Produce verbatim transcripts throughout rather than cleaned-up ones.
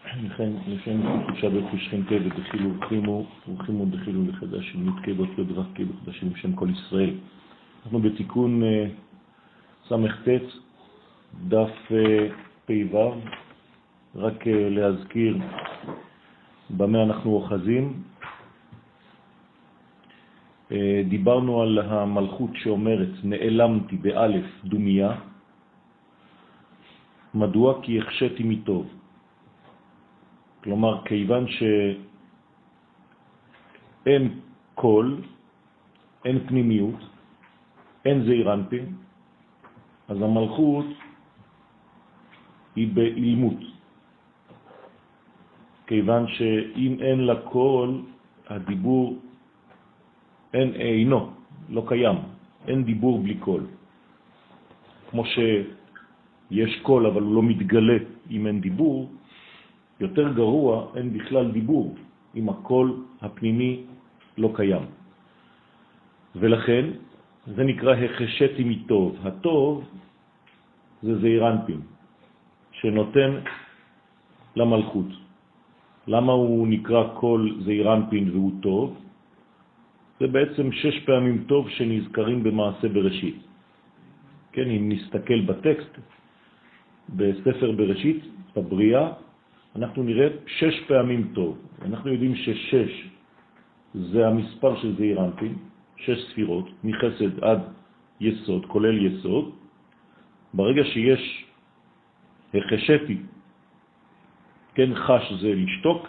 לכן, לכן חודשה בחושכנתה ודחילו וחימו, וחימו דחילו לחדש, נתקי בו ודרקי בחדשים בשם כל ישראל. אנחנו בתיקון סמ"ט, דף פ"ו, רק להזכיר במה אנחנו אוחזים. דיברנו על המלכות שאומרת, נעלמתי באלף דומיה, מדוע? כי החשתי מטוב. כלומר, כיוון שאין קול, אין פנימיות, אין זעיר אנפין, אז המלכות היא באילמות. כיוון שאם אין לה קול, הדיבור אין אינו, לא קיים, אין דיבור בלי קול. כמו שיש קול אבל הוא לא מתגלה אם אין דיבור, יותר גרוע, אין בכלל דיבור, אם הקול הפנימי לא קיים. ולכן, זה נקרא החשתי מטוב. הטוב זה זעיר אנפין, שנותן למלכות. למה הוא נקרא קול זעיר אנפין והוא טוב? זה בעצם שש פעמים טוב שנזכרים במעשה בראשית. כן, אם נסתכל בטקסט, בספר בראשית, בבריאה, אנחנו נראה שש פעמים טוב. אנחנו יודעים ששש זה המספר של זעיר אנפין, שש ספירות, מחסד עד יסוד, כולל יסוד. ברגע שיש החשתי, כן, חש זה לשתוק,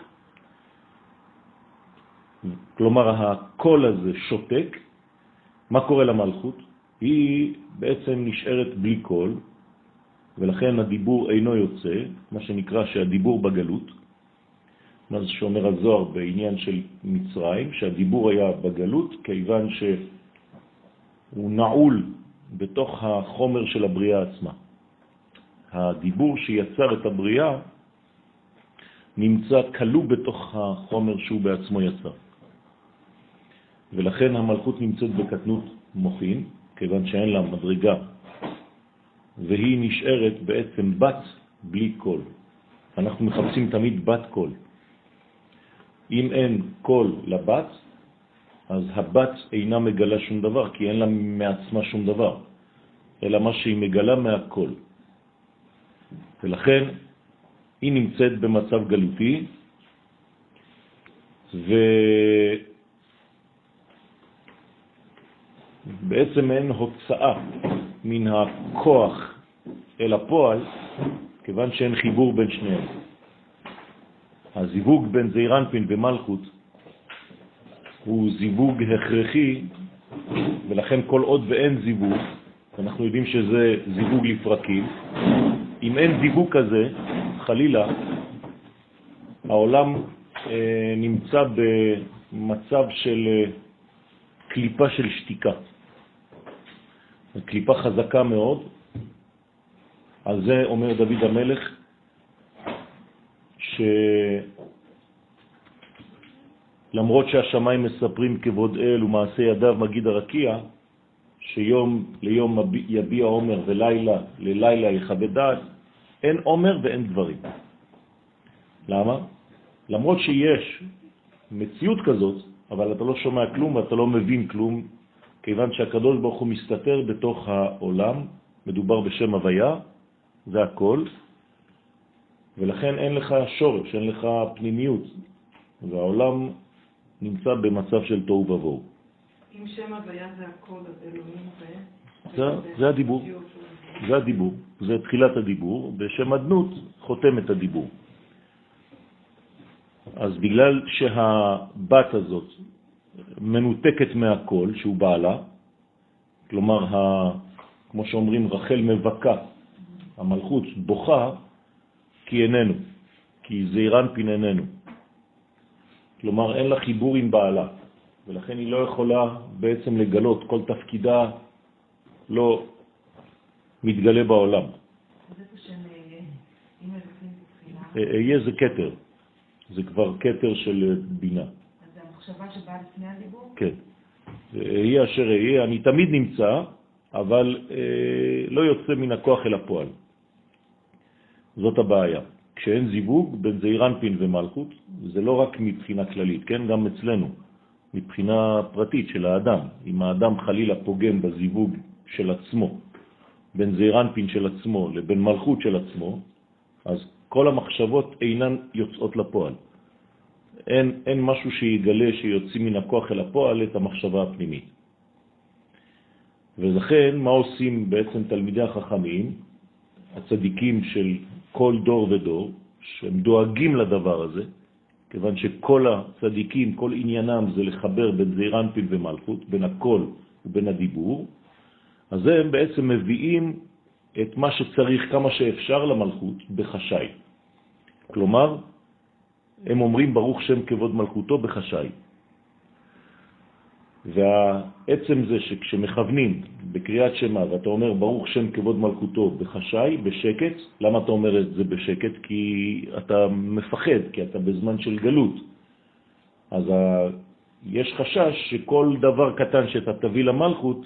כלומר הקול הזה שותק, מה קורה למלכות? היא בעצם נשארת בלי קול, ולכן הדיבור אינו יוצא, מה שנקרא שהדיבור בגלות, מה זה שאומר הזוהר בעניין של מצרים, שהדיבור היה בגלות, כיוון שהוא נעול בתוך החומר של הבריאה עצמה. הדיבור שיצר את הבריאה נמצא כלוא בתוך החומר שהוא בעצמו יצר. ולכן המלכות נמצאת בקטנות מוחין, כיוון שאין לה מדרגה, והיא נשארת בעצם בת בלי קול. אנחנו מחפשים תמיד בת קול. אם אין קול לבת, אז הבת אינה מגלה שום דבר, כי אין לה מעצמה שום דבר, אלא מה שהיא מגלה מהקול. ולכן היא נמצאת במצב גלותי, ובעצם אין הוצאה מן הכוח אל הפועל, כיוון שאין חיבור בין שניהם. הזיווג בין זעיר אנפין ומלכות הוא זיווג הכרחי, ולכן כל עוד ואין זיווג, אנחנו יודעים שזה זיווג לפרקים, אם אין זיווג כזה, חלילה, העולם אה, נמצא במצב של אה, קליפה של שתיקה. קליפה חזקה מאוד. על זה אומר דוד המלך, שלמרות שהשמיים מספרים כבוד אל ומעשה ידיו מגיד הרקיע, שיום ליום יביע עומר ולילה ללילה יכבד דעת, אין עומר ואין דברים. למה? למרות שיש מציאות כזאת, אבל אתה לא שומע כלום ואתה לא מבין כלום, כיוון שהקדוש ברוך הוא מסתתר בתוך העולם, מדובר בשם הוויה, זה הכל, ולכן אין לך שורש, אין לך פנימיות, והעולם נמצא במצב של תוהו ובוהו. אם שם הוויה זה הכל, אז אלוהים זה? זה, זה הדיבור, זה הדיבור, זה תחילת הדיבור, בשם אדנות חותם את הדיבור. אז בגלל שהבת הזאת מנותקת מהכל, שהוא בעלה, כלומר, ה, כמו שאומרים, רחל מבקה, המלכות בוכה, כי איננו, כי זעיר אנפין איננו. כלומר, אין לה חיבור עם בעלה, ולכן היא לא יכולה בעצם לגלות, כל תפקידה לא מתגלה בעולם. זה בשם אם אלוהים בתחילה? אהיה זה כתר, זה כבר כתר של בינה. אז זה המחשבה שבאה לפני הדיבור? כן. אהיה אשר אהיה, אני תמיד נמצא, אבל אה, לא יוצא מן הכוח אל הפועל. זאת הבעיה. כשאין זיווג בין זעיר אנפין ומלכות, זה לא רק מבחינה כללית, כן? גם אצלנו, מבחינה פרטית של האדם. אם האדם חלילה פוגם בזיווג של עצמו, בין זעיר אנפין של עצמו לבין מלכות של עצמו, אז כל המחשבות אינן יוצאות לפועל. אין, אין משהו שיגלה שיוצאים מן הכוח אל הפועל את המחשבה הפנימית. ולכן מה עושים בעצם תלמידי החכמים, הצדיקים של כל דור ודור, שהם דואגים לדבר הזה, כיוון שכל הצדיקים, כל עניינם זה לחבר בין זעיר אנפין ומלכות, בין הכל ובין הדיבור, אז הם בעצם מביאים את מה שצריך כמה שאפשר למלכות בחשאי. כלומר, הם אומרים ברוך שם כבוד מלכותו בחשאי. והעצם זה שכשמכוונים בקריאת שמה ואתה אומר ברוך שם כבוד מלכותו בחשאי, בשקט, למה אתה אומר את זה בשקט? כי אתה מפחד, כי אתה בזמן של גלות. אז ה... יש חשש שכל דבר קטן שאתה תביא למלכות,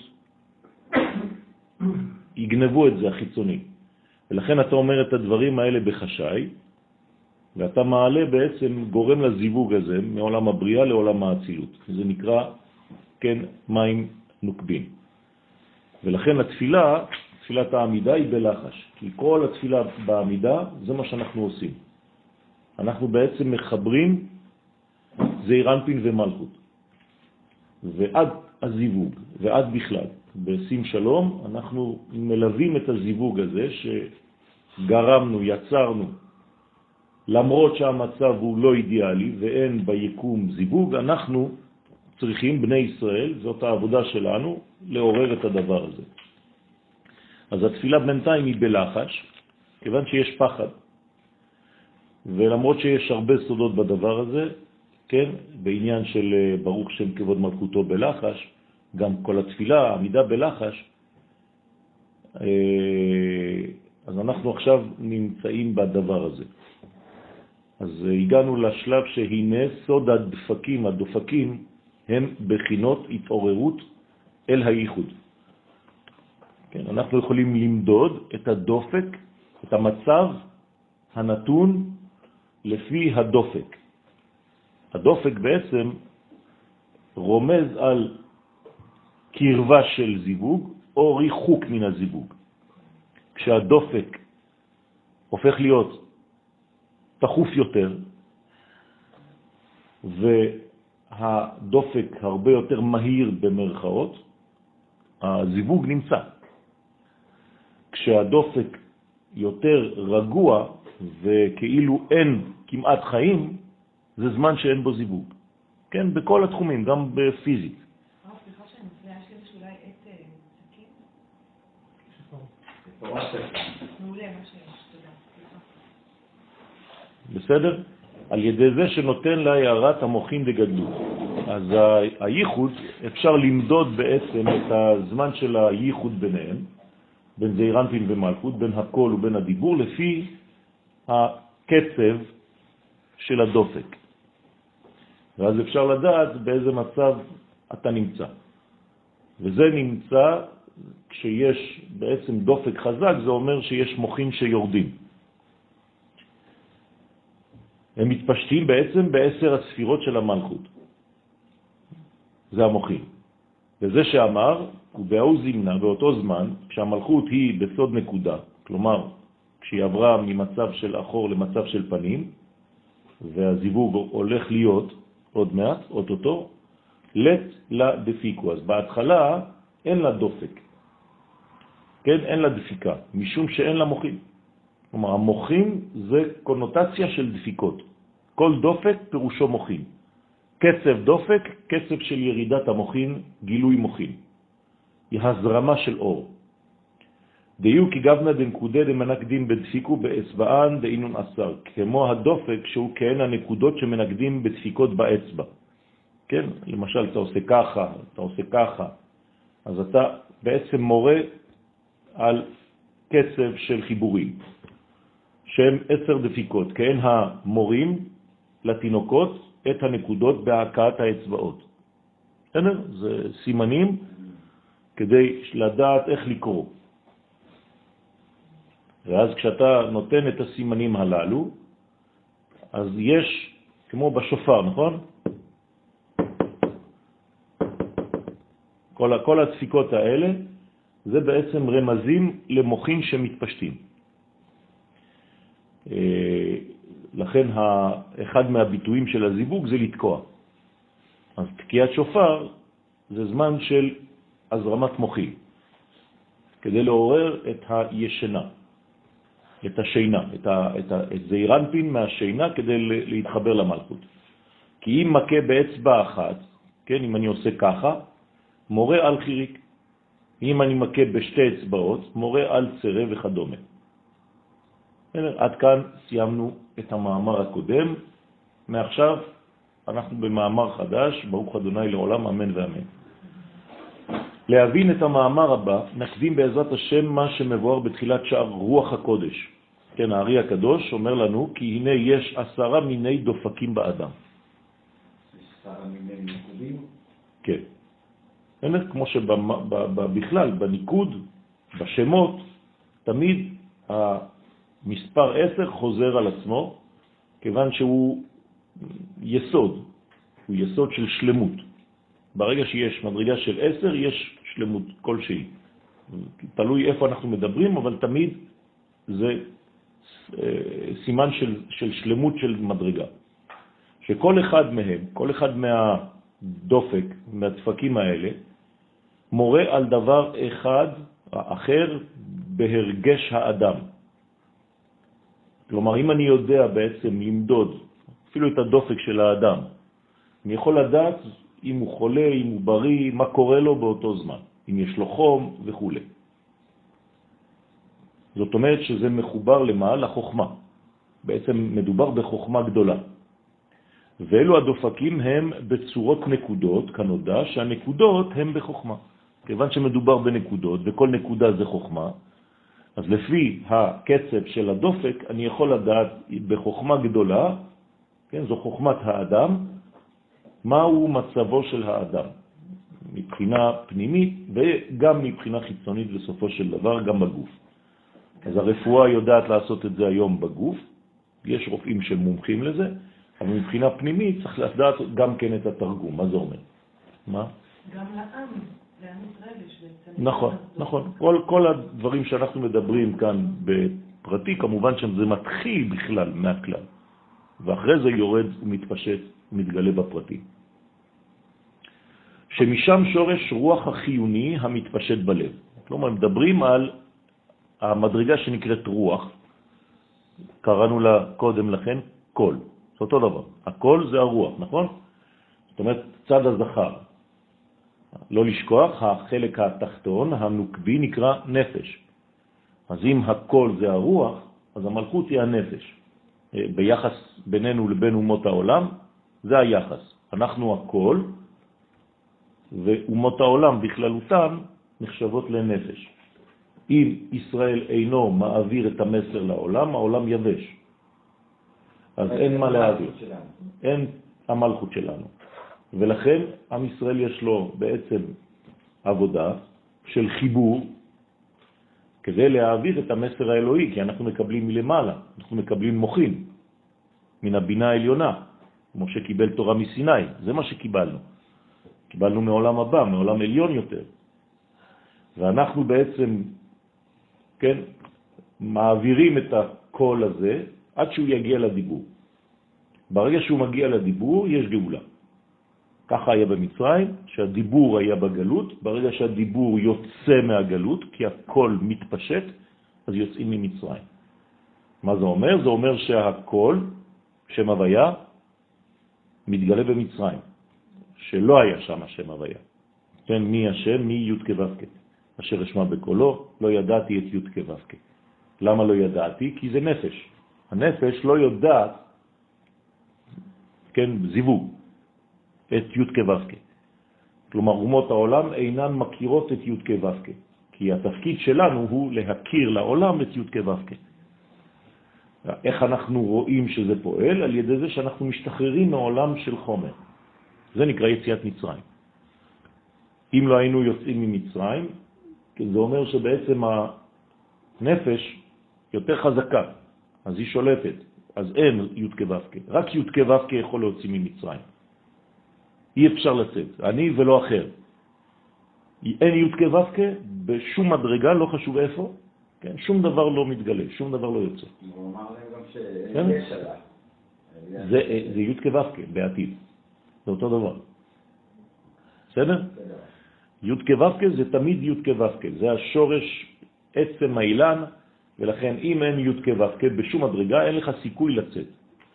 יגנבו את זה החיצוני. ולכן אתה אומר את הדברים האלה בחשאי, ואתה מעלה בעצם, גורם לזיווג הזה מעולם הבריאה לעולם האצילות. זה נקרא, כן, מים נוקבים. ולכן התפילה, תפילת העמידה היא בלחש. כי כל התפילה בעמידה זה מה שאנחנו עושים. אנחנו בעצם מחברים זעיר אנפין ומלכות. ועד הזיווג, ועד בכלל, בשים שלום, אנחנו מלווים את הזיווג הזה שגרמנו, יצרנו, למרות שהמצב הוא לא אידיאלי ואין ביקום זיווג, אנחנו צריכים, בני ישראל, זאת העבודה שלנו, לעורר את הדבר הזה. אז התפילה בינתיים היא בלחש, כיוון שיש פחד. ולמרות שיש הרבה סודות בדבר הזה, כן, בעניין של ברוך שם כבוד מלכותו בלחש, גם כל התפילה, עמידה בלחש, אז אנחנו עכשיו נמצאים בדבר הזה. אז הגענו לשלב שהנה סוד הדפקים, הדופקים הם בחינות התעוררות אל הייחוד. כן, אנחנו יכולים למדוד את הדופק, את המצב הנתון לפי הדופק. הדופק בעצם רומז על קרבה של זיווג או ריחוק מן הזיווג. כשהדופק הופך להיות תחוף יותר והדופק הרבה יותר מהיר במרכאות, הזיווג נמצא. כשהדופק יותר רגוע וכאילו אין כמעט חיים, זה זמן שאין בו זיווג. כן, בכל התחומים, גם בפיזית. סליחה שאני מפריעה, יש איזשהו אולי עת מוצקים? מעולה, מה שיש, תודה. בסדר? על ידי זה שנותן לה הערת המוחים דגדלות. אז הייחוד, אפשר למדוד בעצם את הזמן של הייחוד ביניהם, בין זעיר אנפין ומלכות, בין הכל ובין הדיבור, לפי הקצב של הדופק. ואז אפשר לדעת באיזה מצב אתה נמצא. וזה נמצא כשיש בעצם דופק חזק, זה אומר שיש מוחים שיורדים. הם מתפשטים בעצם בעשר הספירות של המלכות. זה המוחים. וזה שאמר, ובאו זימנה באותו זמן, כשהמלכות היא בסוד נקודה, כלומר, כשהיא עברה ממצב של אחור למצב של פנים, והזיווג הולך להיות עוד מעט, אוטוטו, לת לה דפיקו. אז בהתחלה אין לה דופק. כן, אין לה דפיקה, משום שאין לה מוחים. כלומר, המוחים זה קונוטציה של דפיקות. כל דופק פירושו מוחים. קצב דופק, קצב של ירידת המוחים, גילוי מוחים. היא הזרמה של אור. דיוק כי גבנה דנקודה דמנקדים בדפיקו באצבען דאינון עשר. כמו הדופק שהוא כהן הנקודות שמנקדים בדפיקות באצבע. כן? למשל, אתה עושה ככה, אתה עושה ככה. אז אתה בעצם מורה על קצב של חיבורים. שהם עשר דפיקות, כהן המורים לתינוקות את הנקודות בהקעת האצבעות. בסדר? זה סימנים כדי לדעת איך לקרוא. ואז כשאתה נותן את הסימנים הללו, אז יש, כמו בשופר, נכון? כל, כל הדפיקות האלה, זה בעצם רמזים למוחין שמתפשטים. לכן אחד מהביטויים של הזיווג זה לתקוע. אז תקיעת שופר זה זמן של הזרמת מוחין, כדי לעורר את הישנה, את השינה, את, ה, את, ה, את זעירנפין מהשינה כדי להתחבר למלכות. כי אם מכה באצבע אחת, כן, אם אני עושה ככה, מורה על חיריק. אם אני מכה בשתי אצבעות, מורה על צרה וכדומה. עד כאן סיימנו את המאמר הקודם. מעכשיו אנחנו במאמר חדש, ברוך אדוני לעולם, אמן ואמן. להבין את המאמר הבא, נקדים בעזרת השם מה שמבואר בתחילת שער רוח הקודש. כן, הארי הקדוש אומר לנו, כי הנה יש עשרה מיני דופקים באדם. עשרה מיני ניקודים? כן. כמו שבכלל, בניקוד, בשמות, תמיד המספר עשר חוזר על עצמו, כיוון שהוא יסוד, הוא יסוד של שלמות. ברגע שיש מדרגה של עשר, יש שלמות כלשהי. תלוי איפה אנחנו מדברים, אבל תמיד זה סימן של, של שלמות של מדרגה. שכל אחד מהם, כל אחד מהדופק, מהדפקים האלה, מורה על דבר אחד אחר בהרגש האדם. כלומר, אם אני יודע בעצם למדוד אפילו את הדופק של האדם, אני יכול לדעת אם הוא חולה, אם הוא בריא, מה קורה לו באותו זמן, אם יש לו חום וכו'. זאת אומרת שזה מחובר למעל לחוכמה. בעצם מדובר בחוכמה גדולה. ואלו הדופקים הם בצורות נקודות, כנודע, שהנקודות הם בחוכמה. כיוון שמדובר בנקודות, וכל נקודה זה חוכמה, אז לפי הקצב של הדופק, אני יכול לדעת בחוכמה גדולה, כן, זו חוכמת האדם, מהו מצבו של האדם, מבחינה פנימית וגם מבחינה חיצונית בסופו של דבר, גם בגוף. אז הרפואה יודעת לעשות את זה היום בגוף, יש רופאים שמומחים לזה, אבל מבחינה פנימית צריך לדעת גם כן את התרגום. מה זה אומר? מה? גם לעם, לעם ישראל יש בעצם. נכון, נכון. כל, כל הדברים שאנחנו מדברים כאן בפרטי, כמובן שזה מתחיל בכלל מהכלל. ואחרי זה יורד ומתפשט, מתגלה בפרטי. שמשם שורש רוח החיוני המתפשט בלב. כלומר, מדברים על המדרגה שנקראת רוח, קראנו לה קודם לכן קול. זה אותו דבר. הקול זה הרוח, נכון? זאת אומרת, צד הזכר. לא לשכוח, החלק התחתון, הנוקבי, נקרא נפש. אז אם הקול זה הרוח, אז המלכות היא הנפש. ביחס בינינו לבין אומות העולם, זה היחס. אנחנו הקול, ואומות העולם בכללותן נחשבות לנפש. אם ישראל אינו מעביר את המסר לעולם, העולם יבש. אז אין מה להעביר. אין המלכות שלנו. ולכן עם ישראל יש לו בעצם עבודה של חיבור כדי להעביר את המסר האלוהי, כי אנחנו מקבלים מלמעלה, אנחנו מקבלים מוחין מן הבינה העליונה, כמו שקיבל תורה מסיני, זה מה שקיבלנו. קיבלנו מעולם הבא, מעולם עליון יותר. ואנחנו בעצם, כן, מעבירים את הקול הזה עד שהוא יגיע לדיבור. ברגע שהוא מגיע לדיבור, יש גאולה. ככה היה במצרים, שהדיבור היה בגלות, ברגע שהדיבור יוצא מהגלות, כי הכל מתפשט, אז יוצאים ממצרים. מה זה אומר? זה אומר שהכל, שם הוויה, מתגלה במצרים, שלא היה שם השם הוויה. כן, מי השם? מי י' כו' אשר אשמע בקולו, לא ידעתי את י' כו'. למה לא ידעתי? כי זה נפש. הנפש לא יודעת, כן, זיווג, את י' כו'. כלומר, אומות העולם אינן מכירות את י' כו', כי התפקיד שלנו הוא להכיר לעולם את י' כו'. איך אנחנו רואים שזה פועל? על ידי זה שאנחנו משתחררים מעולם של חומר. זה נקרא יציאת מצרים. אם לא היינו יוצאים ממצרים, זה אומר שבעצם הנפש יותר חזקה, אז היא שולטת. אז אין י' כו' רק י' כו' יכול להוציא ממצרים. אי אפשר לצאת, אני ולא אחר. אין י' כו' בשום מדרגה, לא חשוב איפה, כן? שום דבר לא מתגלה, שום דבר לא יוצא. הוא אמר להם גם שיש עליו. זה י' כו' בעתיד, זה אותו דבר. בסדר? י' כו' זה תמיד י' כו', זה השורש עצם האילן, ולכן אם אין י' כו' בשום מדרגה, אין לך סיכוי לצאת.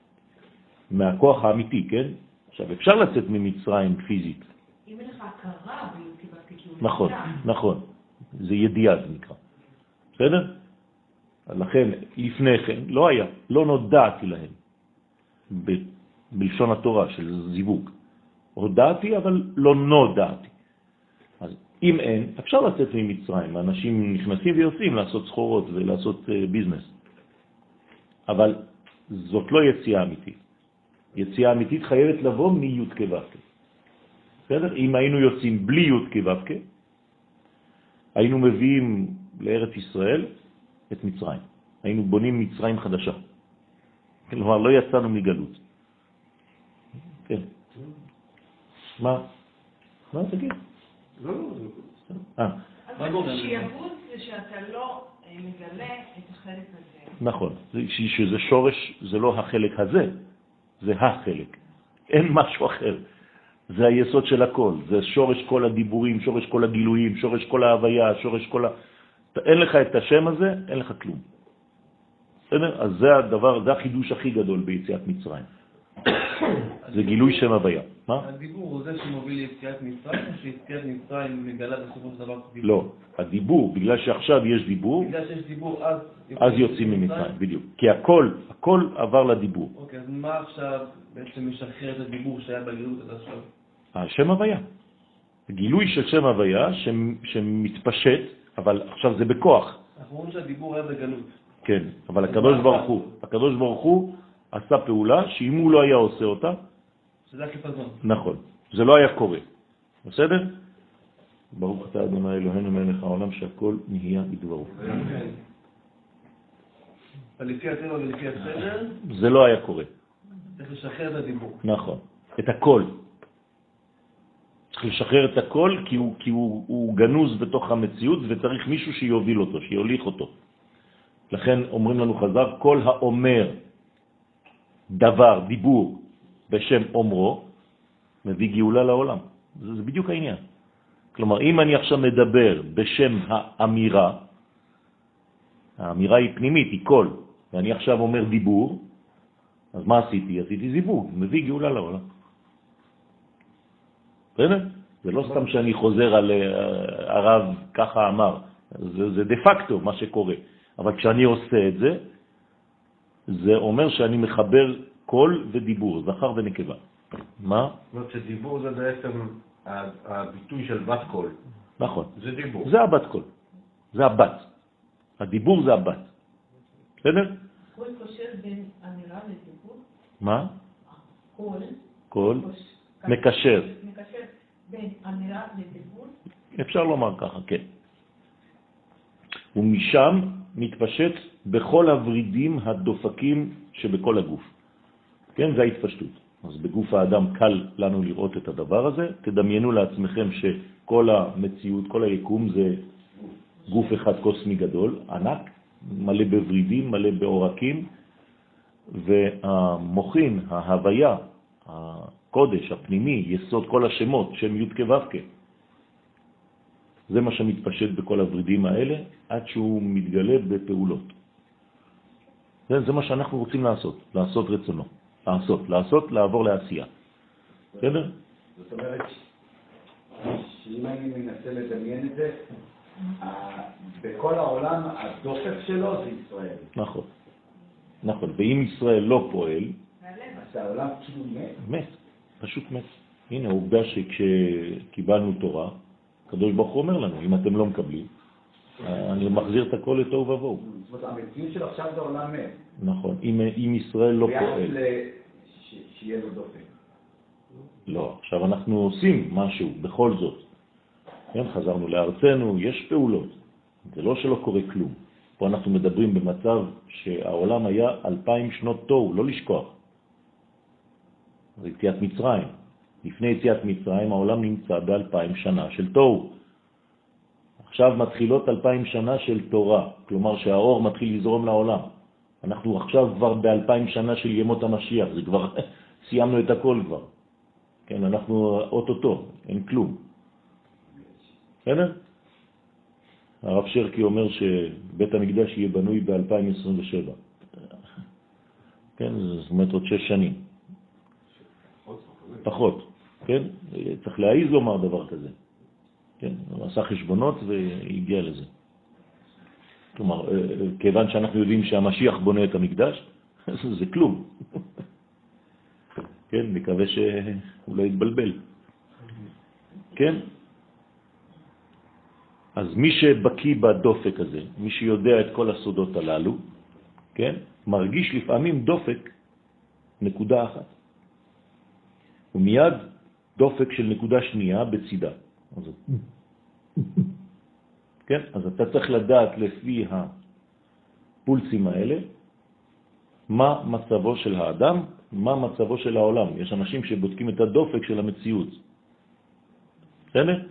מהכוח האמיתי, כן? עכשיו, אפשר לצאת ממצרים פיזית. אם אין לך הכרה בי' כו' כי הוא נכון, נכון. זה ידיעה, זה נקרא. בסדר? לכן, לפני כן, לא היה, לא נודעתי להם. ב- בלשון התורה של זיווג. הודעתי, אבל לא נודעתי. אז אם אין, אפשר לצאת ממצרים. אנשים נכנסים ויוצאים לעשות סחורות ולעשות uh, ביזנס. אבל זאת לא יציאה אמיתית. יציאה אמיתית חייבת לבוא מי כו'. בסדר? אם היינו יוצאים בלי י' כו', היינו מביאים לארץ ישראל את מצרים. היינו בונים מצרים חדשה. כלומר, לא יצאנו מגלות. כן. מה? מה תגיד? לא, לא, אה. אז שיעבוד זה שאתה לא מגלה את החלק הזה. נכון. שזה שורש, זה לא החלק הזה, זה החלק. אין משהו אחר. זה היסוד של הכל. זה שורש כל הדיבורים, שורש כל הגילויים, שורש כל ההוויה, שורש כל ה... אין לך את השם הזה, אין לך כלום. אז זה הדבר, זה החידוש הכי גדול ביציאת מצרים. זה גילוי שם הוויה. מה? הדיבור הוא זה שמוביל ליציאת מצרים, או שיציאת מצרים מגלה בסופו של דבר דיבור? לא, הדיבור, בגלל שעכשיו יש דיבור, בגלל שיש דיבור אז... אז יוצאים ממצרים, בדיוק. כי הכל, הכל עבר לדיבור. אוקיי, אז מה עכשיו בעצם משחרר את הדיבור שהיה בגלות עד עכשיו? השם הוויה. גילוי של שם הוויה שמתפשט, אבל עכשיו זה בכוח. אנחנו רואים שהדיבור היה בגלות. כן, אבל הקדוש ברוך הוא, הקדוש ברוך הוא עשה פעולה שאם הוא לא היה עושה אותה, שזה החיפזון. נכון, זה לא היה קורה. בסדר? ברוך אתה אדוני אלוהינו מלך העולם שהכל נהיה בדברו. לפי הטבע ולפי הסדר, זה לא היה קורה. צריך לשחרר את הדיבור. נכון, את הכל. צריך לשחרר את הכל כי הוא, כי הוא, הוא גנוז בתוך המציאות וצריך מישהו שיוביל אותו, שיוליך אותו. לכן אומרים לנו חז"ל, כל האומר דבר, דיבור בשם אומרו, מביא גאולה לעולם. זה, זה בדיוק העניין. כלומר, אם אני עכשיו מדבר בשם האמירה, האמירה היא פנימית, היא קול, ואני עכשיו אומר דיבור, אז מה עשיתי? עשיתי זיווג, מביא גאולה לעולם. בסדר? זה לא סתם שאני חוזר על הרב ככה אמר, זה, זה דה פקטו מה שקורה. אבל כשאני עושה את זה, זה אומר שאני מחבר קול ודיבור, זכר ונקבה. מה? זאת אומרת שדיבור זה בעצם הביטוי של בת קול. נכון. זה דיבור. זה הבת קול. זה הבת. הדיבור זה הבת. בסדר? קול קושר בין אמירה לדיבור? מה? קול. קול. מקשר. מקשר בין אמירה לדיבור? אפשר לומר ככה, כן. ומשם מתפשט בכל הורידים הדופקים שבכל הגוף. כן, זה ההתפשטות. אז בגוף האדם קל לנו לראות את הדבר הזה. תדמיינו לעצמכם שכל המציאות, כל היקום זה גוף אחד קוסמי גדול, ענק, מלא בורידים, מלא בעורקים, והמוחין, ההוויה, הקודש, הפנימי, יסוד כל השמות, שם י' כו' זה מה שמתפשט בכל הורידים האלה, עד שהוא מתגלה בפעולות. זה, זה מה שאנחנו רוצים לעשות, לעשות רצונו. לעשות, לעשות, לעבור לעשייה. בסדר? זאת אומרת, שאם אני מנסה לדמיין את זה, בכל העולם הדופק שלו זה ישראל. נכון. נכון, ואם ישראל לא פועל, אז העולם כאילו מת. מת, פשוט מת. הנה, העובדה שכשקיבלנו תורה, הקדוש ברוך הוא אומר לנו, אם אתם לא מקבלים, אני מחזיר את הכל לתוהו ובוהו. זאת אומרת, המציאות של עכשיו זה עולם מת. נכון, אם, אם ישראל לא פועל. ביחס שיהיה לו דופק. לא, עכשיו אנחנו עושים משהו, בכל זאת. כן, חזרנו לארצנו, יש פעולות. זה לא שלא קורה כלום. פה אנחנו מדברים במצב שהעולם היה אלפיים שנות תוהו, לא לשכוח. זה יציאת מצרים. לפני יציאת מצרים העולם נמצא באלפיים שנה של תוהו. עכשיו מתחילות אלפיים שנה של תורה, כלומר שהאור מתחיל לזרום לעולם. אנחנו עכשיו כבר באלפיים שנה של ימות המשיח, זה כבר, סיימנו את הכל כבר. כן, אנחנו אוטוטו, אין כלום. בסדר? הרב שרקי אומר שבית המקדש יהיה בנוי ב-אלפיים עשרים ושבע. כן, זאת אומרת עוד שש שנים. פחות, כן? צריך להעיז לומר דבר כזה. כן, הוא עשה חשבונות והגיע לזה. כלומר, כיוון שאנחנו יודעים שהמשיח בונה את המקדש, זה כלום. כן, מקווה שהוא לא יתבלבל. כן? אז מי שבקי בדופק הזה, מי שיודע את כל הסודות הללו, כן, מרגיש לפעמים דופק נקודה אחת. ומיד דופק של נקודה שנייה בצידה. אז, כן, אז אתה צריך לדעת לפי הפולסים האלה, מה מצבו של האדם, מה מצבו של העולם. יש אנשים שבודקים את הדופק של המציאות. בסדר?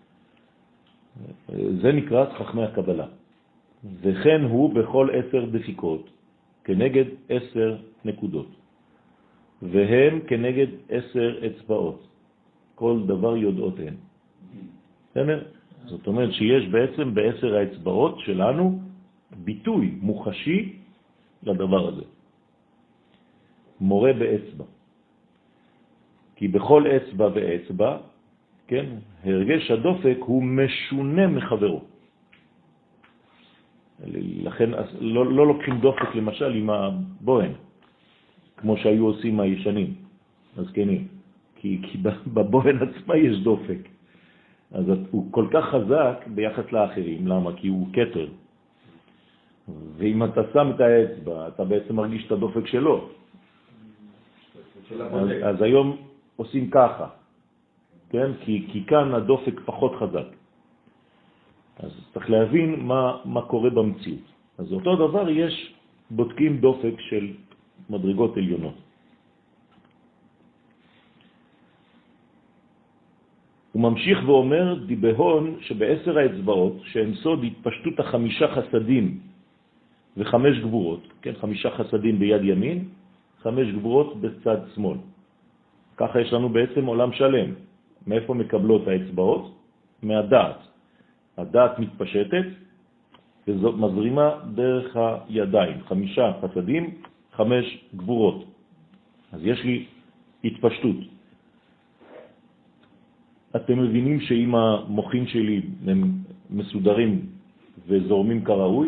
זה נקרא חכמי הקבלה. וכן הוא בכל עשר דפיקות, כנגד עשר נקודות. והם כנגד עשר אצבעות. כל דבר יודעות הן. בסדר? זאת אומרת שיש בעצם בעשר האצבעות שלנו ביטוי מוחשי לדבר הזה. מורה באצבע. כי בכל אצבע ואצבע, כן, הרגש הדופק הוא משונה מחברו. לכן לא, לא לוקחים דופק למשל עם הבוהן, כמו שהיו עושים הישנים, הזקנים. כי, כי בבוהן עצמה יש דופק. אז הוא כל כך חזק ביחס לאחרים. למה? כי הוא כתר. ואם אתה שם את האצבע, אתה בעצם מרגיש את הדופק שלו. אז, אז היום עושים ככה. כן? כי, כי כאן הדופק פחות חזק. אז צריך להבין מה, מה קורה במציאות. אז אותו דבר יש בודקים דופק של מדרגות עליונות. הוא ממשיך ואומר דיבהון שבעשר האצבעות שהם סוד התפשטות החמישה חסדים וחמש גבורות, כן, חמישה חסדים ביד ימין, חמש גבורות בצד שמאל. ככה יש לנו בעצם עולם שלם. מאיפה מקבלות האצבעות? מהדעת. הדעת מתפשטת וזאת מזרימה דרך הידיים. חמישה חסדים, חמש גבורות. אז יש לי התפשטות. אתם מבינים שאם המוחים שלי הם מסודרים וזורמים כראוי,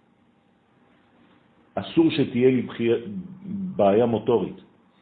אסור שתהיה לי בעיה מוטורית.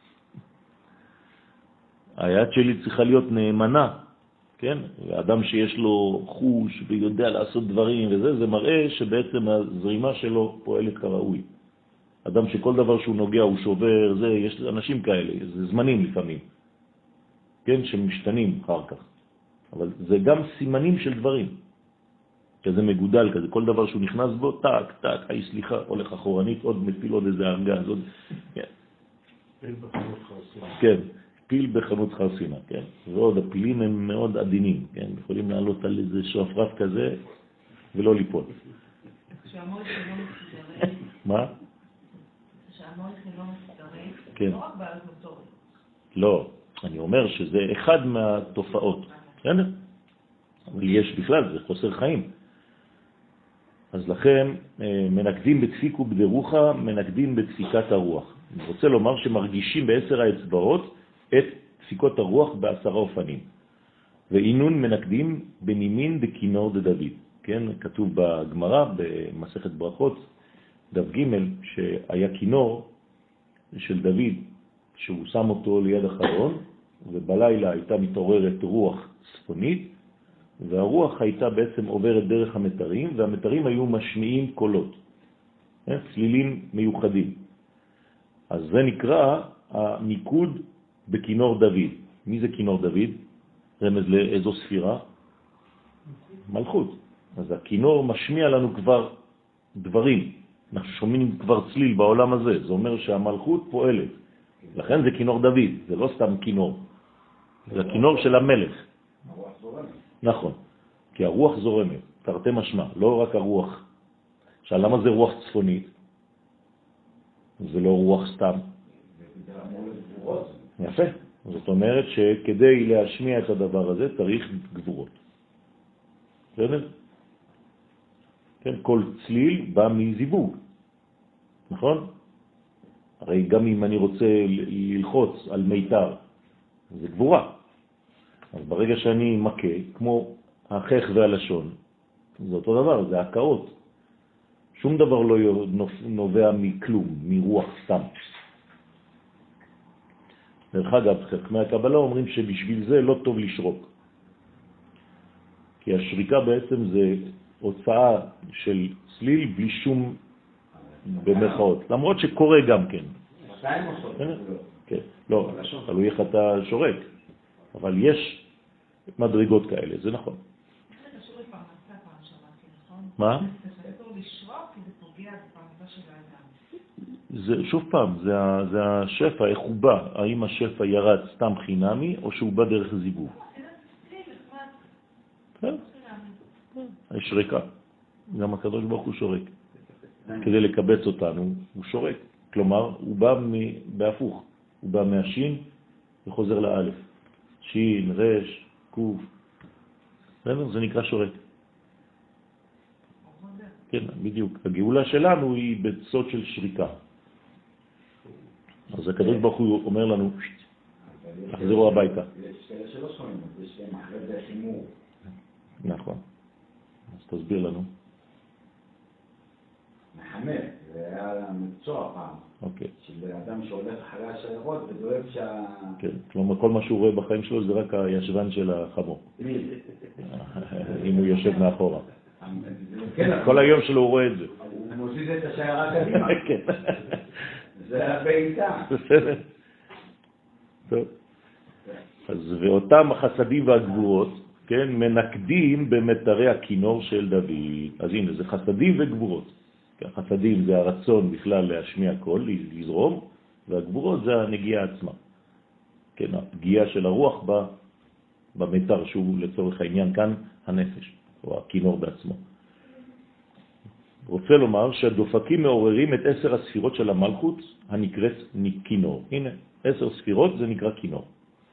היד שלי צריכה להיות נאמנה, כן? האדם שיש לו חוש ויודע לעשות דברים וזה, זה מראה שבעצם הזרימה שלו פועלת כראוי. אדם שכל דבר שהוא נוגע הוא שובר, זה, יש אנשים כאלה, זה זמנים לפעמים, כן? שמשתנים אחר כך. אבל זה גם סימנים של דברים, שזה מגודל כזה, כל דבר שהוא נכנס בו, טק, טק, היי סליחה, הולך אחורנית, עוד מפיל עוד איזה ארגז, עוד... כן. פיל בחנות חרסינה. כן, פיל בחנות חרסינה, כן. ועוד הפילים הם מאוד עדינים, כן, יכולים לעלות על איזה שופרף כזה ולא ליפול. כשהמולכי לא מסתרק. מה? כשהמולכי לא מסתרק, כן. לא רק בעלת מוטורית. לא, אני אומר שזה אחד מהתופעות. בסדר? אבל יש בכלל, זה חוסר חיים. אז לכן מנקדים בדפיק ובדרוחה, מנקדים בדפיקת הרוח. אני רוצה לומר שמרגישים בעשר האצבעות את דפיקות הרוח בעשרה אופנים. ואינון מנקדים בנימין בכינור דדוד. כן, כתוב בגמרא, במסכת ברכות, דף ג' שהיה כינור של דוד, שהוא שם אותו ליד החלון, ובלילה הייתה מתעוררת רוח צפונית, והרוח הייתה בעצם עוברת דרך המתרים, והמתרים היו משמיעים קולות, צלילים מיוחדים. אז זה נקרא הניקוד בכינור דוד. מי זה כינור דוד? רמז לאיזו ספירה? מלכות. אז הכינור משמיע לנו כבר דברים. אנחנו שומעים כבר צליל בעולם הזה, זה אומר שהמלכות פועלת. לכן זה כינור דוד, זה לא סתם כינור. זה הכינור של המלך. הרוח זורמת. נכון, כי הרוח זורמת, תרתי משמע, לא רק הרוח. עכשיו, למה זה רוח צפונית? זה לא רוח סתם. זה אמור לגבורות. יפה. זאת אומרת שכדי להשמיע את הדבר הזה צריך גבורות. בסדר? כן, כל צליל בא מזיווג. נכון? הרי גם אם אני רוצה ללחוץ על מיתר, זה גבורה. אז ברגע שאני מכה, כמו החך והלשון, זה אותו דבר, זה הקאות. שום דבר לא נובע מכלום, מרוח סתם. דרך אגב, חכמי הקבלה אומרים שבשביל זה לא טוב לשרוק. כי השריקה בעצם זה הוצאה של צליל בלי שום במרכאות. למרות שקורה גם כן. שתיים עושות. כן, לא, תלוי איך אתה שורק. אבל יש מדרגות כאלה, זה נכון. זה קשור לפרנסה פעם שמעתי, נכון? מה? זה אסור לשרוק כי זה פוגע בפרנסה של האדם. זה, שוב פעם, זה, זה השפע, איך הוא בא. האם השפע ירד סתם חינמי או שהוא בא דרך זיווג? כן, יש ריקה. גם הקדוש ברוך הוא שורק. כדי לקבץ אותנו, הוא שורק. כלומר, הוא בא בהפוך. הוא בא מהשין וחוזר לאלף. שין, רש, קוף. זה נקרא שורק. כן, בדיוק. הגאולה שלנו היא בצוד של שריקה. אז הקדוש ברוך הוא אומר לנו, תחזרו הביתה. יש כאלה שלא שומעים, יש להם אחרי זה חימור. נכון. אז תסביר לנו. מחמר, זה היה מקצוע פעם. אוקיי. של אדם שהולך אחרי השיירות ודואב שה... כן, כלומר כל מה שהוא רואה בחיים שלו זה רק הישבן של החמור. אם הוא יושב מאחורה. כל היום שלו הוא רואה את זה. הוא מוסיד את השיירה קדימה. כן. זה הבעיטה. בסדר. טוב. אז ואותם החסדים והגבורות, כן, מנקדים במתרי הכינור של דוד. אז הנה, זה חסדים וגבורות. החסדים זה הרצון בכלל להשמיע קול, לזרום, והגבורות זה הנגיעה עצמה. כן, הפגיעה של הרוח במתר שהוא לצורך העניין כאן הנפש, או הכינור בעצמו. רוצה לומר שהדופקים מעוררים את עשר הספירות של המלכות הנקראת כינור. הנה, עשר ספירות זה נקרא כינור.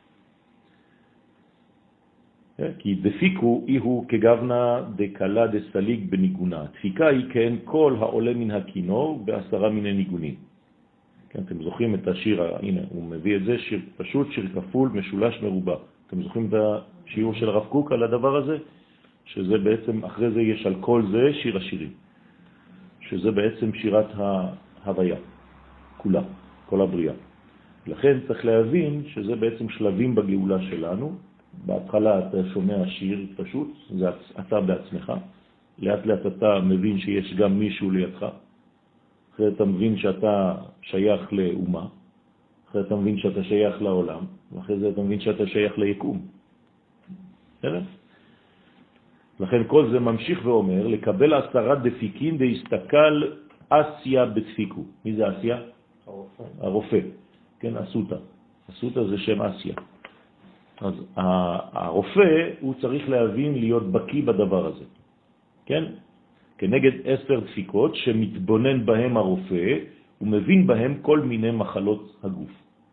כי דפיקו איהו כגוונה דקלה דסליג בניגונה. דפיקה היא כן כל העולה מן הכינור בעשרה מיני ניגונים. כן, אתם זוכרים את השיר, הנה, הוא מביא את זה, שיר פשוט, שיר כפול, משולש, מרובע. אתם זוכרים את השיעור של הרב קוק על הדבר הזה? שזה בעצם, אחרי זה יש על כל זה שיר השירים. שזה בעצם שירת ההוויה, כולה, כל הבריאה. לכן צריך להבין שזה בעצם שלבים בגאולה שלנו. בהתחלה אתה שומע שיר פשוט, זה אתה בעצמך. לאט לאט אתה מבין שיש גם מישהו לידך. אחרי אתה מבין שאתה שייך לאומה. אחרי אתה מבין שאתה שייך לעולם. ואחרי זה אתה מבין שאתה שייך ליקום. בסדר? לכן כל זה ממשיך ואומר, לקבל עשרה דפיקין דהסתכל אסיה בדפיקו. מי זה אסיה? הרופא. הרופא. כן, אסותה. אסותה זה שם אסיה. אז הרופא הוא צריך להבין להיות בקי בדבר הזה. כן? כנגד עשר דפיקות שמתבונן בהם הרופא ומבין בהם כל מיני מחלות הגוף.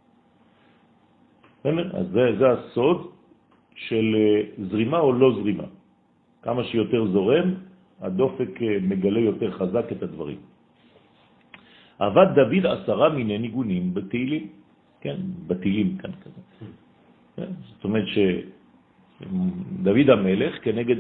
אז זה, זה הסוד של זרימה או לא זרימה. כמה שיותר זורם, הדופק מגלה יותר חזק את הדברים. עבד דוד עשרה מיני ניגונים בתהילים. כן, בתהילים כאן כזה. כן? זאת אומרת שדוד המלך כנגד,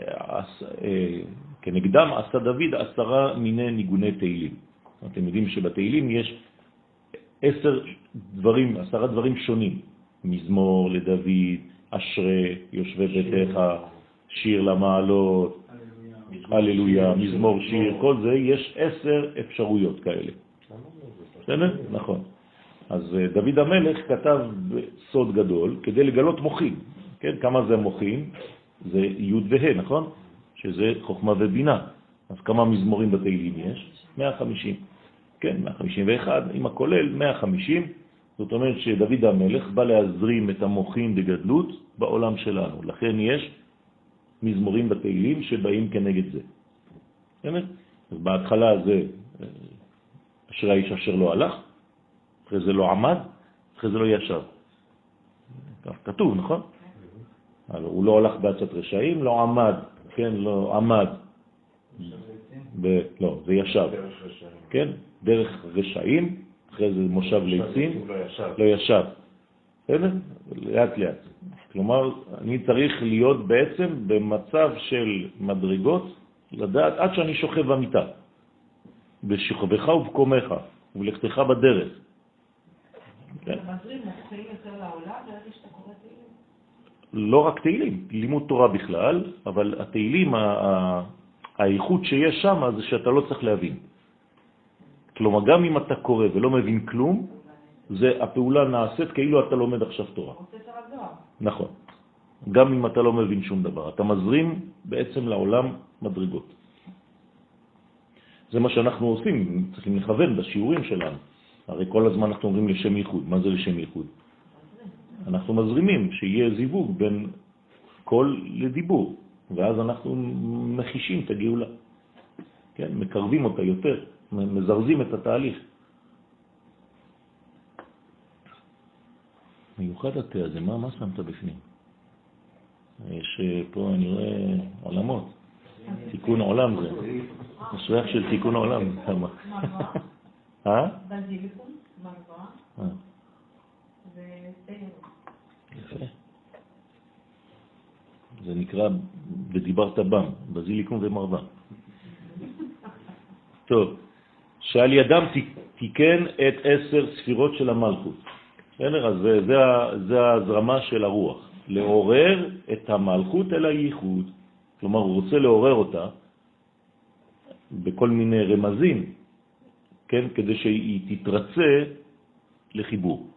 כנגדם עשה דוד עשרה מיני ניגוני תהילים. אתם יודעים שבתהילים יש עשר דברים, עשרה דברים שונים. מזמור לדוד, אשרי, יושבי ביתך, שיר למעלות, הללויה, מזמור שיר, כל זה, יש עשר אפשרויות כאלה. בסדר? נכון. אז דוד המלך כתב סוד גדול כדי לגלות מוחים. כן? כמה זה מוחים? זה י' וה', נכון? שזה חוכמה ובינה. אז כמה מזמורים בתהילים יש? מאה וחמישים. כן, מאה חמישים ואחת, עם הכולל מאה וחמישים. זאת אומרת שדוד המלך בא להזרים את המוחים בגדלות בעולם שלנו. לכן יש מזמורים בתהילים שבאים כנגד זה. באמת? אז בהתחלה זה אשר האיש אשר לא הלך, אחרי זה לא עמד, אחרי זה לא ישב. כתוב, נכון? הוא לא הלך בעצת רשעים, לא עמד, כן, לא עמד. ב... לא, זה ישב. כן? דרך רשעים, אחרי זה מושב ליצים, לא ישב. בסדר? לאט לאט. כלומר, אני צריך להיות בעצם במצב של מדרגות, לדעת עד שאני שוכב במיטה. בשכבך ובקומך, ובלכתך בדרך. המזרים מוכרים יותר לעולם, ברגע שאתה קורא תהילים? לא רק תהילים, לימוד תורה בכלל, אבל התהילים, האיכות שיש שם זה שאתה לא צריך להבין. כלומר, גם אם אתה קורא ולא מבין כלום, זה הפעולה נעשית כאילו אתה לומד עכשיו תורה. נכון. גם אם אתה לא מבין שום דבר. אתה מזרים בעצם לעולם מדרגות. זה מה שאנחנו עושים, צריכים לכוון בשיעורים שלנו. הרי כל הזמן אנחנו אומרים לשם ייחוד. מה זה לשם ייחוד? אנחנו מזרימים שיהיה זיווג בין קול לדיבור, ואז אנחנו מחישים את הגאולה. כן? מקרבים אותה יותר, מזרזים את התהליך. מיוחד התה הזה, מה, מה שמת בפנים? יש פה, אני רואה, עולמות. תיקון עולם זה. יש ריח של תיקון עולם. אה? בזיליקום, מרווה, וסיירו. יפה. זה נקרא ודיברת בם, בזיליקום ומרווה. טוב, שעל ידם תיקן את עשר ספירות של המלכות. אז זה, זה, זה הזרמה של הרוח. לעורר את המלכות אל הייחוד. כלומר, הוא רוצה לעורר אותה בכל מיני רמזים, כן? כדי שהיא תתרצה לחיבור.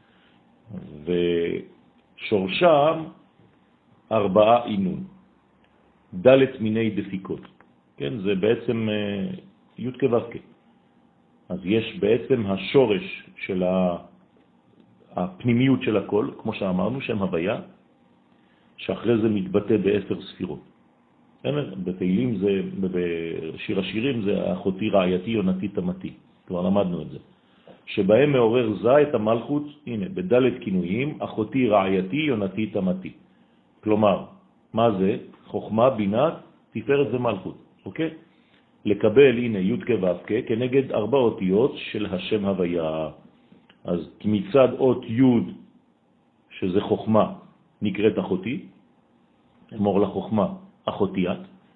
ושורשם ארבעה עינון. דלת מיני דפיקות. כן? זה בעצם י' כו'. אז יש בעצם השורש של הפנימיות של הכל, כמו שאמרנו, שם הוויה, שאחרי זה מתבטא בעשר ספירות. בתהילים זה, בשיר השירים זה אחותי רעייתי יונתי תמתי. כבר למדנו את זה. שבהם מעורר זה את המלכות, הנה, בדלת כינויים, אחותי רעייתי יונתי תמתי. כלומר, מה זה? חוכמה, בינה, תפארת ומלכות. אוקיי? לקבל, הנה, י' כו' כ', כנגד ארבע אותיות של השם הוויה. אז מצד אות י' שזה חוכמה, נקראת אחותי, אמור לחוכמה, אחותי את.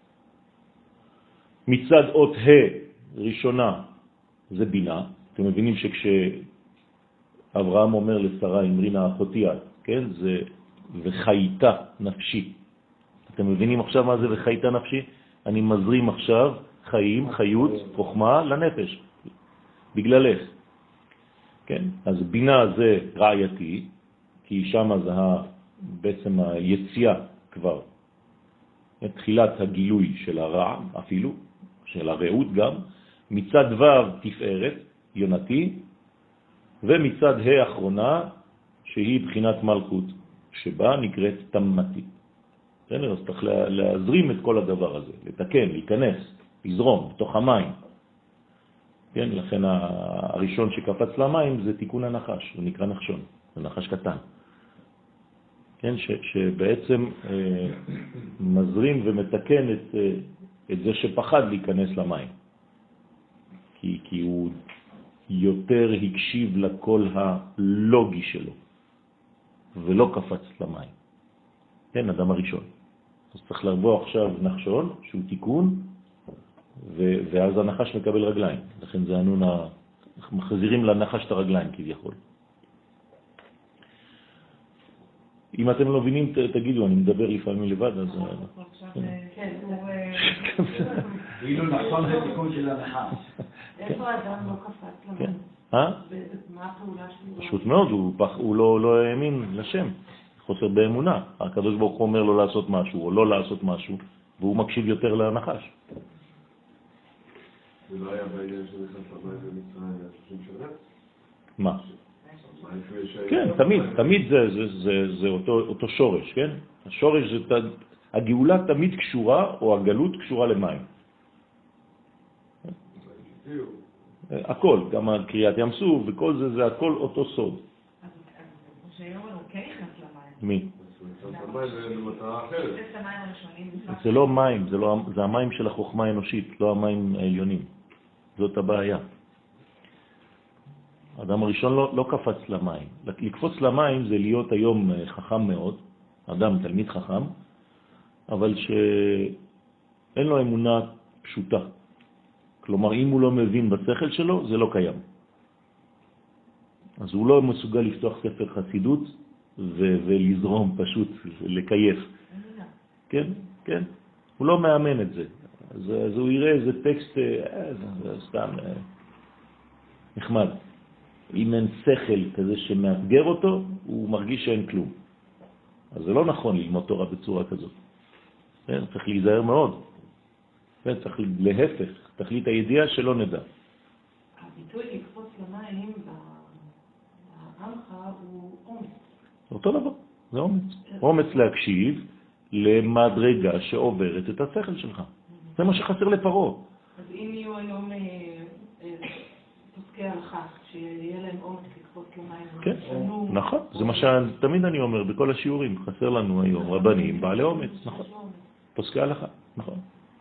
מצד אות ה' ראשונה זה בינה. אתם מבינים שכשאברהם אומר לשרה אמרינה אחותי את, כן? זה וחייתה נפשי. אתם מבינים עכשיו מה זה וחייתה נפשי? אני מזרים עכשיו חיים, חיות, חוכמה לנפש, בגללך. כן? אז בינה זה רעייתי, כי שם זה בעצם היציאה כבר, תחילת הגילוי של הרע אפילו, של הרעות גם, מצד ו' תפארת, יונתי, ומצד ה' האחרונה, שהיא בחינת מלכות, שבה נקראת תמתי. אז צריך להזרים את כל הדבר הזה, לתקן, להיכנס, לזרום, בתוך המים. כן, לכן הראשון שקפץ למים זה תיקון הנחש, הוא נקרא נחשון, זה נחש קטן. כן, ש, שבעצם אה, מזרים ומתקן את, אה, את זה שפחד להיכנס למים. כי, כי הוא יותר הקשיב לקול הלוגי שלו, ולא קפץ למים. כן, אדם הראשון. אז צריך לרבוא עכשיו נחשון, שהוא תיקון, ו, ואז הנחש מקבל רגליים. לכן זה ענון, אנחנו מחזירים לנחש את הרגליים כביכול. אם אתם לא מבינים, תגידו, אני מדבר לפעמים לבד, אז... כן, כאילו נכון זה תיקון של הנחש. איפה האדם לא קפץ למים? אה? מה הפעולה שלו? פשוט מאוד, הוא לא האמין לשם, חוסר באמונה. הקדוש ברוך הוא אומר לו לעשות משהו או לא לעשות משהו, והוא מקשיב יותר לנחש. זה לא היה בעניין של נכנס למים במצרים שלושים שנה? מה? כן, תמיד, תמיד זה, זה, זה, זה אותו, אותו שורש, כן? השורש זה, הגאולה תמיד קשורה, או הגלות קשורה למים. הכל, גם קריאת ים סוף וכל זה, זה הכל אותו סוד. אז שהיום הוא כן נכנס למים. מי? זה מטרה אחרת. זה המים הראשונים. זה לא מים, זה, לא, זה המים של החוכמה האנושית, לא המים העליונים. זאת הבעיה. האדם הראשון לא, לא קפץ למים. לקפוץ למים זה להיות היום חכם מאוד, אדם תלמיד חכם, אבל שאין לו אמונה פשוטה. כלומר, אם הוא לא מבין בשכל שלו, זה לא קיים. אז הוא לא מסוגל לפתוח ספר חסידות ו- ולזרום פשוט, לקייף. כן, כן. הוא לא מאמן את זה. אז, אז הוא יראה איזה טקסט, אה, זה סתם אה, נחמד. אם אין שכל כזה שמאתגר אותו, הוא מרגיש שאין כלום. אז זה לא נכון ללמוד תורה בצורה כזאת. כן, צריך להיזהר מאוד. כן, צריך להפך, תכלית הידיעה שלא נדע. הביטוי לקפוץ למים בעמך הוא אומץ. אותו דבר, זה אומץ. אומץ להקשיב למדרגה שעוברת את השכל שלך. זה מה שחסר לפרעה. אז אם יהיו היום פוסקי הלכה, שיהיה להם אומץ לקפוץ למים, כן, נכון. זה מה שתמיד אני אומר בכל השיעורים. חסר לנו היום רבנים, בעלי אומץ, נכון. פוסקי הלכה, נכון.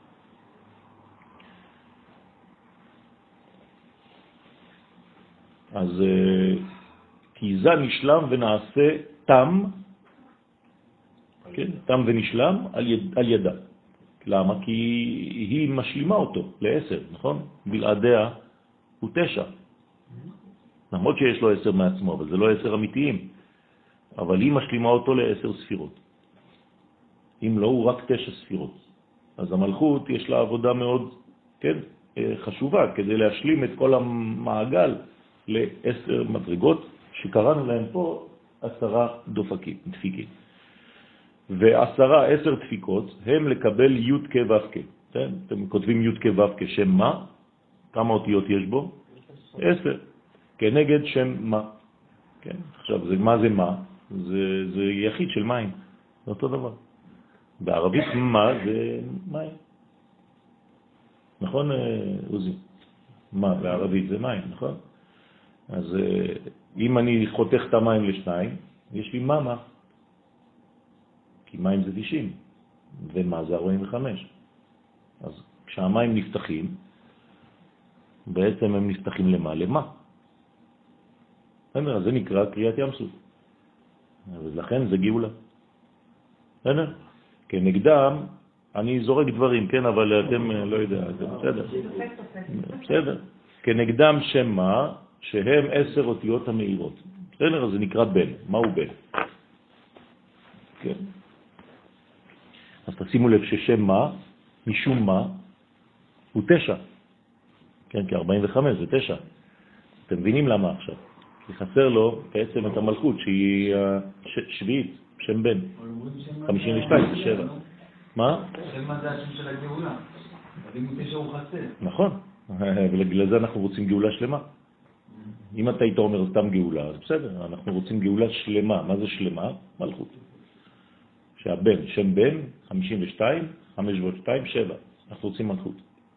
אז כי זה נשלם ונעשה תם, כן, תם ונשלם על, יד, על ידה. למה? כי היא משלימה אותו לעשר, נכון? בלעדיה הוא תשע. למרות שיש לו עשר מעצמו, אבל זה לא עשר אמיתיים. אבל היא משלימה אותו לעשר ספירות. אם לא, הוא רק תשע ספירות. אז המלכות יש לה עבודה מאוד, כן, חשובה, כדי להשלים את כל המעגל לעשר מדרגות, שקראנו להם פה עשרה דופקים, דפיקים. ועשרה, עשר דפיקות, הם לקבל י' כ' ו' כ'. כן? אתם כותבים י' כ' ו' כ', שם מה? כמה אותיות יש בו? עשר. כנגד שם מה. כן? עכשיו, זה, מה זה מה? זה, זה יחיד של מים. זה אותו דבר. בערבית מה זה מים. נכון, עוזי? מה בערבית זה מים, נכון? אז אם אני חותך את המים לשניים, יש לי מה. כי מים זה תשעים, ומה זה ארבעים וחמש. אז כשהמים נפתחים, בעצם הם נפתחים למה? למה? אז זה נקרא קריאת ים סוף. ולכן זה גאולה. כנגדם, אני זורק דברים, כן, אבל אתם לא יודע, זה בסדר. בסדר. כנגדם שם מה? שהם עשר אותיות המאירות. בסדר, אז זה נקרא בן. מהו בן? כן. אז תשימו לב ששם מה, משום מה, הוא תשע. כן, כי ארבעים וחמש זה תשע. אתם מבינים למה עכשיו? כי חסר לו בעצם את המלכות שהיא שביעית, שם בן. חמישים ושתיים זה שבע. מה? שם מה זה השם של הגאולה? אבל אם הוא תשע הוא חסר. נכון. ולגלל זה אנחנו רוצים גאולה שלמה. אם אתה היית אומר סתם גאולה, אז בסדר, אנחנו רוצים גאולה שלמה. מה זה שלמה? מלכות. שהבן, שם בן, חמישים ושתיים, חמש ועוד שתיים, שבע. אנחנו רוצים מלכות.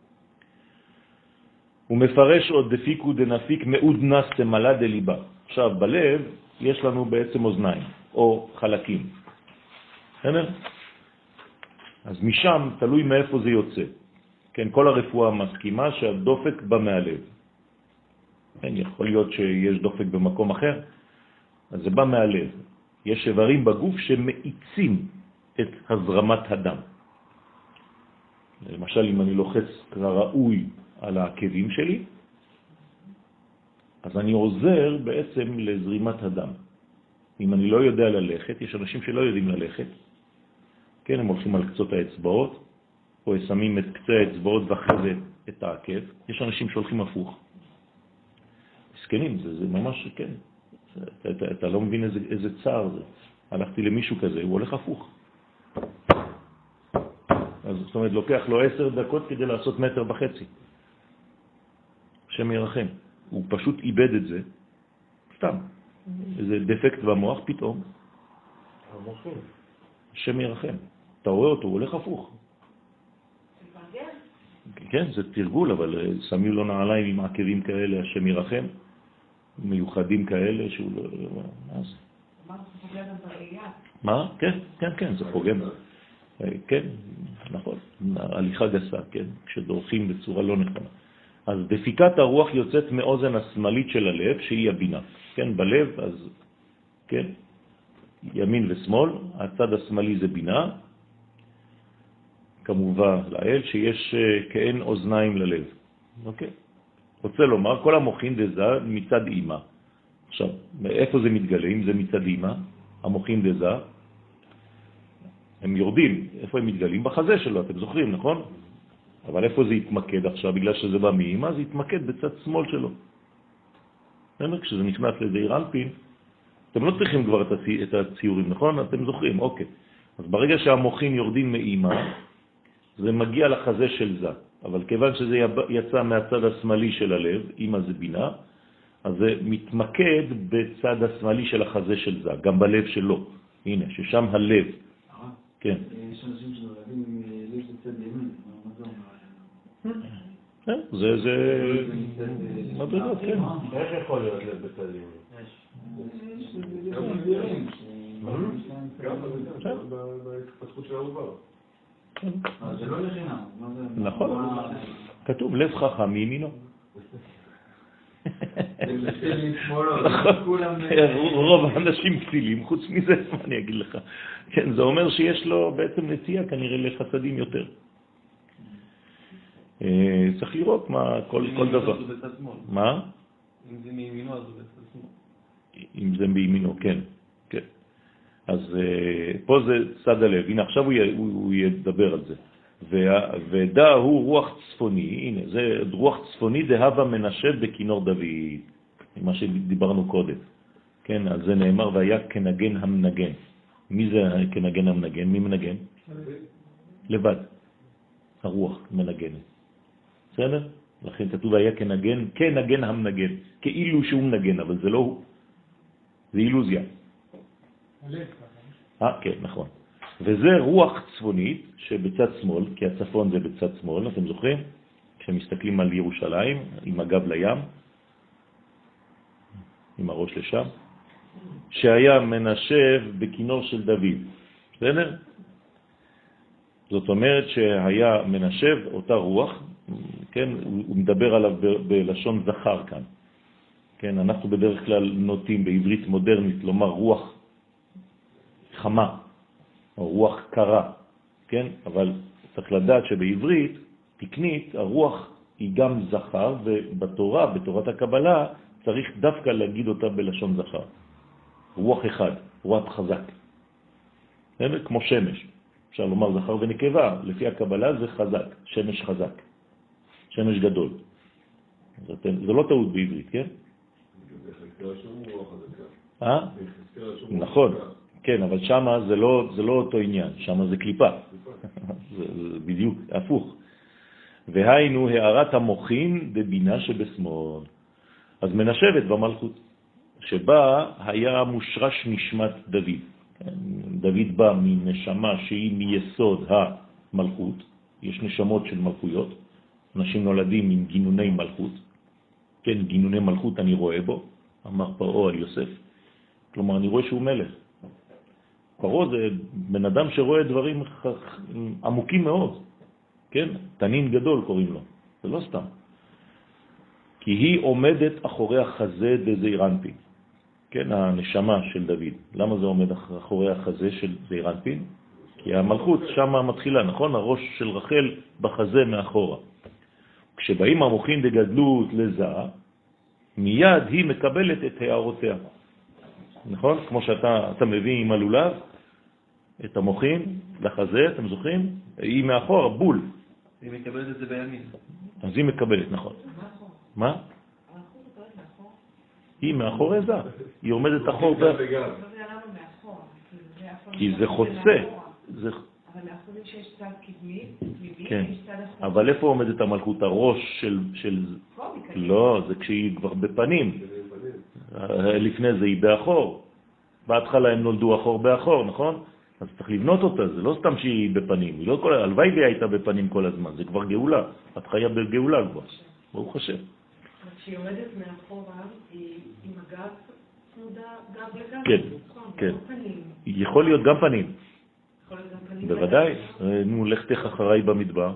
הוא מפרש עוד דפיקו דנפיק מאוד נס תמלה דליבה. עכשיו, בלב יש לנו בעצם אוזניים, או חלקים. בסדר? אז משם תלוי מאיפה זה יוצא. כן, כל הרפואה מסכימה שהדופק בא מהלב. כן, יכול להיות שיש דופק במקום אחר, אז זה בא מהלב. יש איברים בגוף שמאיצים את הזרמת הדם. למשל, אם אני לוחץ כראוי על העקבים שלי, אז אני עוזר בעצם לזרימת הדם. אם אני לא יודע ללכת, יש אנשים שלא יודעים ללכת, כן, הם הולכים על קצות האצבעות, או שמים את קצה האצבעות ואחרי זה את העקב. יש אנשים שהולכים הפוך. מסכנים, זה, זה ממש, כן. אתה, אתה, אתה לא מבין איזה, איזה צער זה. הלכתי למישהו כזה, הוא הולך הפוך. אז זאת אומרת, לוקח לו עשר דקות כדי לעשות מטר וחצי. השם ירחם. הוא פשוט איבד את זה, סתם. איזה דפקט במוח פתאום. המוחים. השם ירחם. אתה רואה אותו, הוא הולך הפוך. כן, זה תרגול, אבל שמים לו נעליים עם עקבים כאלה, השם ירחם, מיוחדים כאלה, שהוא לא... מה זה? מה זה פוגע בראייה? מה? כן, כן, כן, זה פוגם. כן, נכון, הליכה גסה, כן, כשדורכים בצורה לא נכונה. אז דפיקת הרוח יוצאת מאוזן השמאלית של הלב, שהיא הבינה. כן, בלב, אז, כן, ימין ושמאל, הצד השמאלי זה בינה, כמובן לאל, שיש כאין אוזניים ללב. אוקיי? רוצה לומר, כל המוחין דזה מצד אימא. עכשיו, איפה זה מתגלה? אם זה מצד אימא, המוחין דזה, הם יורדים. איפה הם מתגלים? בחזה שלו, אתם זוכרים, נכון? אבל איפה זה יתמקד עכשיו? בגלל שזה בא מאימא, זה יתמקד בצד שמאל שלו. כשזה נכנס לזעיר אנפין, אתם לא צריכים כבר את הציורים, נכון? אתם זוכרים, אוקיי. אז ברגע שהמוחין יורדים מאימא, זה מגיע לחזה של זה. אבל כיוון שזה יצא מהצד השמאלי של הלב, אימא זה בינה, אז זה מתמקד בצד השמאלי של החזה של זה, גם בלב שלו. הנה, ששם הלב. כן. יש אנשים שנולדים עם לב בצד ימין, מה זה אומר? זה, זה... מדרגות, כן. איך יכול להיות לב בצד ימין? בהתפתחות של העובר. זה לא לחינם. נכון. כתוב לב חכם מימינו. רוב האנשים פסילים, חוץ מזה, מה אני אגיד לך? כן, זה אומר שיש לו בעצם נטייה כנראה לחסדים יותר. צריך לראות מה, כל דבר. מה? אם זה מימינו, אז הוא בצד שמאל. אם זה בימינו, כן. כן. אז פה זה צד הלב. הנה, עכשיו הוא, י, הוא ידבר על זה. ודע הוא רוח צפוני, הנה, זה רוח צפוני דהבה מנשב בכינור דוד, מה שדיברנו קודם. כן, אז זה נאמר, והיה כנגן המנגן. מי זה כנגן המנגן? מי מנגן? לבד. הרוח מנגנת. בסדר? לכן כתוב היה כנגן, כנגן המנגן, כאילו שהוא מנגן, אבל זה לא הוא. זה אילוזיה. אה, כן, נכון. וזה רוח צפונית שבצד שמאל, כי הצפון זה בצד שמאל, אתם זוכרים? כשמסתכלים על ירושלים, עם הגב לים, עם הראש לשם, שהיה מנשב בכינור של דוד. בסדר? זאת אומרת שהיה מנשב אותה רוח, כן, הוא מדבר עליו ב- בלשון זכר כאן. כן, אנחנו בדרך כלל נוטים בעברית מודרנית לומר רוח חמה, או רוח קרה, כן? אבל צריך לדעת שבעברית תקנית הרוח היא גם זכר, ובתורה, בתורת הקבלה, צריך דווקא להגיד אותה בלשון זכר. רוח אחד, רוח חזק. כן? כמו שמש. אפשר לומר זכר ונקבה, לפי הקבלה זה חזק, שמש חזק, שמש גדול. זה לא טעות בעברית, כן? אה? נכון, כן, אבל שמה זה לא, זה לא אותו עניין, שמה זה קליפה. זה, זה בדיוק הפוך. והיינו הערת המוחין בבינה שבשמאל. אז מנשבת במלכות, שבה היה מושרש נשמת דוד. דוד בא מנשמה שהיא מיסוד המלכות, יש נשמות של מלכויות, אנשים נולדים עם גינוני מלכות, כן, גינוני מלכות אני רואה בו, אמר פרעה על יוסף, כלומר אני רואה שהוא מלך. פרעה זה בן אדם שרואה דברים עמוקים מאוד, כן, תנין גדול קוראים לו, זה לא סתם. כי היא עומדת אחורי החזה דזעיר אנפין. כן, הנשמה של דוד. למה זה עומד אחורי החזה של זעיר אנפין? כי המלכות שם מתחילה, נכון? הראש של רחל בחזה מאחורה. כשבאים המוחין דגדלות לזה, מיד היא מקבלת את הערותיה. נכון? כמו שאתה אתה מביא עם הלולב, את המוחין לחזה, אתם זוכרים? היא מאחורה, בול. היא מקבלת את זה בימין. אז היא מקבלת, נכון. מה? היא מאחורי זה, היא עומדת אחור ב... כי זה חוצה. אבל מאחור יש שיש צד קדמי, קדמי, כן. יש צד אחורי. אבל איפה עומדת המלכות? הראש של... של... לא, זה כשהיא כבר בפנים. לפני זה היא באחור. בהתחלה הם נולדו אחור באחור, נכון? אז צריך לבנות אותה, זה לא סתם שהיא בפנים. היא לא כל... הלוואי והיא הייתה בפנים כל הזמן, זה כבר גאולה. את חיה בגאולה כבר. ברוך השם. כשהיא עומדת מאחורה, היא עם הגב צמודה, גב לגב. כן, כן. יכול להיות גם פנים. בוודאי. נו, לכתך אחריי במדבר.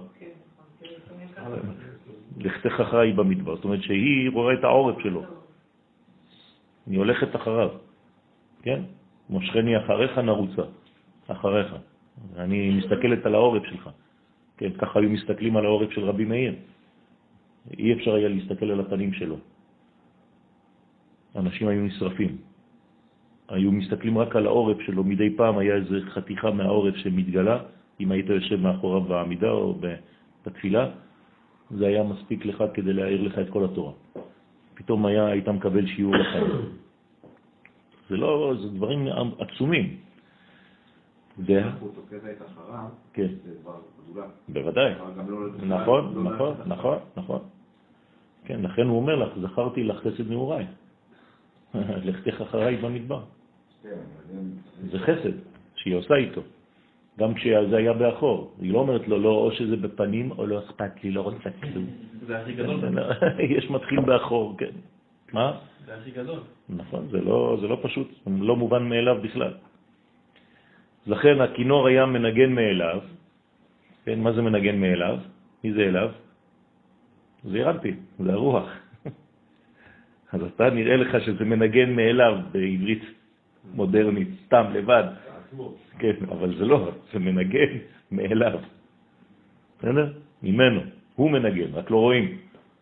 לכתך אחריי במדבר. זאת אומרת שהיא רואה את העורף שלו. אני הולכת אחריו. כן? מושכני אחריך נרוצה. אחריך. אני מסתכלת על העורף שלך. כן, ככה היו מסתכלים על העורף של רבי מאיר. אי אפשר היה להסתכל על הפנים שלו. אנשים היו נשרפים. היו מסתכלים רק על העורף שלו. מדי פעם היה איזו חתיכה מהעורף שמתגלה. אם היית יושב מאחוריו בעמידה או בתפילה, זה היה מספיק לך כדי להעיר לך את כל התורה. פתאום היה, היית מקבל שיעור אחד. זה לא, זה דברים עצומים. זה... הוא תוקף את אחריו, כן. זה כבר גדולה. בוודאי. נכון, נכון, נכון, נכון. כן, לכן הוא אומר לך, זכרתי לך חסד נעוריי. לכתך אחריי במדבר. זה חסד שהיא עושה איתו. גם כשזה היה באחור. היא לא אומרת לו, לא, או שזה בפנים, או לא אכפת לי, לא רוצה כלום. זה הכי גדול. יש מתחיל באחור, כן. מה? זה הכי גדול. נכון, זה לא, זה לא פשוט, זה לא מובן מאליו בכלל. לכן הכינור היה מנגן מאליו. כן, מה זה מנגן מאליו? מי זה אליו? זה ירנפין, זה הרוח. אז אתה נראה לך שזה מנגן מאליו בעברית מודרנית, סתם, לבד. כן, אבל זה לא, זה מנגן מאליו. בסדר? ממנו. הוא מנגן, רק לא רואים.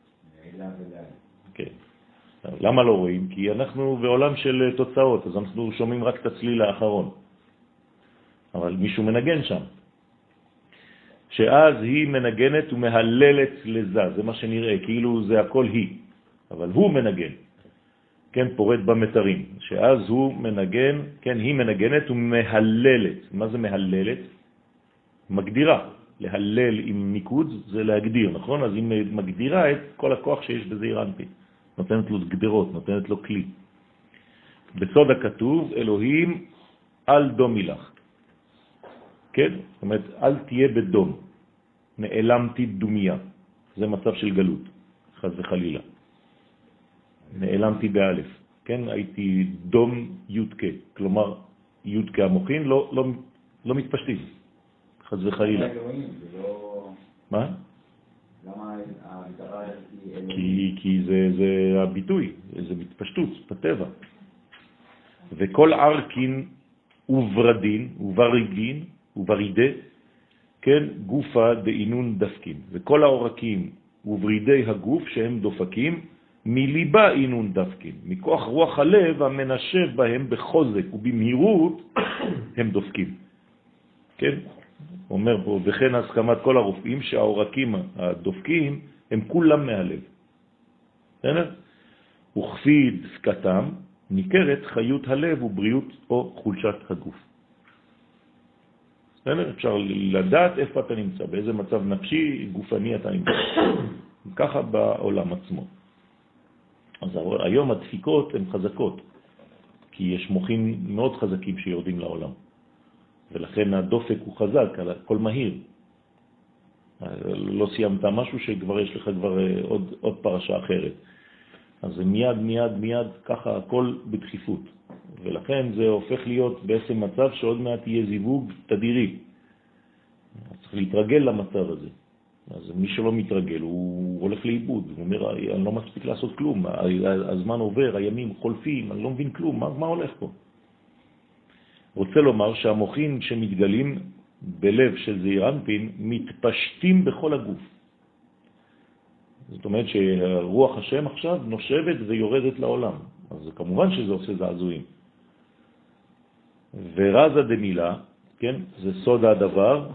כן. למה לא רואים? כי אנחנו בעולם של תוצאות, אז אנחנו שומעים רק את הצליל האחרון. אבל מישהו מנגן שם. שאז היא מנגנת ומהללת לזה, זה מה שנראה, כאילו זה הכל היא. אבל הוא מנגן. כן, פורט במתרים, שאז הוא מנגן, כן, היא מנגנת ומהללת. מה זה מהללת? מגדירה. להלל עם מיקוד זה להגדיר, נכון? אז היא מגדירה את כל הכוח שיש בזעיר אנפין. נותנת לו גדרות, נותנת לו כלי. בסוד הכתוב, אלוהים אל דומי לך. כן? זאת אומרת, אל תהיה בדום. נעלמתי דומיה. זה מצב של גלות, חס וחלילה. נעלמתי באלף, כן? הייתי דום יודקה, כלומר יודקה המוחין לא, לא, לא מתפשטים, חס וחלילה. מה? למה ההגדרה היא אלוהים? כי, כי זה, זה הביטוי, זה מתפשטות בטבע. וכל ערקין וברדין וברידין וברידה, כן, גופה דאינון דפקים. וכל העורקים וברידי הגוף שהם דופקים, מליבה אינון דפקים. מכוח רוח הלב המנשב בהם בחוזק ובמהירות הם דופקים. כן? אומר פה, וכן הסכמת כל הרופאים שהעורקים הדופקים הם כולם מהלב. בסדר? וכפי דפקתם ניכרת חיות הלב ובריאות או חולשת הגוף. בסדר? אפשר לדעת איפה אתה נמצא, באיזה מצב נפשי, גופני אתה נמצא. ככה בעולם עצמו. אז היום הדפיקות הן חזקות, כי יש מוחים מאוד חזקים שיורדים לעולם. ולכן הדופק הוא חזק, הכל מהיר. לא סיימת משהו שכבר יש לך כבר עוד, עוד פרשה אחרת. אז זה מיד, מיד, מיד, ככה הכל בדחיפות. ולכן זה הופך להיות בעצם מצב שעוד מעט יהיה זיווג תדירי. צריך להתרגל למצב הזה. אז מי שלא מתרגל, הוא הולך לאיבוד. הוא אומר, אני לא מספיק לעשות כלום. הזמן עובר, הימים חולפים, אני לא מבין כלום. מה, מה הולך פה? רוצה לומר שהמוחים שמתגלים בלב של זעיר אנפין מתפשטים בכל הגוף. זאת אומרת שרוח השם עכשיו נושבת ויורדת לעולם. אז כמובן שזה עושה זעזועים. ורזה דמילה, כן, זה סוד הדבר,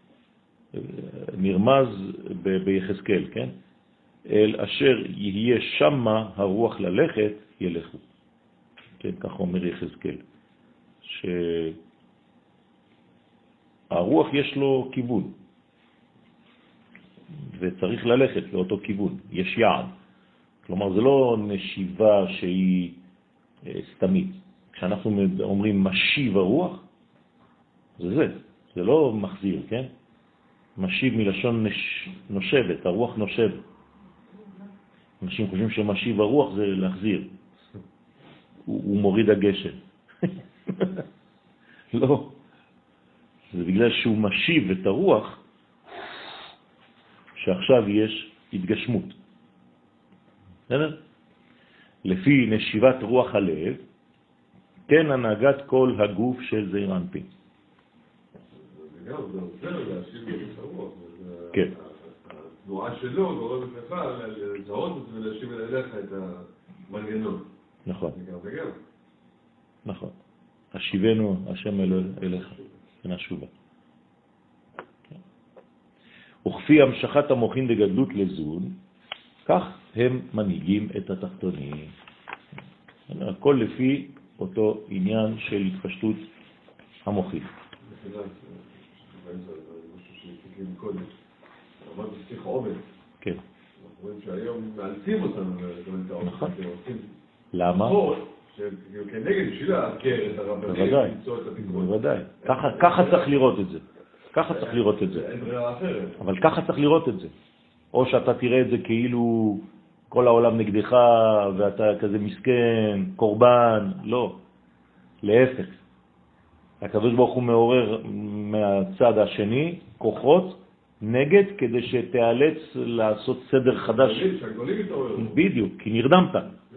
נרמז ביחזקאל, כן? אל אשר יהיה שמה הרוח ללכת, ילכו. כן, כך אומר יחזקאל. הרוח יש לו כיוון, וצריך ללכת לאותו כיוון, יש יעד. כלומר, זה לא נשיבה שהיא סתמית. כשאנחנו אומרים משיב הרוח, זה זה, זה לא מחזיר, כן? משיב מלשון נש... נושבת, הרוח נושב. אנשים חושבים שמשיב הרוח זה להחזיר. הוא, הוא מוריד הגשם. לא. זה בגלל שהוא משיב את הרוח, שעכשיו יש התגשמות. בסדר? לפי נשיבת רוח הלב, כן הנהגת כל הגוף של זעיר אנפין. זה גם, זה עוזר להשיב את הרוח. כן. התנועה שלו גורמת לך לזהות את זה ולהשיב אליך את המנגנון. נכון. זה גם. נכון. השיבנו השם אליך, ונשובה. וכפי המשכת המוחין בגדלות לזון, כך הם מנהיגים את התחתונים. הכל לפי אותו עניין של התפשטות המוחין. זה משהו שהתקיים קודם. אמרת שצריך עובד. כן. אנחנו רואים שהיום מאלצים אותנו לקבל את העובד. נכון. למה? כנגד בשביל להכר את הרבנים, בוודאי, למצוא את הפתרון. בוודאי. ככה צריך לראות את זה. ככה צריך לראות את זה. אין ברירה אחרת. אבל ככה צריך לראות את זה. או שאתה תראה את זה כאילו כל העולם נגדך ואתה כזה מסכן, קורבן, לא. להפך. הקדוש ברוך הוא מעורר מהצד השני כוחות נגד כדי שתיאלץ לעשות סדר חדש. בדיוק, כי נרדמת.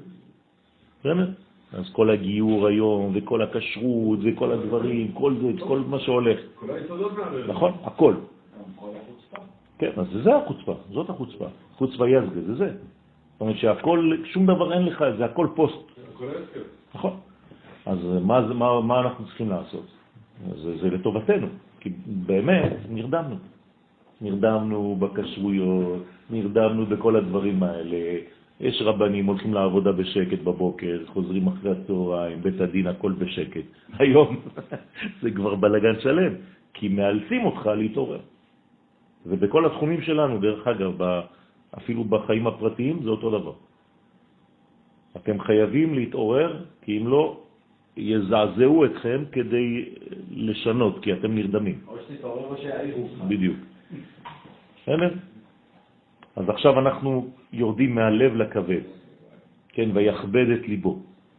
אז כל הגיור היום וכל הכשרות וכל הדברים, כל זה, כל מה שהולך. כל היסודות מהרב. נכון, הכל. כל החוצפה. כן, אז זה החוצפה, זאת החוצפה. חוצפה יזגה, זה זה. זאת אומרת שהכל, שום דבר אין לך, זה הכל פוסט. הכל ההסכם. נכון. אז מה, מה, מה אנחנו צריכים לעשות? זה, זה לטובתנו, כי באמת נרדמנו. נרדמנו בכשרויות, נרדמנו בכל הדברים האלה. יש רבנים, הולכים לעבודה בשקט בבוקר, חוזרים אחרי הצהריים, בית הדין, הכל בשקט. היום זה כבר בלגן שלם, כי מאלצים אותך להתעורר. ובכל התחומים שלנו, דרך אגב, אפילו בחיים הפרטיים, זה אותו דבר. אתם חייבים להתעורר, כי אם לא, יזעזעו אתכם כדי לשנות, כי אתם נרדמים. או שתתעורר או שיעירו. בדיוק. בסדר? אז עכשיו אנחנו יורדים מהלב לכבד, כן, ויכבד את ליבו.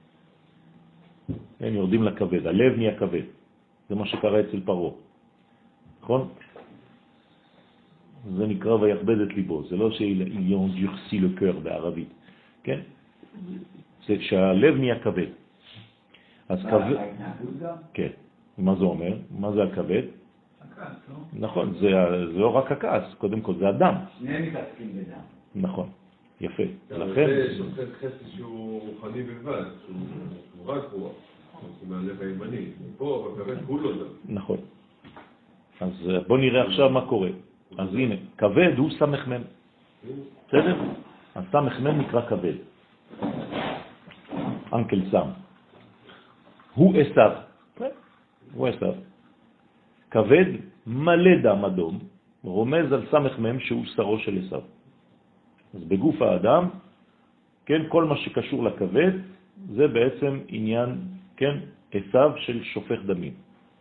כן, יורדים לכבד, הלב נהיה כבד. זה מה שקרה אצל פרעה. נכון? זה נקרא ויכבד את ליבו. זה לא qu'il endurcit le cœur בערבית. כן? זה שהלב נהיה כבד. אז כבד... כן. מה זה אומר? מה זה הכבד? הכעס, לא? נכון, זה, זה לא רק הכעס, קודם כל זה הדם. שניהם מתעסקים בדם. נכון, יפה. לכן... זה שופט חסד שהוא רוחני בלבד, שהוא רק רוח, הוא מהלב הימני. פה, בכבד, הוא לא דם. נכון. אז בוא נראה עכשיו מה קורה. אז הנה, כבד הוא סמך מם. בסדר? הסמך מם נקרא כבד. אנקל סם. הוא אסב. הוא אסב. כבד מלא דם אדום, רומז על סמך מם שהוא שרו של אסב. אז בגוף האדם, כן, כל מה שקשור לכבד, זה בעצם עניין, כן, אסב של שופך דמים.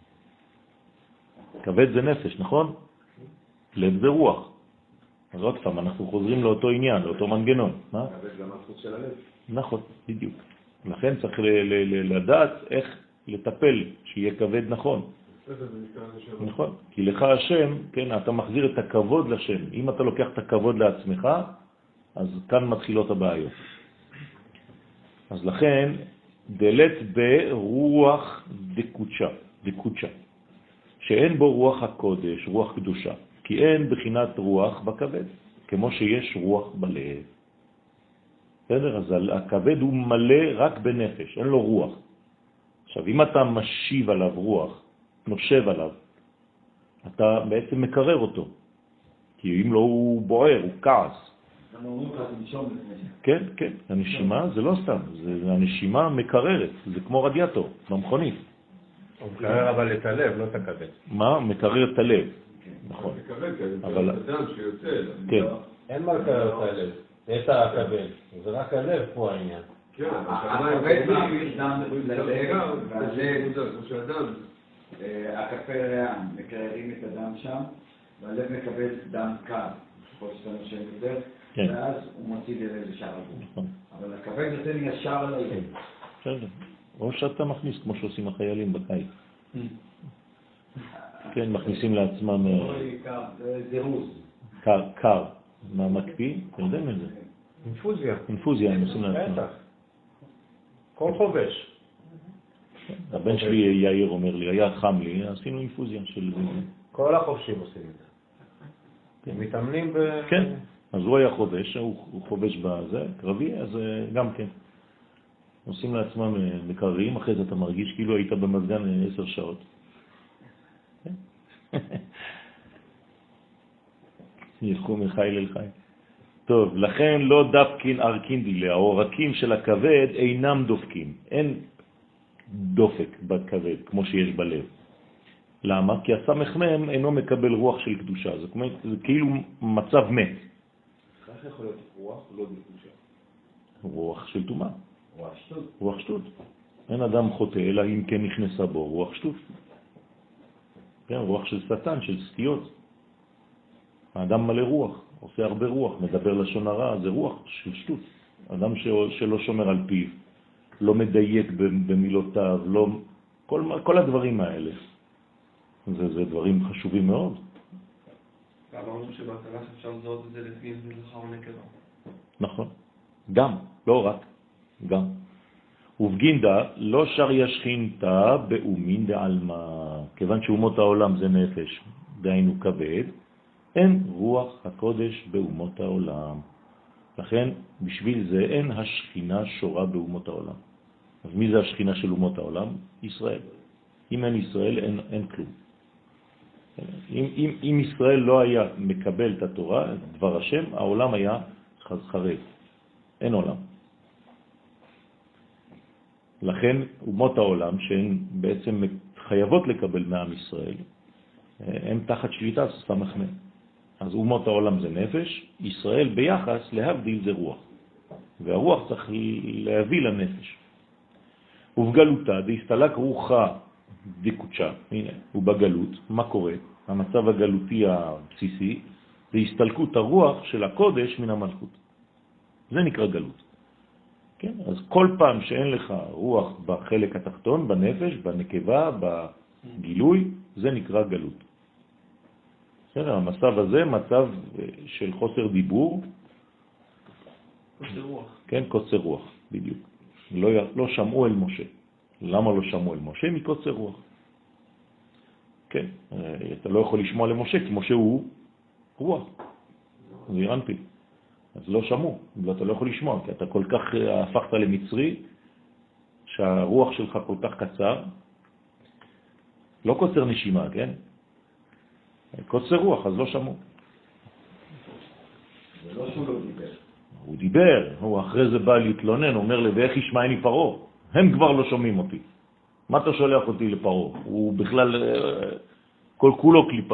כבד זה נפש, נכון? לב זה רוח. אז עוד פעם, אנחנו חוזרים לאותו עניין, לאותו מנגנון. מה? כבד גם החוץ של הלב. נכון, בדיוק. לכן צריך לדעת איך לטפל, שיהיה כבד נכון. נכון, כי לך השם, כן, אתה מחזיר את הכבוד לשם. אם אתה לוקח את הכבוד לעצמך, אז כאן מתחילות הבעיות. אז לכן, דלת ברוח דקודשה, דקודשה, שאין בו רוח הקודש, רוח קדושה, כי אין בחינת רוח בכבד, כמו שיש רוח בלב. בסדר? אז הכבד הוא מלא רק בנפש, אין לו רוח. עכשיו, אם אתה משיב עליו רוח, נושב עליו, אתה בעצם מקרר אותו. כי אם לא הוא בוער, הוא כעס. כן, כן. הנשימה זה לא סתם, זה הנשימה מקררת, זה כמו רדיאטור במכונית. הוא מקרר אבל את הלב, לא את הכבד. מה? מקרר את הלב. נכון. אבל אדם שיוצא. כן. אין מה לקרר את הלב, את הכבד. זה רק הלב פה העניין. כן, הכבד מעביר דם ללב, והלב, כמו שאדם. הכף ריאה, מקררים את הדם שם, והלב מקבל דם קר, כמו שאתה נושם יותר, ואז הוא מוציא ללב לשאר הגוף. אבל הכבד נותן ישר ללב. בסדר. או שאתה מכניס כמו שעושים החיילים בקיץ. כן, מכניסים לעצמם זירוז. קר, קר. מה מקפיא? אתם יודעים את זה? אינפוזיה. אינפוזיה, הם עושים לעצמם. בטח. כל חובש. הבן שלי יאיר אומר לי, היה חם לי, עשינו אינפוזיה של זה. כל החובשים עושים את זה. הם מתאמנים ב... כן, אז הוא היה חובש, הוא חובש בזה, קרבי, אז גם כן. עושים לעצמם מקררים, אחרי זה אתה מרגיש כאילו היית במזגן עשר שעות. ילכו מחיל אל חי. טוב, לכן לא דפקין ארקין דילה, העורקים של הכבד אינם דופקים, אין דופק בכבד כמו שיש בלב. למה? כי הסמ"ם אינו מקבל רוח של קדושה, זה, כמו, זה כאילו מצב מת. איך יכול להיות רוח לא בקדושה? רוח של תומה. רוח שטות. רוח שטות. אין אדם חוטא, אלא אם כן נכנסה בו רוח שטות. כן, רוח של שטן, של סטיות. האדם מלא רוח, עושה הרבה רוח, מדבר לשון הרע, זה רוח של שטות. אדם שלא שומר על פיו, לא מדייק במילותיו, לא... כל, כל הדברים האלה. זה, זה דברים חשובים מאוד. ואמרנו שבהתחלה אפשר לזהות את זה לפי זכר ונקבה. נכון. גם, לא רק, גם. ובגינדה לא שר ישכינתה באומין דעלמה. כיוון שאומות העולם זה נפש, דהיינו כבד, אין רוח הקודש באומות העולם. לכן, בשביל זה אין השכינה שורה באומות העולם. אז מי זה השכינה של אומות העולם? ישראל. אם אין ישראל, אין, אין כלום. אם, אם, אם ישראל לא היה מקבל את התורה, דבר השם, העולם היה חרב. אין עולם. לכן, אומות העולם, שהן בעצם חייבות לקבל מעם ישראל, הם תחת שליטה סמ"ם. אז אומות העולם זה נפש, ישראל ביחס להבדיל זה רוח. והרוח צריך להביא לנפש. ובגלותה, דהסתלק רוחה דקודשה, הנה, ובגלות, מה קורה? המצב הגלותי הבסיסי, זה הסתלקות הרוח של הקודש מן המלכות. זה נקרא גלות. כן? אז כל פעם שאין לך רוח בחלק התחתון, בנפש, בנקבה, בגילוי, זה נקרא גלות. בסדר, המצב הזה מצב של חוסר דיבור. קוצר רוח. כן, קוצר רוח, בדיוק. לא, לא שמעו אל משה. למה לא שמעו אל משה? מקוצר רוח. כן, אתה לא יכול לשמוע למשה, כי משה הוא רוח. זה אירנפי. אז לא שמעו, ואתה לא יכול לשמוע, כי אתה כל כך הפכת למצרי, שהרוח שלך כל כך קצר, לא קוצר נשימה, כן? קוצר רוח, אז לא שמעו. זה לא שהוא לא דיבר. הוא דיבר, הוא אחרי זה בא להתלונן, אומר לי, ואיך ישמעני פרעה? הם כבר לא שומעים אותי. מה אתה שולח אותי לפרעה? הוא בכלל כל כולו קליפה.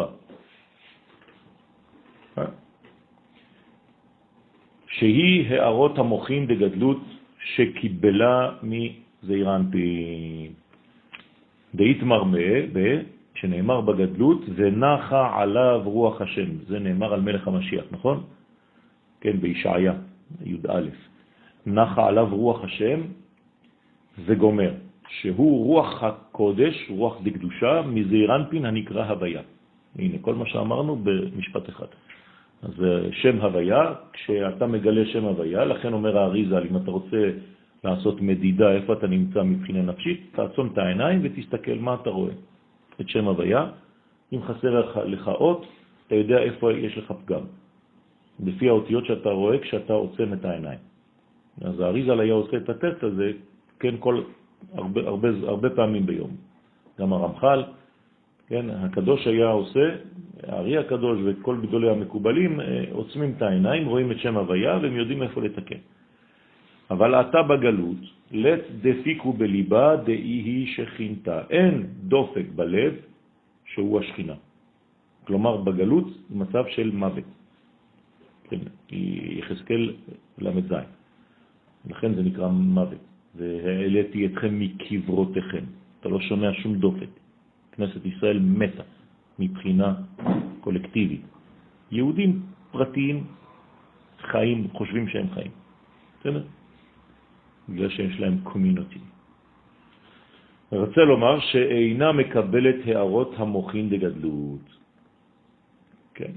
שהיא הערות המוחין דגדלות שקיבלה מזעיר אנפין. דאית מרמה, שנאמר בגדלות, ונחה עליו רוח השם. זה נאמר על מלך המשיח, נכון? כן, בישעיה, י"א. נחה עליו רוח השם וגומר, שהוא רוח הקודש, רוח דקדושה, מזעיר אנפין הנקרא הוויה. הנה, כל מה שאמרנו במשפט אחד. אז שם הוויה, כשאתה מגלה שם הוויה, לכן אומר האריזל, אם אתה רוצה לעשות מדידה איפה אתה נמצא מבחינה נפשית, תעצום את העיניים ותסתכל מה אתה רואה. את שם הוויה, אם חסר לך, לך אות, אתה יודע איפה יש לך פגם. לפי האותיות שאתה רואה כשאתה עוצם את העיניים. אז האריזל היה עושה את הטסט הזה, כן, כל, הרבה, הרבה, הרבה פעמים ביום. גם הרמח"ל, כן, הקדוש היה עושה, הארי הקדוש וכל גדולי המקובלים עוצמים את העיניים, רואים את שם הוויה והם יודעים איפה לתקן. אבל אתה בגלות, לת דפיקו בליבה דאי היא שכינתה. אין דופק בלב שהוא השכינה. כלומר בגלות מצב של מוות. כן, יחזקאל למד זין. לכן זה נקרא מוות. והעליתי אתכם מקברותיכם. אתה לא שומע שום דופק. כנסת ישראל מתה מבחינה קולקטיבית. יהודים פרטיים חיים, חושבים שהם חיים. בסדר? בגלל שיש להם קומיוניטי. אני רוצה לומר שאינה מקבלת הערות המוחין דגדלות. כן.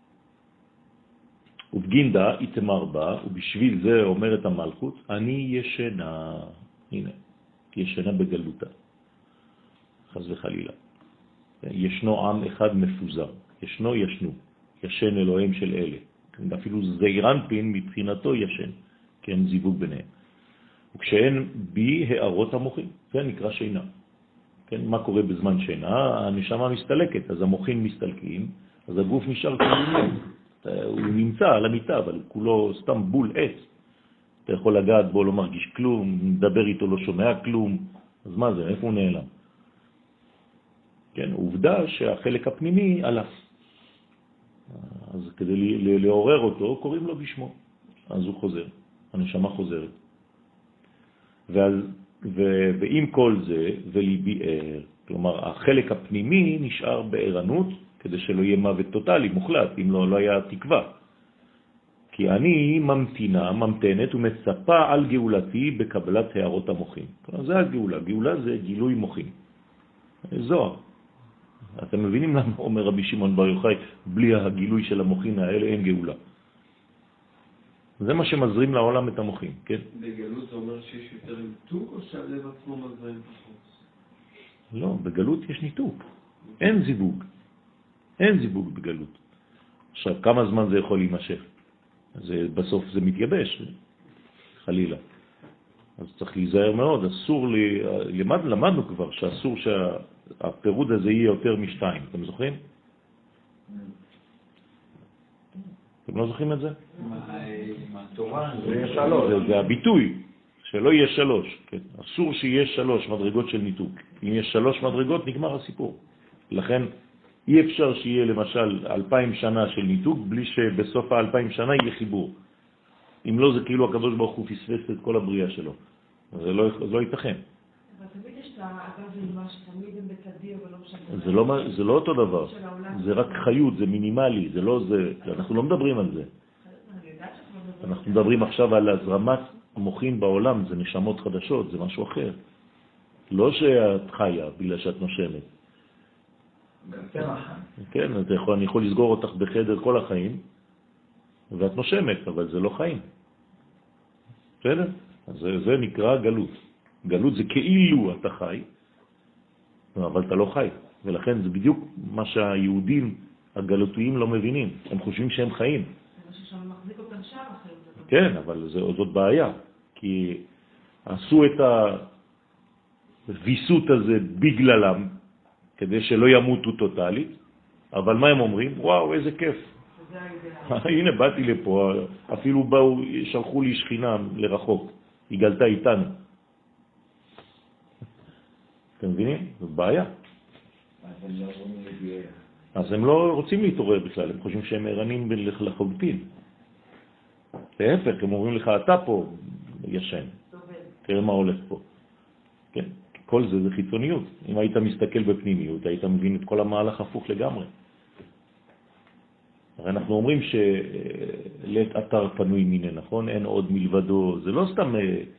ובגינדה יתמר בה, ובשביל זה אומרת המלכות, אני ישנה. הנה, ישנה בגלותה. חס וחלילה. ישנו עם אחד מפוזר. ישנו ישנו. ישן אלוהים של אלה. אפילו זעירנפין מבחינתו ישן. כן, זיווג ביניהם. וכשאין בי הערות המוחין, זה נקרא שינה. כן, מה קורה בזמן שינה? הנשמה מסתלקת, אז המוחין מסתלקים, אז הגוף נשאר כלומר. הוא נמצא על המיטה, אבל כולו סתם בול עץ. אתה יכול לגעת בו, לא מרגיש כלום, מדבר איתו, לא שומע כלום. אז מה זה? איפה הוא נעלם? כן, עובדה שהחלק הפנימי עלה. אז כדי לעורר אותו, קוראים לו בשמו. אז הוא חוזר, הנשמה חוזרת. ואז, ו, ועם כל זה, וליבי ער. כלומר, החלק הפנימי נשאר בערנות, כדי שלא יהיה מוות טוטלי, מוחלט, אם לא, לא היה תקווה. כי אני ממתינה, ממתנת ומצפה על גאולתי בקבלת הערות המוחים. כלומר, זה הגאולה. גאולה זה גילוי מוחים. זוהר. אתם מבינים למה אומר רבי שמעון בר יוחאי, בלי הגילוי של המוחים האלה אין גאולה. זה מה שמזרים לעולם את המוחים, כן? בגלות זה אומר שיש יותר ניתוק או שהלב עצמו מזרים פחות? לא, בגלות יש ניתוק. אין זיווג. אין זיווג בגלות. עכשיו, כמה זמן זה יכול להימשך? זה, בסוף זה מתייבש, חלילה. אז צריך להיזהר מאוד. אסור, לי, למד, למדנו כבר שאסור שהפירוד הזה יהיה יותר משתיים. אתם זוכרים? אתם לא זוכרים את זה? זה שלוש. זה הביטוי, שלא יהיה שלוש. אסור שיהיה שלוש מדרגות של ניתוק. אם יש שלוש מדרגות, נגמר הסיפור. לכן אי אפשר שיהיה למשל אלפיים שנה של ניתוק, בלי שבסוף האלפיים שנה יהיה חיבור. אם לא, זה כאילו הקדוש ברוך הוא פספס את כל הבריאה שלו. זה לא, זה לא ייתכן. אבל תמיד יש את האגב למה שתמיד הם בתדיר ולא משנה. זה לא, זה לא אותו דבר. זה רק חיות, זה מינימלי, זה לא זה. אנחנו לא מדברים על זה. אנחנו מדברים עכשיו על הזרמת המוחים בעולם, זה נשמות חדשות, זה משהו אחר. לא שאת חיה בגלל שאת נושמת. כן, אז יכול, אני יכול לסגור אותך בחדר כל החיים, ואת נושמת, אבל זה לא חיים. בסדר? אז זה, זה נקרא גלות. גלות זה כאילו אתה חי, אבל אתה לא חי. ולכן זה בדיוק מה שהיהודים הגלותיים לא מבינים. הם חושבים שהם חיים. זה משהו שם מחזיק אותם שם אחרי זה. כן, אבל זה, זאת בעיה. כי עשו את הוויסות הזה בגללם, כדי שלא ימותו טוטלית, אבל מה הם אומרים? וואו, איזה כיף. הנה, באתי לפה, אפילו באו, שלחו לי שכינה לרחוק, היא גלתה איתנו. אתם מבינים? זאת בעיה. אז הם לא רוצים להתעורר בכלל, הם חושבים שהם ערנים לחלוטין. להפך, הם אומרים לך, אתה פה ישן. תראה מה הולך פה. כן. כל זה זה חיצוניות. אם היית מסתכל בפנימיות, היית מבין את כל המהלך הפוך לגמרי. הרי אנחנו אומרים שלית אתר פנוי מיני, נכון? אין עוד מלבדו. זה לא סתם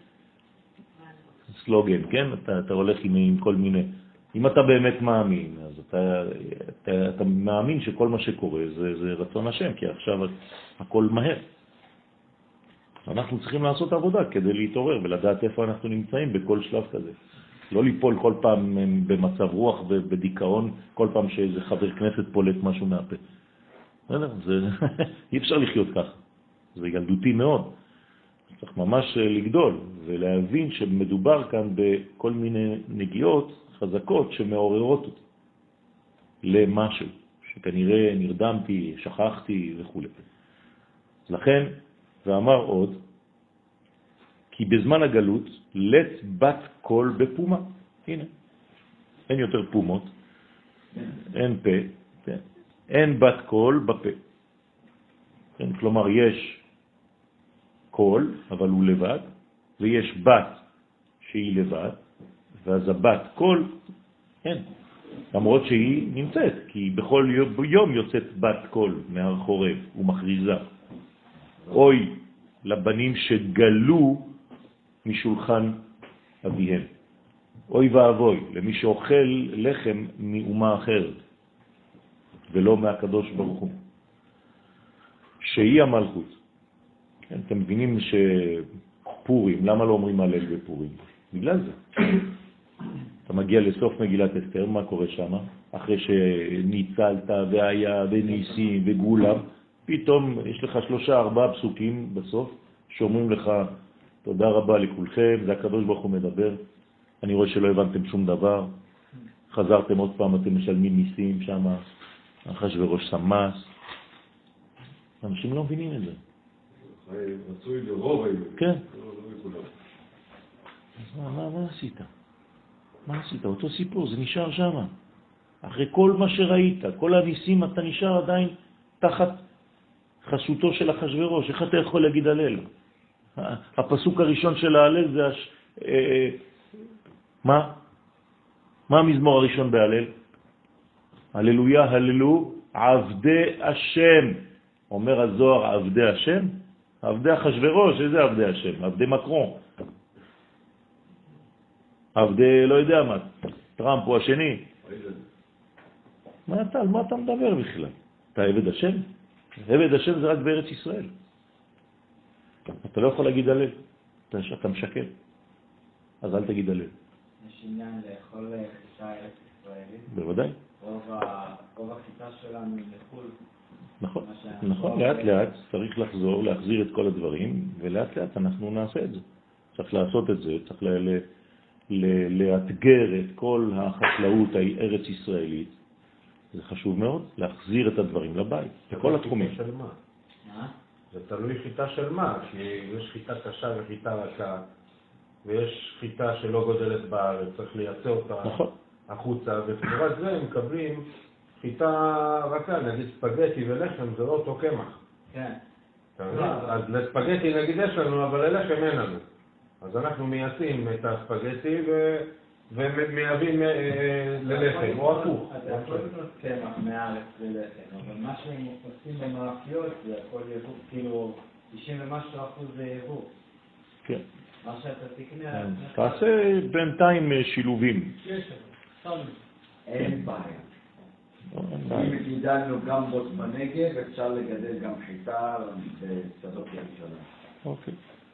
סלוגן, כן? אתה, אתה הולך עם, עם כל מיני. אם אתה באמת מאמין, אז אתה, אתה, אתה מאמין שכל מה שקורה זה, זה רצון השם, כי עכשיו הכל מהר. אנחנו צריכים לעשות עבודה כדי להתעורר ולדעת איפה אנחנו נמצאים בכל שלב כזה. לא ליפול כל פעם במצב רוח ובדיכאון, כל פעם שאיזה חבר כנסת פולט משהו מהפה. זה, אי אפשר לחיות ככה. זה ילדותי מאוד. צריך ממש לגדול ולהבין שמדובר כאן בכל מיני נגיעות חזקות שמעוררות אותי למשהו, שכנראה נרדמתי, שכחתי וכו'. לכן, ואמר עוד, כי בזמן הגלות לת בת קול בפומה. הנה, אין יותר פומות, אין פה, כן? אין בת קול בפה. כן? כלומר, יש קול, אבל הוא לבד, ויש בת שהיא לבד, ואז הבת קול, אין. למרות שהיא נמצאת, כי בכל יום יוצאת בת קול מהר חורב ומכריזה. אוי לבנים שגלו משולחן אביהם. אוי ואבוי למי שאוכל לחם מאומה אחרת, ולא מהקדוש ברוך הוא. שהיא המלכות. כן, אתם מבינים שפורים, למה לא אומרים הלל בפורים? בגלל זה. אתה מגיע לסוף מגילת אסתר, מה קורה שם? אחרי שניצלת והיה וניסים וגולם, פתאום יש לך שלושה ארבעה פסוקים בסוף, שאומרים לך תודה רבה לכולכם, זה הקדוש ברוך הוא מדבר, אני רואה שלא הבנתם שום דבר, חזרתם עוד פעם, אתם משלמים מיסים שם, אחשוורוש שמס. אנשים לא מבינים את זה. רצוי לרוב היהודים. כן. לא לכולם. אז מה, מה, מה עשית? מה עשית? אותו סיפור, זה נשאר שם. אחרי כל מה שראית, כל הניסים, אתה נשאר עדיין תחת חסותו של אחשוורוש. איך אתה יכול להגיד הלל? הפסוק הראשון של ההלל זה הש... אה, מה? מה המזמור הראשון בהלל? הללויה, הללו, עבדי השם. אומר הזוהר, עבדי השם? עבדי אחשוורוש, איזה עבדי השם? עבדי מקרון. עבדי, לא יודע מה, טראמפ הוא השני. מה אתה, על מה אתה מדבר בכלל? אתה עבד השם? עבד השם זה רק בארץ ישראל. אתה לא יכול להגיד הלל, אתה, אתה משקר. אז אל תגיד הלל. יש עניין לאכול חיטה ארץ ישראלית. בוודאי. רוב החיטה שלנו לחול. נכון, נכון, לאט לאט צריך לחזור, להחזיר את כל הדברים, ולאט לאט אנחנו נעשה את זה. צריך לעשות את זה, צריך ל- ל- ל- לאתגר את כל החקלאות הארץ ישראלית. זה חשוב מאוד, להחזיר את הדברים לבית, בכל התחומים. של מה? זה תלוי חיטה של מה, כי יש חיטה קשה וחיטה רכה, ויש חיטה שלא גודלת בארץ, צריך לייצא אותה נכון. החוצה, ובתמורת זה הם מקבלים חיטה רכה, נגיד ספגטי ולחם, זה לא אותו קמח. כן. אז לספגטי נגיד יש לנו, אבל ללחם אין לנו. אז אנחנו מייצאים את הספגטי ומייבאים ללחם, או הפוך. אז הכל קמח מהארץ ללחם, אבל מה שהם עושים במאפיות זה הכל יבוא, כאילו תשעים ומשהו אחוז זה יבוא. כן. מה שאתה תקנה... תעשה בינתיים שילובים. אין בעיה. אם גידלנו גם בוט בנגב, אפשר לגדל גם חיטה בשדות ירושלים. אוקיי.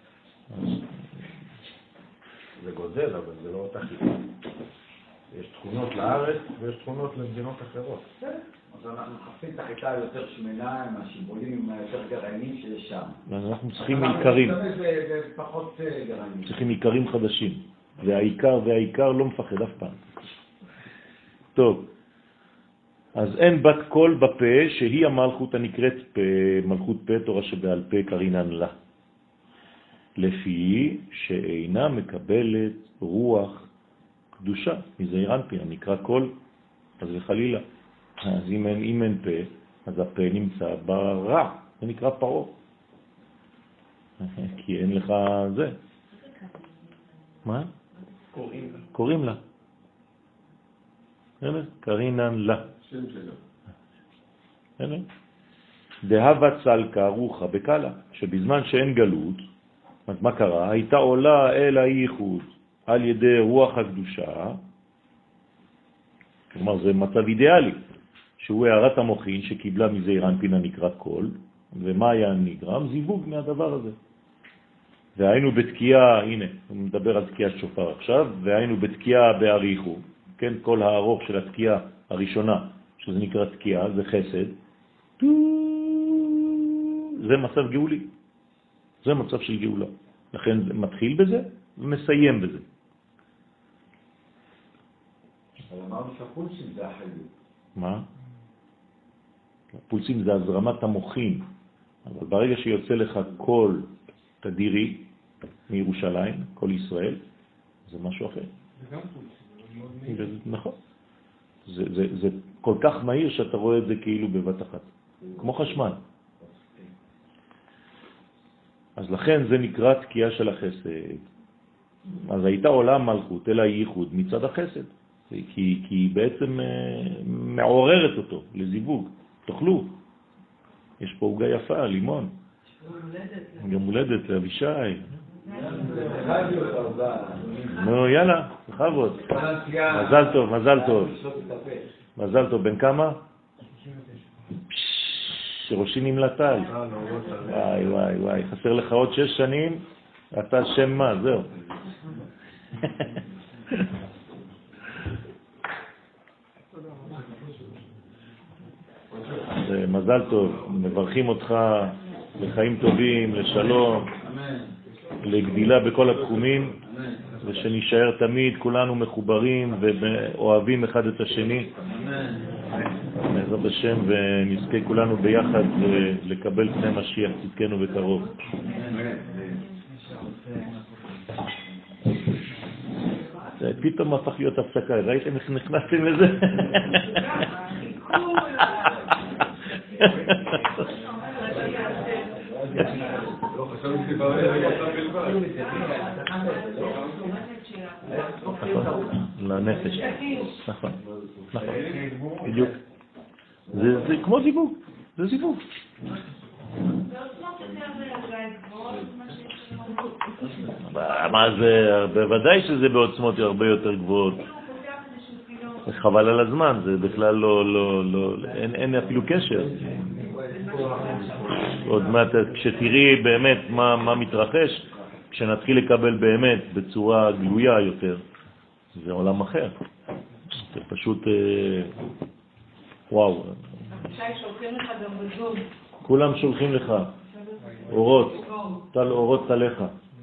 זה גודל, אבל זה לא אותה חיטה. יש תכונות לארץ ויש תכונות למדינות אחרות. אז אנחנו מחפשים את החיטה היותר שמנה, עם השיבולים, עם היותר גרעינים שיש שם. אז אנחנו צריכים עיקרים. אנחנו נשתמש בפחות גרעינים. צריכים עיקרים חדשים. והעיקר והעיקר לא מפחד אף פעם. טוב. אז אין בת קול בפה, שהיא המלכות הנקראת פה, מלכות פה, תורה שבעל פה קרינן לה. לפי שאינה מקבלת רוח קדושה, מזעיר אנפין, נקרא קול, אז וחלילה. אז אם אין, אם אין פה, אז הפה נמצא ברע, זה נקרא פרו. כי אין לך זה. מה? קוראים לה. קוראים לה. קרינן לה. שם שלה. הנה. דהבה צלקה רוחה בקלה, שבזמן שאין גלות, אז מה קרה? הייתה עולה אל הייחוד על ידי רוח הקדושה, כלומר זה מצב אידיאלי, שהוא הערת המוחין שקיבלה מזעיר אנפין הנקרא קול, ומה היה נגרם? זיווג מהדבר הזה. והיינו בתקיעה, הנה, הוא מדבר על תקיעת שופר עכשיו, והיינו בתקיעה באריכו, כן, כל הארוך של התקיעה הראשונה, שזה נקרא תקיעה, זה חסד, זה מצב גאולי. זה מצב של גאולה. לכן זה מתחיל בזה ומסיים בזה. אבל אמרנו שהפולסים זה החיות. מה? הפולסים זה הזרמת המוחין. אבל ברגע שיוצא לך קול תדירי מירושלים, קול ישראל, זה משהו אחר. זה גם פולס. נכון. זה, זה, זה כל כך מהיר שאתה רואה את זה כאילו בבת אחת, כמו חשמל. אז לכן זה נקרא תקיעה של החסד. אז הייתה עולם מלכות, אלא ייחוד מצד החסד. כי, כי היא בעצם מעוררת אותו לזיווג. תאכלו. יש פה עוגה יפה, לימון. גם הולדת לאבישי. נו, יאללה, בכבוד. מזל טוב, מזל טוב. מזל טוב, בן כמה? שראשי נמלטל. וואי, וואי, וואי. חסר לך עוד שש שנים, אתה שם מה, זהו. מזל טוב, מברכים אותך לחיים טובים, לשלום, לגדילה בכל התחומים, ושנשאר תמיד כולנו מחוברים ואוהבים אחד את השני. בעזרת השם, ונזכה כולנו ביחד לקבל פני משיח צדקנו בקרוב. פתאום הפך להיות הפסקה, ראיתם איך נכנסתם לזה? לא חשבתי שבאמת אתה בלבד. לנפש. נכון. נכון. בדיוק. זה כמו זיווג. זה זיווג. מה זה? בוודאי שזה בעוצמות הרבה יותר גבוהות. חבל על הזמן, זה בכלל לא, לא, לא, אין, אין אפילו קשר. עוד מעט, כשתראי באמת מה, מה מתרחש, כשנתחיל לקבל באמת בצורה גלויה יותר, זה עולם אחר. זה פשוט, וואו. כולם שולחים לך אורות, טל אורות תליך.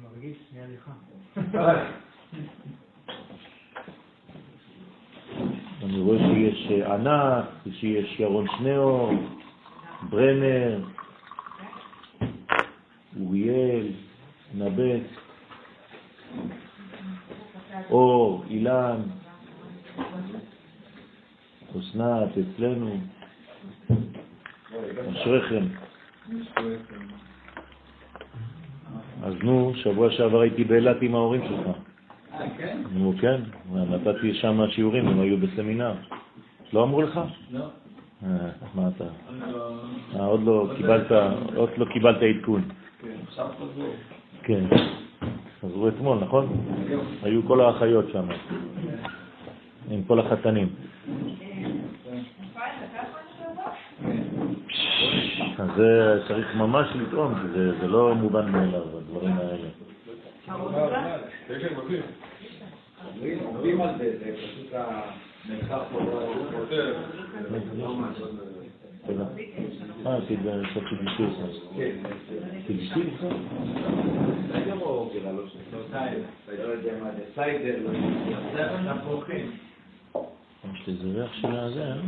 אני רואה שיש ענת, שיש ירון שניאור, ברנר, אוריאל, נבט, אור, אילן, אסנת אצלנו, אשריכם. אז נו, שבוע שעבר הייתי באילת עם ההורים שלך. אה, כן? נו, כן, נתתי שם שיעורים, הם היו בסמינר. לא אמרו לך? לא. מה אתה? עוד לא קיבלת, עוד לא קיבלת עדכון. כן, עכשיו חזרו. כן, חזרו אתמול, נכון? היו כל האחיות שם, עם כל החתנים. אז זה צריך ממש לטעום, זה לא מובן מאליו, הדברים האלה. כן, כן, מבין. עובדים על זה, זה פשוט המרחב פה תודה. אה, c'est difficile ça. C'est difficile ça? סיידר או גילה? לא יודע מה זה, סיידר, לא יודע. זה הפרוחים. יש לי זה ריח של הזה, אה?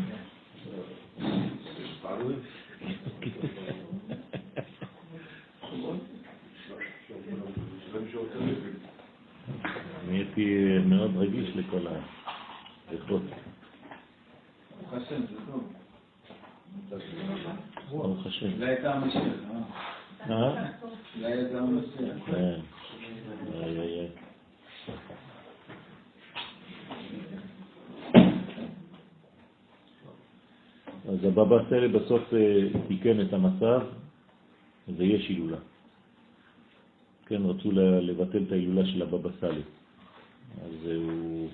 אני הייתי מאוד רגיש לכל הריחות. ברוך השם, זה טוב. ברוך השם. אולי הייתה המשיח, אה? אה? אולי הייתה המשיח. כן. איי איי איי. אז הבבא סאלי בסוף תיקן את המצב, ויש הילולה. כן, רצו לבטל את ההילולה של הבבא סאלי. אז הוא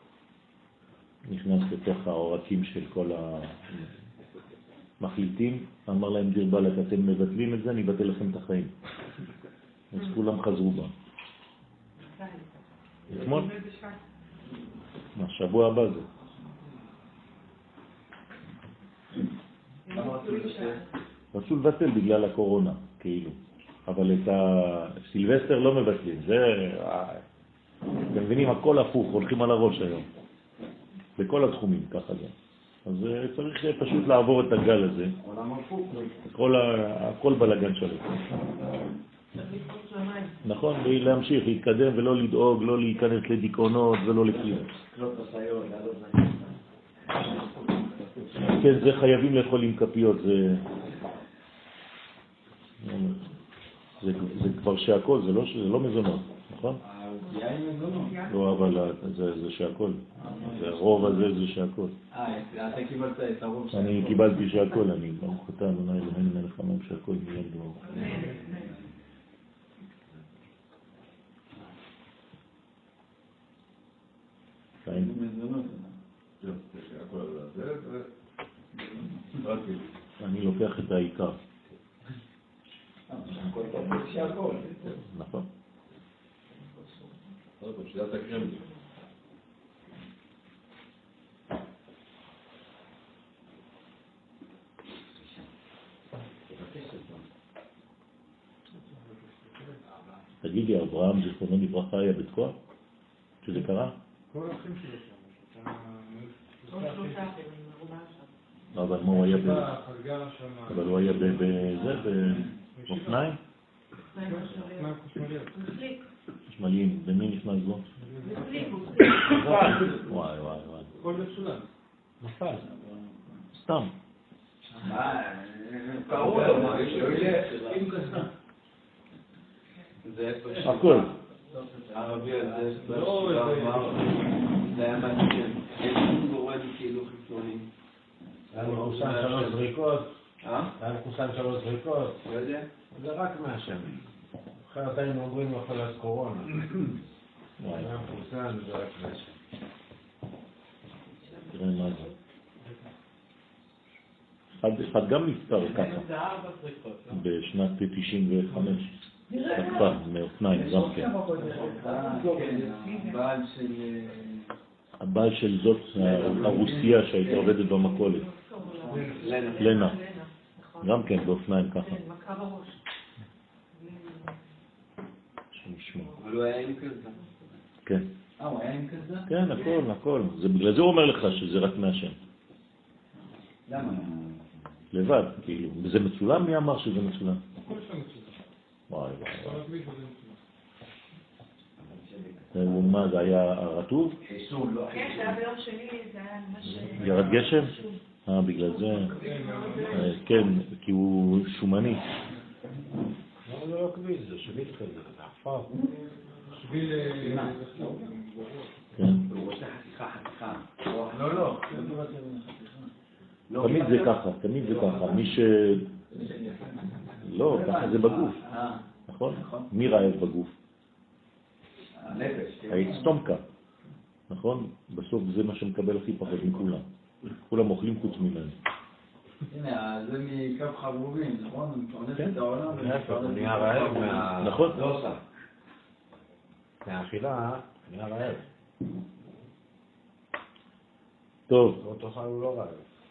נכנס לתוך העורקים של כל המחליטים, אמר להם דיר באלק, אתם מבטלים את זה, אני אבטל לכם את החיים. אז כולם חזרו בה. אתמול? מה, שבוע הבא זה. רצו לבטל בגלל הקורונה, כאילו. אבל את הסילבסטר לא מבטלים. זה, אתם מבינים, הכל הפוך, הולכים על הראש היום. בכל התחומים, ככה זה. אז צריך פשוט לעבור את הגל הזה. הכל בלגן שלו. נכון, ולהמשיך, להתקדם ולא לדאוג, לא להיכנס לדיכאונות ולא לכלים. כן, זה חייבים לאכול עם כפיות, זה... זה, זה כבר שהכל, זה לא, זה לא מזונות, נכון? יין מזונות. לא, אבל זה, זה שהכל. זה הרוב הזה זה שהכל. אה, אתה קיבלת את הרוב שהכל. אני קיבלתי שהכל, אני ברוך אתה אדוני אלוהינו מלך העולם שהכל מיד דברו. אני לוקח את העיקר. נכון. שיטת הקרמל. תגיד לי, אברהם זיכרונו לברכה היה בתקוע? שזה קרה? כל האחים שלו שם. אבל מה הוא היה ב... אבל הוא היה בזה, באופניים? חשמליים. במי נכנס בו? וואי וואי וואי. כל מצולם. נפל. סתם. מה? קראו לו, מה? הכל. הערבי הזה, זה היה מעניין. אין שום גורם כאילו חיצוני. היה מחוסן שלוש זריקות. אה? היה מחוסן שלוש זריקות. לא יודע? זה רק מהשם. אחרת היינו אומרים לו חולת קורונה. היה מחוסן, זה רק מהשם. תראה מה זה. אחד גם נפטר ככה. בשנת תשעים וחמש. תקפה, מאופניים, גם כן. בעל של... הבעל של זאת, הרוסיה שהייתה עובדת במכולת. לנה. גם כן, באופניים ככה. מכה בראש. שנשמע. אבל הוא היה עם כזה. כן. אה, הוא היה עם כזה? כן, הכל, הכל. בגלל זה הוא אומר לך שזה רק מהשם. למה? לבד, כאילו. וזה מצולם? מי אמר שזה מצולם? הכל שם מצולם. וואי וואי וואי. כל הכביש הזה זה מצולם. מה, זה היה הרטוב? חיסון, לא כן, זה היה ביום שני, זה היה ממש... ירד גשם? אה, בגלל זה. כן, כי הוא שומני. לא, זה לא כביש, זה שביל כזה, זה עפר. שביל... כן. הוא רוצה חתיכה, חתיכה. לא, לא. תמיד זה ככה, תמיד זה ככה. מי ש... לא, ככה זה בגוף. נכון? מי רעב בגוף? הנפש. האצטומקה. נכון? בסוף זה מה שמקבל הכי פחות מכולם. כולם אוכלים חוץ ממנו. הנה, זה מקו חבובים, נכון? הוא מפרנס את העולם. הוא נהיה רעב מה... נכון? לא עושה. מהאכילה, נהיה רעב. טוב. לא תאכל הוא לא רעב.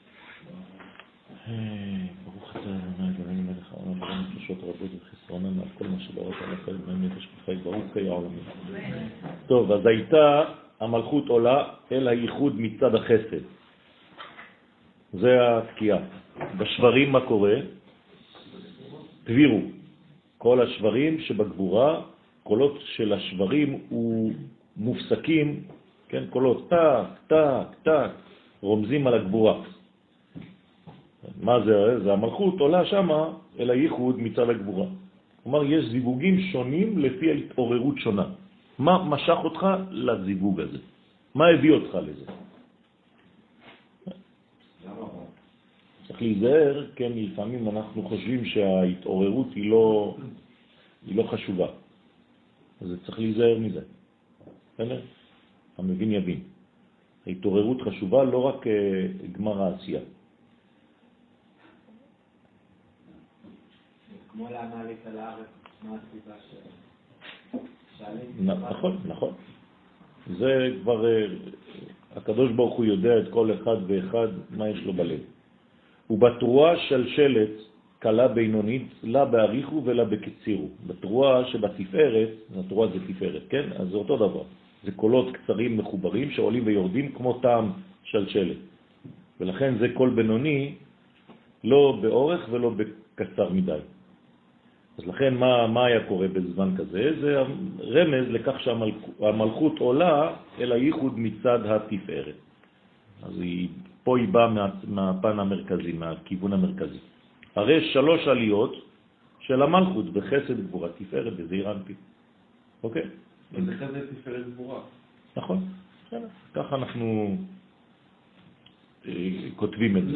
ברוך אתה אדוני אלוהינו מלך העולם ולנו נפשות רבות וחסרונן על כל מה שבאות עליך ובאמת השפחי ברוך חיי העולמים. טוב, אז הייתה המלכות עולה אל הייחוד מצד החסד. זה התקיעה. בשברים מה קורה? תבירו. כל השברים שבגבורה, קולות של השברים הוא מופסקים, כן, קולות טק, טק, טק, רומזים על הגבורה. מה זה? זה המלכות עולה שמה אל הייחוד מצד הגבורה. כלומר, יש זיווגים שונים לפי ההתעוררות שונה. מה משך אותך לזיווג הזה? מה הביא אותך לזה? צריך להיזהר, כן, לפעמים אנחנו חושבים שההתעוררות היא לא, היא לא חשובה. אז צריך להיזהר מזה. בסדר? המבין יבין. ההתעוררות חשובה לא רק גמר העשייה. כמו למה עלית לארץ, מה הסיבה של... נכון, נכון. זה כבר, הקדוש ברוך הוא יודע את כל אחד ואחד מה יש לו בלב. ובתרועה של שלט קלה בינונית, לה בעריכו ולה בקצירו. בתרועה שבתפארת, התרועה זה תפארת, כן? אז זה אותו דבר. זה קולות קצרים מחוברים שעולים ויורדים כמו טעם של שלט. ולכן זה קול בינוני, לא באורך ולא בקצר מדי. אז לכן מה, מה היה קורה בזמן כזה? זה רמז לכך שהמלכות עולה אל הייחוד מצד התפארת. אז היא, פה היא באה מה, מהפן המרכזי, מהכיוון המרכזי. הרי שלוש עליות של המלכות בחסד גבורה תפארת בזעיר אנפין. אוקיי? זה חסד תפארת גבורה. נכון. ככה אנחנו אה, כותבים את זה.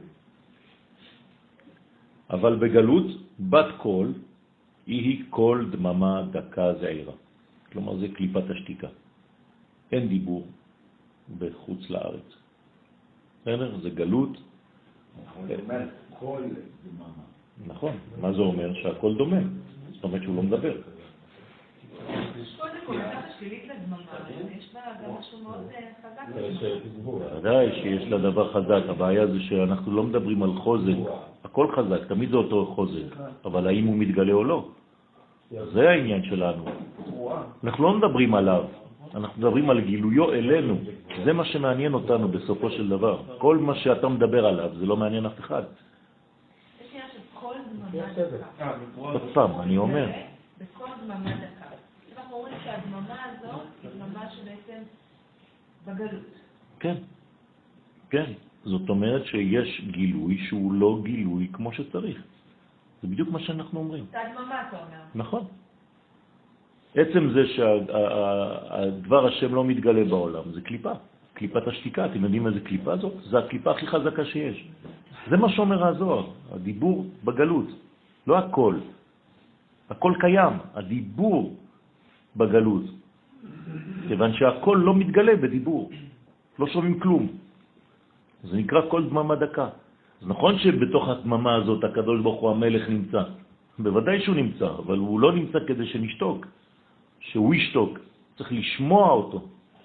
אבל בגלות בת קול היא קול דממה דקה זעירה. כלומר זה קליפת השתיקה. אין דיבור בחוץ לארץ. בסדר? זה גלות. זה אומר קול דממה. נכון. מה זה אומר? שהכל דומה. זאת אומרת שהוא לא מדבר. קודם כל, ככה שלילית לדממה, יש לה גם משהו מאוד חזק. ודאי שיש לה דבר חזק. הבעיה זה שאנחנו לא מדברים על חוזק. הכל חזק, תמיד זה אותו חוזק. אבל האם הוא מתגלה או לא? זה העניין שלנו. אנחנו לא מדברים עליו. אנחנו מדברים על גילויו אלינו. זה מה שמעניין אותנו בסופו של דבר. כל מה שאתה מדבר עליו, זה לא מעניין אף אחד. יש עניין של כל דממה דקה. עוד פעם, אני אומר. בכל דממה דקה. אנחנו אומרים שהדממה הזאת היא דממה שבעצם בגלות. כן, כן. זאת אומרת שיש גילוי שהוא לא גילוי כמו שצריך. זה בדיוק מה שאנחנו אומרים. זה הדממה, אתה אומר. נכון. עצם זה שהדבר השם לא מתגלה בעולם, זה קליפה. קליפת השתיקה, אתם יודעים איזה קליפה זאת? זה הקליפה הכי חזקה שיש. זה מה שאומר הזוהר, הדיבור בגלות. לא הכל. הכל קיים, הדיבור בגלות. כיוון שהכל לא מתגלה בדיבור. לא שומעים כלום. זה נקרא כל דממה דקה. אז נכון שבתוך הדממה הזאת הקדוש ברוך הוא המלך נמצא. בוודאי שהוא נמצא, אבל הוא לא נמצא כדי שנשתוק. שהוא ישתוק. צריך לשמוע אותו.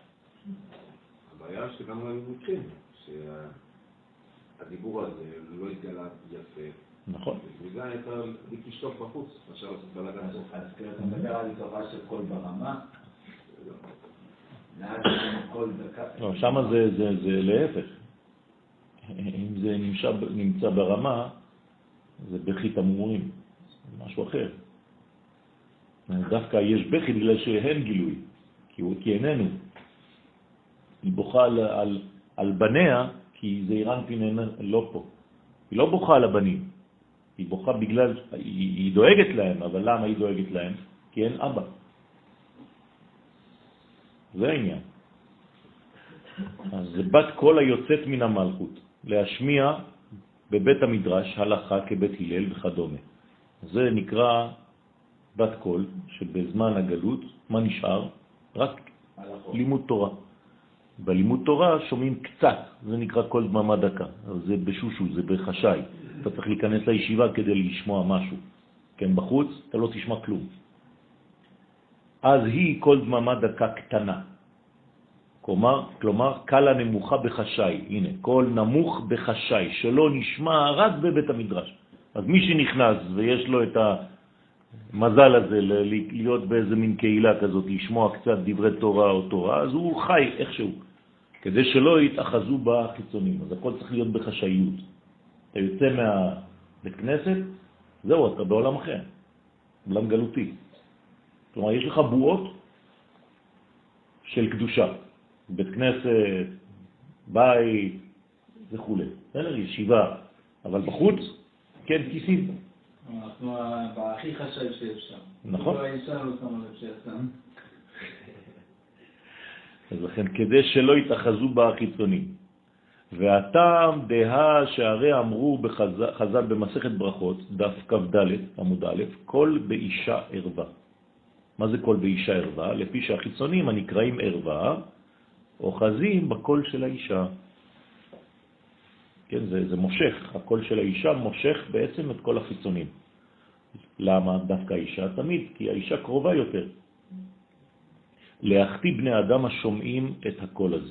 הבעיה שגם לא מקרים, שהדיבור הזה לא התגלה יפה. נכון. וזה הייתה לשתוק בחוץ, עכשיו לעשות בלגן פה. אז כאילו אתה מדבר על תורה של קול ברמה? לאט קול דקה? לא, שמה זה, זה, זה להפך. אם זה נמצא, נמצא ברמה, זה בכי תמרורים, משהו אחר. דווקא יש בכי בגלל שאין גילוי, כי הוא כי איננו. היא בוכה על, על, על בניה, כי זעיר אנפין לא פה. היא לא בוכה על הבנים, היא בוכה בגלל, היא, היא דואגת להם, אבל למה היא דואגת להם? כי אין אבא. זה העניין. אז זה בת קול היוצאת מן המלכות, להשמיע בבית המדרש הלכה כבית הלל וכדומה. זה נקרא בת קול, שבזמן הגלות, מה נשאר? רק לימוד תורה. בלימוד תורה שומעים קצת, זה נקרא קול דממה דקה. זה בשושו, זה בחשאי. אתה צריך להיכנס לישיבה כדי לשמוע משהו. כן, בחוץ אתה לא תשמע כלום. אז היא קול דממה דקה קטנה. כלומר, כלומר, קלה נמוכה בחשאי. הנה, קול נמוך בחשאי, שלא נשמע רק בבית המדרש. אז מי שנכנס ויש לו את המזל הזה להיות באיזה מין קהילה כזאת, לשמוע קצת דברי תורה או תורה, אז הוא חי איכשהו, כדי שלא יתאחזו בחיצונים. אז הכל צריך להיות בחשאיות. אתה יוצא מהבית כנסת, זהו, אתה בעולם אחר, בעולם גלותי. כלומר, יש לך בועות של קדושה. בית כנסת, בית, וכו'. בסדר, ישיבה. אבל בחוץ, כן, כיסים. אנחנו בהכי חשאי שאפשר. נכון. לא האישה לא שמה לב שיצאנו. אז לכן, כדי שלא יתאחזו בחיצונים. והטעם דה שהרי אמרו בחז"ל במסכת ברכות, דף כ"ד עמוד א', כל באישה ערווה. מה זה כל באישה ערווה? לפי שהחיצונים הנקראים ערווה, אוחזים בקול של האישה. כן, זה, זה מושך, הקול של האישה מושך בעצם את כל החיצונים. למה דווקא האישה? תמיד, כי האישה קרובה יותר. להחטיא בני אדם השומעים את הקול הזה.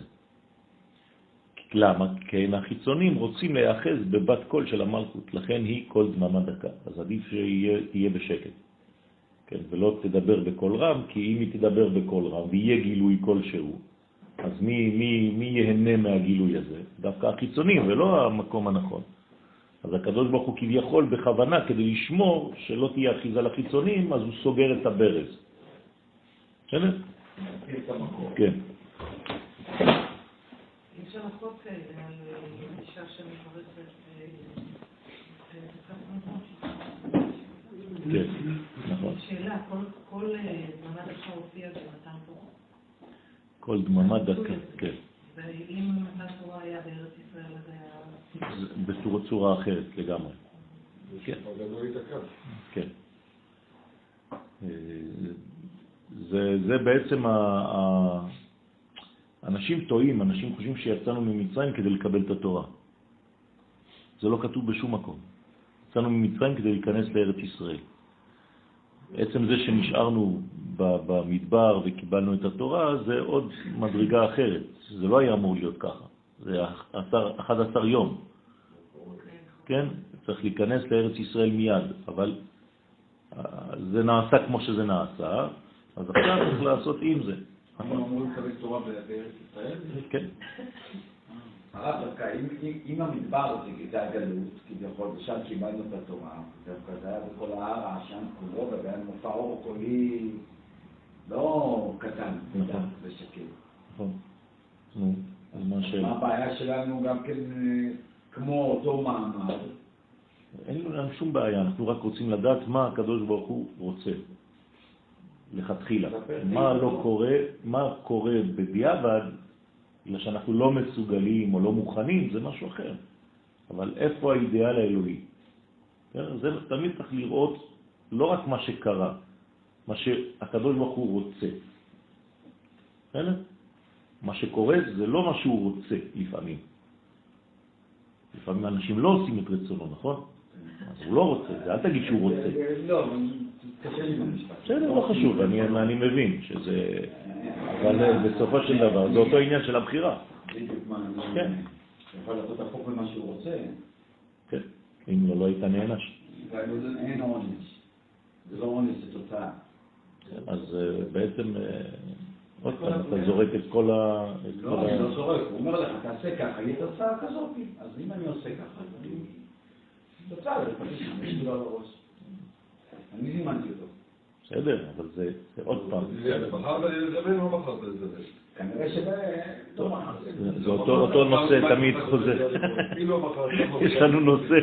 למה? כי החיצונים רוצים להיאחז בבת קול של המלכות, לכן היא קול דממה דקה. אז עדיף שתהיה בשקט. כן, ולא תדבר בקול רם, כי אם היא תדבר בקול רם ויהיה גילוי כלשהו, אז מי, מי, מי יהנה מהגילוי הזה? דווקא החיצונים ולא המקום הנכון. אז הקדוש ברוך הוא כביכול בכוונה כדי לשמור שלא תהיה אחיזה לחיצונים, אז הוא סוגר את הברז. בסדר? כן. אפשר לחוק על אישה שמברכת כן, נכון. שאלה, כל דממה דקה הופיע במתן תורה? כל דממה דקה, כן. ואם מתן תורה היה בארץ ישראל, אז היה... בצורה אחרת לגמרי. כן. כן. זה, זה בעצם אנשים טועים, אנשים חושבים שיצאנו ממצרים כדי לקבל את התורה. זה לא כתוב בשום מקום. יצאנו ממצרים כדי להיכנס לארץ ישראל. עצם זה שנשארנו במדבר וקיבלנו את התורה, זה עוד מדרגה אחרת. זה לא היה אמור להיות ככה. זה אחד עשר יום. כן? צריך להיכנס לארץ ישראל מיד, אבל זה נעשה כמו שזה נעשה, אז עכשיו צריך לעשות עם זה. אנחנו אמורים לקבל תורה בארץ ישראל? כן. הרב דווקא, אם המדבר זה הגלות, כביכול, ושם קיבלנו את התורה, דווקא זה היה בכל ההר, העשן כולו, והיה מופע אור קולי לא קטן, ושקט. נכון. נו, מה השאלה? מה הבעיה שלנו גם כן כמו אותו מעמד? אין לנו שום בעיה, אנחנו רק רוצים לדעת מה הקדוש ברוך הוא רוצה. לכתחילה. מה לא קורה, מה קורה בדיעבד, בגלל שאנחנו לא מסוגלים או לא מוכנים, זה משהו אחר. אבל איפה האידיאל האלוהי? זה תמיד צריך לראות לא רק מה שקרה, מה שהקדוש ברוך הוא רוצה. מה שקורה זה לא מה שהוא רוצה לפעמים. לפעמים אנשים לא עושים את רצונו, נכון? אז הוא לא רוצה, זה אל תגיד שהוא רוצה. לא, קשה לי במשפט. בסדר, לא חשוב, אני מבין שזה... אבל בסופו של דבר, זה אותו עניין של הבחירה. בדיוק מה, אני יכול לעשות הפוך ממה שהוא רוצה. כן, אם לא הייתה נענש. אין עונש. זה לא עונש, זה תוצאה. אז בעצם, עוד פעם, אתה זורק את כל ה... לא, אני לא זורק, הוא אומר לך, תעשה ככה, יהיה תוצאה כזאת. אז אם אני עושה ככה, אני... תוצאה, זה פשוט יש לי לא על הראש. אני זימנתי אותו. בסדר, אבל זה עוד פעם. בחרת לדבר או בחרת לדבר? כנראה שזה לא מחר. זה אותו נושא תמיד חוזר. יש לנו נושא.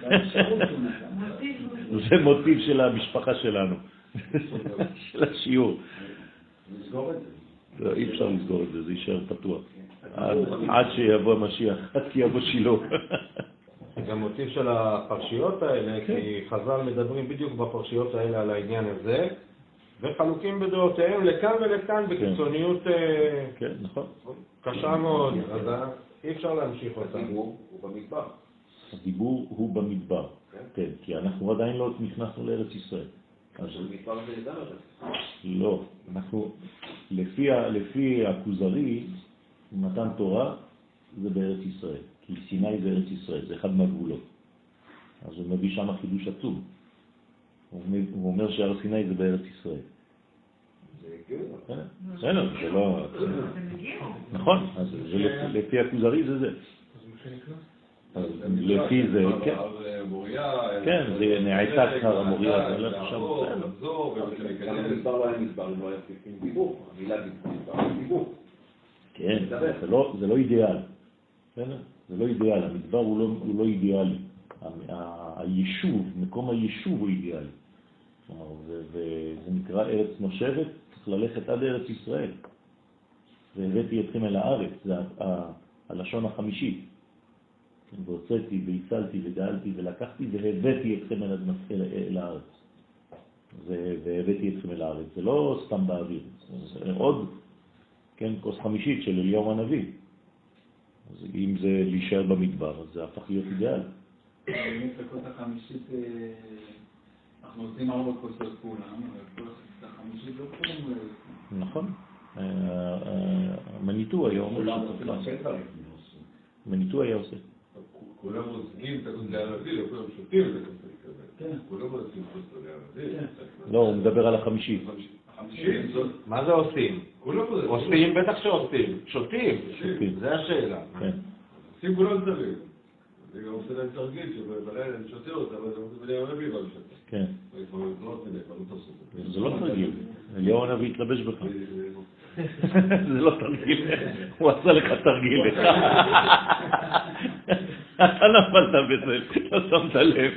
זה מוטיב של המשפחה שלנו. של השיעור. לסגור את זה? לא, אי אפשר לסגור את זה, זה יישאר פתוח. עד שיבוא המשיח, עד כי יבוא שילה. זה גם מוטיב של הפרשיות האלה, כי חז"ל מדברים בדיוק בפרשיות האלה על העניין הזה, וחלוקים בדעותיהם לכאן ולכאן בקיצוניות קשה מאוד, אז אי אפשר להמשיך אותה. הדיבור הוא במדבר. הדיבור הוא במדבר, כן, כי אנחנו עדיין לא נכנסנו לארץ ישראל. אז במדבר זה ידע אותה? לא, אנחנו, לפי הכוזרי, מתן תורה זה בארץ ישראל. כי סיני זה ארץ ישראל, זה אחד מהגבולות. אז הוא מביא שם חידוש עצום. הוא אומר שהר סיני זה בארץ ישראל. זה הגיוני. בסדר, זה לא... נכון, אז לפי הכוזרי זה זה. לפי זה, כן. כן, זה נעצת הר המוריה, זה הולך עכשיו, בסדר. אבל המדבר לא היה מדבר, לא היה עם דיבור. המילה מדבר עם דיבור. כן, זה לא אידיאל. בסדר? זה לא אידיאל, המדבר הוא לא, הוא לא אידיאלי. היישוב, מקום היישוב הוא אידיאלי. וזה נקרא ארץ נושבת, צריך ללכת עד ארץ ישראל. והבאתי אתכם אל הארץ, זה הלשון החמישית. והוצאתי והצלתי וגאלתי ולקחתי והבאתי אתכם אל הארץ. והבאתי אתכם אל הארץ. זה לא סתם באוויר. זה עוד, כן, כוס חמישית של אליהו הנביא. אז אם זה להישאר במדבר, אז זה הפך להיות אידיאל. באמת בקוס החמישית, אנחנו עושים ארבע כוסות כולם, אבל בקוס החמישית לא כולם... נכון. מניטו היה אומר שזה כלל. מניטו היה עושה. כולם עוזגים את הכוס לערבי, לא כולם שותים את הכוס כזה. כולם עושים כוס לערבי. לא, הוא מדבר על החמישית. מה זה עושים? עושים, בטח שעושים. שותים. זה השאלה. עושים כולם צווים. אני גם עושה להם תרגיל שבלילה אני שותה אותה, אבל זה בלילה הנביא לא שותה. כן. זה זה לא תרגיל. אליהו הנביא התלבש בך. זה לא תרגיל. הוא עשה לך תרגיל. אתה נפלת בזה, לא שמת לב.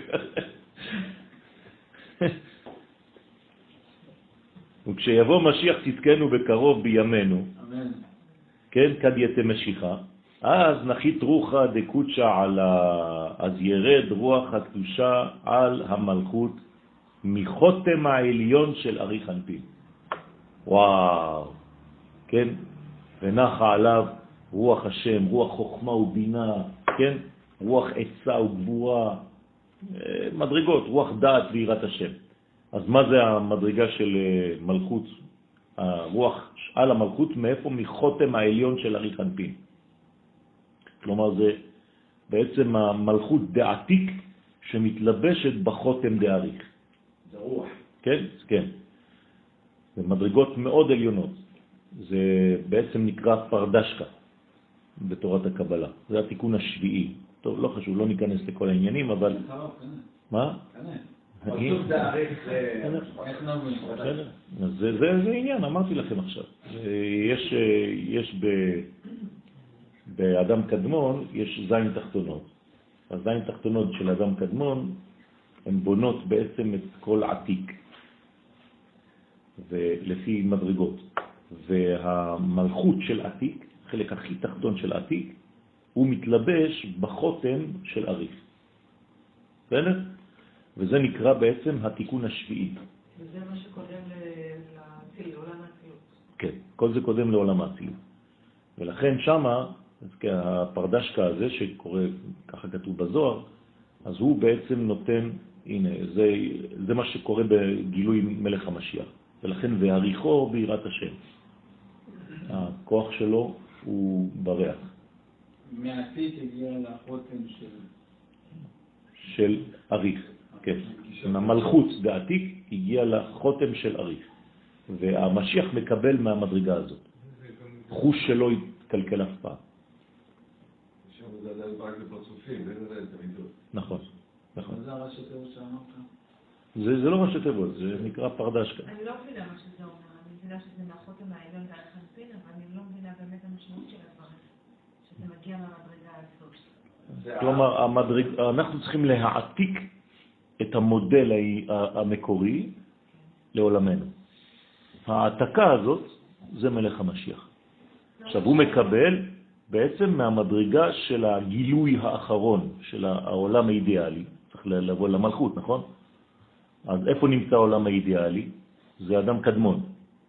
וכשיבוא משיח תזכנו בקרוב בימינו, כן, כד יתה משיחה, אז נחית רוחה דקודשה על ה... אז ירד רוח הקדושה על המלכות מחותם העליון של אריך אנפין. וואו, כן, ונחה עליו רוח השם, רוח חוכמה ובינה, כן, רוח עצה וגבורה, מדרגות, רוח דעת ויראת השם. אז מה זה המדרגה של מלכות? הרוח על המלכות מאיפה? מחותם העליון של אריך אנפין. כלומר זה בעצם המלכות דעתיק שמתלבשת בחותם דאריך. זה רוח. כן? כן. זה מדרגות מאוד עליונות. זה בעצם נקרא פרדשקה בתורת הקבלה. זה התיקון השביעי. טוב, לא חשוב, לא ניכנס לכל העניינים, אבל... מה? מלכות דאריך זה... איך נבין? זה עניין, אמרתי לכם עכשיו. יש, יש ב... באדם קדמון יש זין תחתונות. הזין תחתונות של אדם קדמון הן בונות בעצם את כל עתיק ולפי מדרגות. והמלכות של עתיק, חלק הכי תחתון של עתיק, הוא מתלבש בחותם של אריך. בסדר? וזה נקרא בעצם התיקון השביעי. וזה מה שקודם לאצילות, לעולם האצילות. כן, כל זה קודם לעולם האצילות. ולכן שמה, הפרדשקה הזה שקורה, ככה כתוב בזוהר, אז הוא בעצם נותן, הנה, זה, זה מה שקורה בגילוי מלך המשיח. ולכן והריחו ביראת השם. הכוח שלו הוא בריח. מהעתיק הגיע לחותם של... של אריך, כן. המלכות בעתיק הגיע לחותם של אריך. והמשיח מקבל מהמדרגה הזאת. חוש שלו התקלקל אף פעם. שם זה עדיין רק בפרצופים, אין עדיין תמידות. נכון, נכון. זה הראשי תיבות שאמרת? זה, זה לא ראשי תיבות, זה נקרא פרדשקה. אני לא מבינה מה שזה אומר, אני מבינה שזה מהחותם העליון דאריך אנפין, אבל אני לא מבינה באמת המשמעות של הדברים, שזה מגיע מהמדרגה הזאת. כלומר, המדרג, אנחנו צריכים להעתיק את המודל המקורי לעולמנו. העתקה הזאת זה מלך המשיח. עכשיו הוא מקבל בעצם מהמדרגה של הגילוי האחרון של העולם האידיאלי. צריך לבוא למלכות, נכון? אז איפה נמצא העולם האידיאלי? זה אדם קדמון.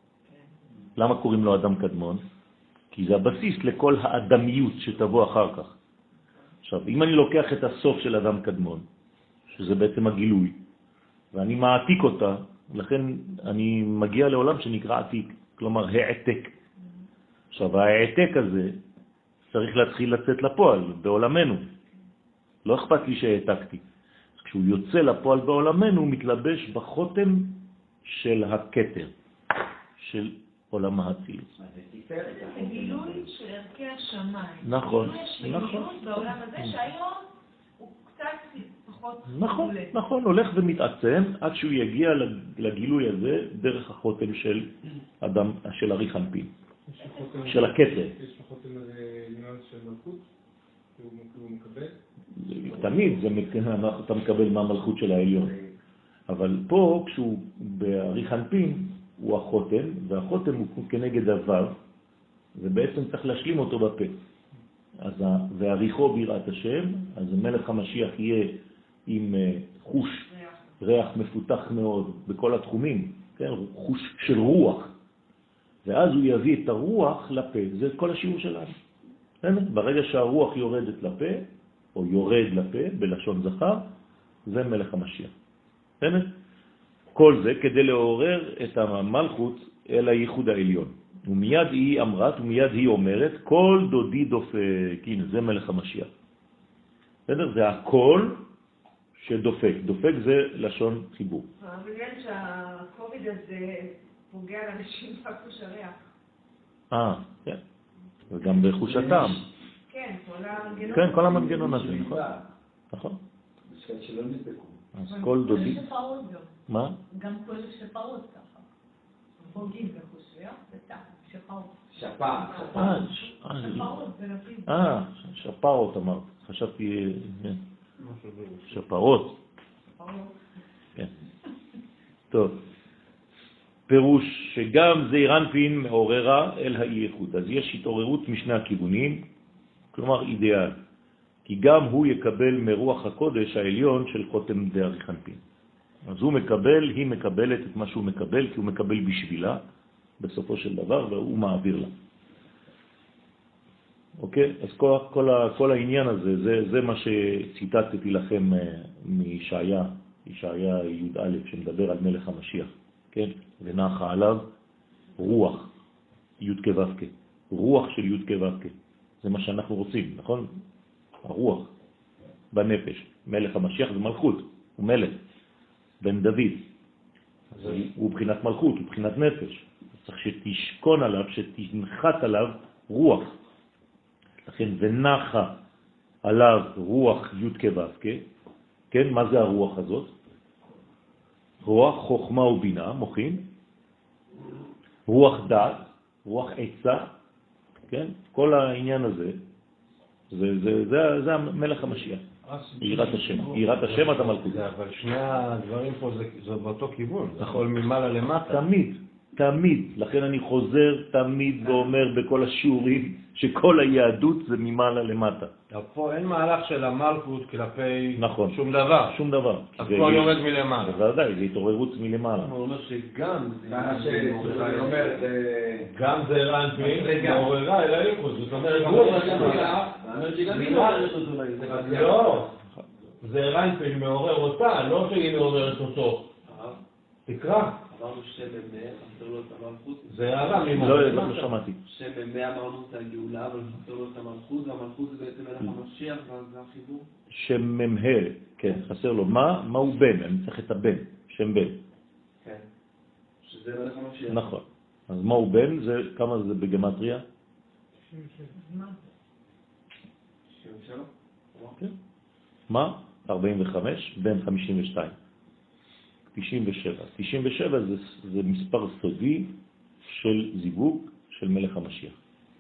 למה קוראים לו אדם קדמון? כי זה הבסיס לכל האדמיות שתבוא אחר כך. עכשיו, אם אני לוקח את הסוף של אדם קדמון, שזה בעצם הגילוי, ואני מעתיק אותה, לכן אני מגיע לעולם שנקרא עתיק, כלומר העתק. עכשיו, העתק הזה צריך להתחיל לצאת לפועל בעולמנו. לא אכפת לי שהעתקתי. כשהוא יוצא לפועל בעולמנו, הוא מתלבש בחותם של הכתר, של עולם האצילות. זה גילוי של ערכי השמיים. נכון, גילוי השלמות בעולם הזה שהיום הוא קצת פחות... נכון, נכון, הולך ומתעצם עד שהוא יגיע לגילוי הזה דרך החותם של אדם, של אריך אנפין, של הכתר. יש לחותם הזה ניואנס של מלכות? הוא מקבל? תמיד אתה מקבל מהמלכות של העליון. אבל פה, כשהוא באריך אנפין, הוא החותם, והחותם הוא כנגד הוו, ובעצם צריך להשלים אותו בפה. אז והריחו ביראת השם, אז מלך המשיח יהיה עם חוש, ריח מפותח מאוד בכל התחומים, כן? חוש של רוח. ואז הוא יביא את הרוח לפה, זה כל השיעור שלנו. ברגע שהרוח יורדת לפה, או יורד לפה בלשון זכר, זה מלך המשיח. כל זה כדי לעורר את המלכות אל הייחוד העליון. ומיד היא אמרת, ומיד היא אומרת, כל דודי דופק. הנה, זה מלך המשיח. בסדר? זה הכל שדופק. דופק זה לשון חיבור. מעניין שהקוביד הזה פוגע לאנשים בחוש הריח. אה, כן. וגם בחוש הטעם. כן, כל המנגנון. כן, כל המנגנון הזה, נכון? נכון. בשביל שלא נדבקו. אז כל דודי... שפעות גם. מה? גם כל שפעות ככה. פוגעים בחושיה, שפעות. שפעת. אה, שפעות, בלפיד. אה, שפעות אמרת. חשבתי... שפעות. כן. טוב. פירוש שגם זעיר אנפין מעוררה אל האי-איכות. אז יש התעוררות משני הכיוונים, כלומר אידיאל. כי גם הוא יקבל מרוח הקודש העליון של חותם דאריך אנפין. אז הוא מקבל, היא מקבלת את מה שהוא מקבל, כי הוא מקבל בשבילה, בסופו של דבר, והוא מעביר לה. אוקיי? אז כל, כל, כל העניין הזה, זה, זה מה שציטטתי לכם מישעיה, ישעיה י"א, שמדבר על מלך המשיח. כן? ונחה עליו רוח, י' כ' ו' כ'. רוח של י' כ' ו' כ'. זה מה שאנחנו רוצים, נכון? הרוח בנפש. מלך המשיח זה מלכות, הוא מלך. בן דוד. אז הוא בחינת מלכות, הוא בחינת נפש. צריך שתשכון עליו, שתנחת עליו רוח. לכן ונחה עליו רוח י' כ' ו' כ'. כן, מה זה הרוח הזאת? רוח חוכמה ובינה, מוחין. רוח דעת, רוח עצה. כן? כל העניין הזה, זה, זה, זה, זה המלך המשיח. יראת השם. יראת השם אתה מלכות. אבל שני הדברים פה זה באותו כיוון. זה הכל ממעלה למטה. תמיד, תמיד. לכן אני חוזר תמיד ואומר בכל השיעורים שכל היהדות זה ממעלה למטה. פה אין מהלך של המלכות כלפי נכון. שום דבר. שום דבר. הכל יורד מלמעלה. בוודאי, זה התעוררות מלמעלה. הוא אומר שגם גם זה רנפין, מעוררה אל האיכות. זאת אומרת, לא, זה רנפין מעורר אותה, לא שהיא מעוררת אותו. תקרא. אמרנו שם ממה, חסר לו את המלכות. זה הערה ממעלה. לא, לא שמעתי. שם ממה אמרנו את הגאולה, אבל חסר לו את המלכות, והמלכות זה בעצם מלך המשיח, וזה החיבור. שם ממהל, כן, חסר לו. מה? מה הוא בן? אני צריך את הבן, שם בן. כן, שזה מלך המשיח. נכון. אז מה הוא בן? זה, כמה זה בגמטריה? כן. מה? ארבעים וחמש, בן חמישים ושתיים. תשעים ושבע. תשעים ושבע זה, זה מספר סודי של זיווג של מלך המשיח.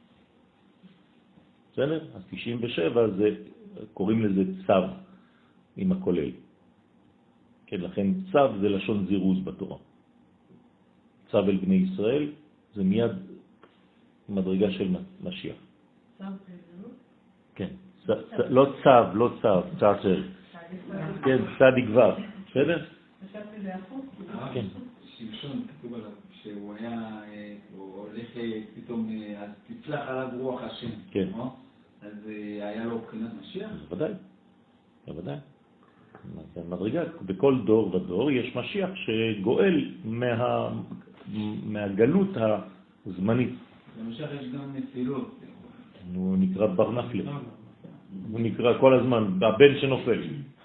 בסדר? אז תשעים ושבע זה, קוראים לזה צו עם הכולל. כן, לכן צו זה לשון זירוז בתורה. צו אל בני ישראל זה מיד מדרגה של משיח. צו זירוז? כן. לא צו, לא צו, צעצר. כן, צדיק כבר. בסדר? חשבתי זה הפוך. כן. שמשון, כתוב עליו, שהוא היה, הוא הולך פתאום, אז תצלח עליו רוח השם. כן. אז היה לו בחינת משיח? בוודאי, בוודאי. מדרגה, בכל דור ודור יש משיח שגואל מה, מהגלות הזמנית. למשיח יש גם נפילות. הוא נקרא בר נפלה. הוא נקרא כל הזמן, הבן שנופל.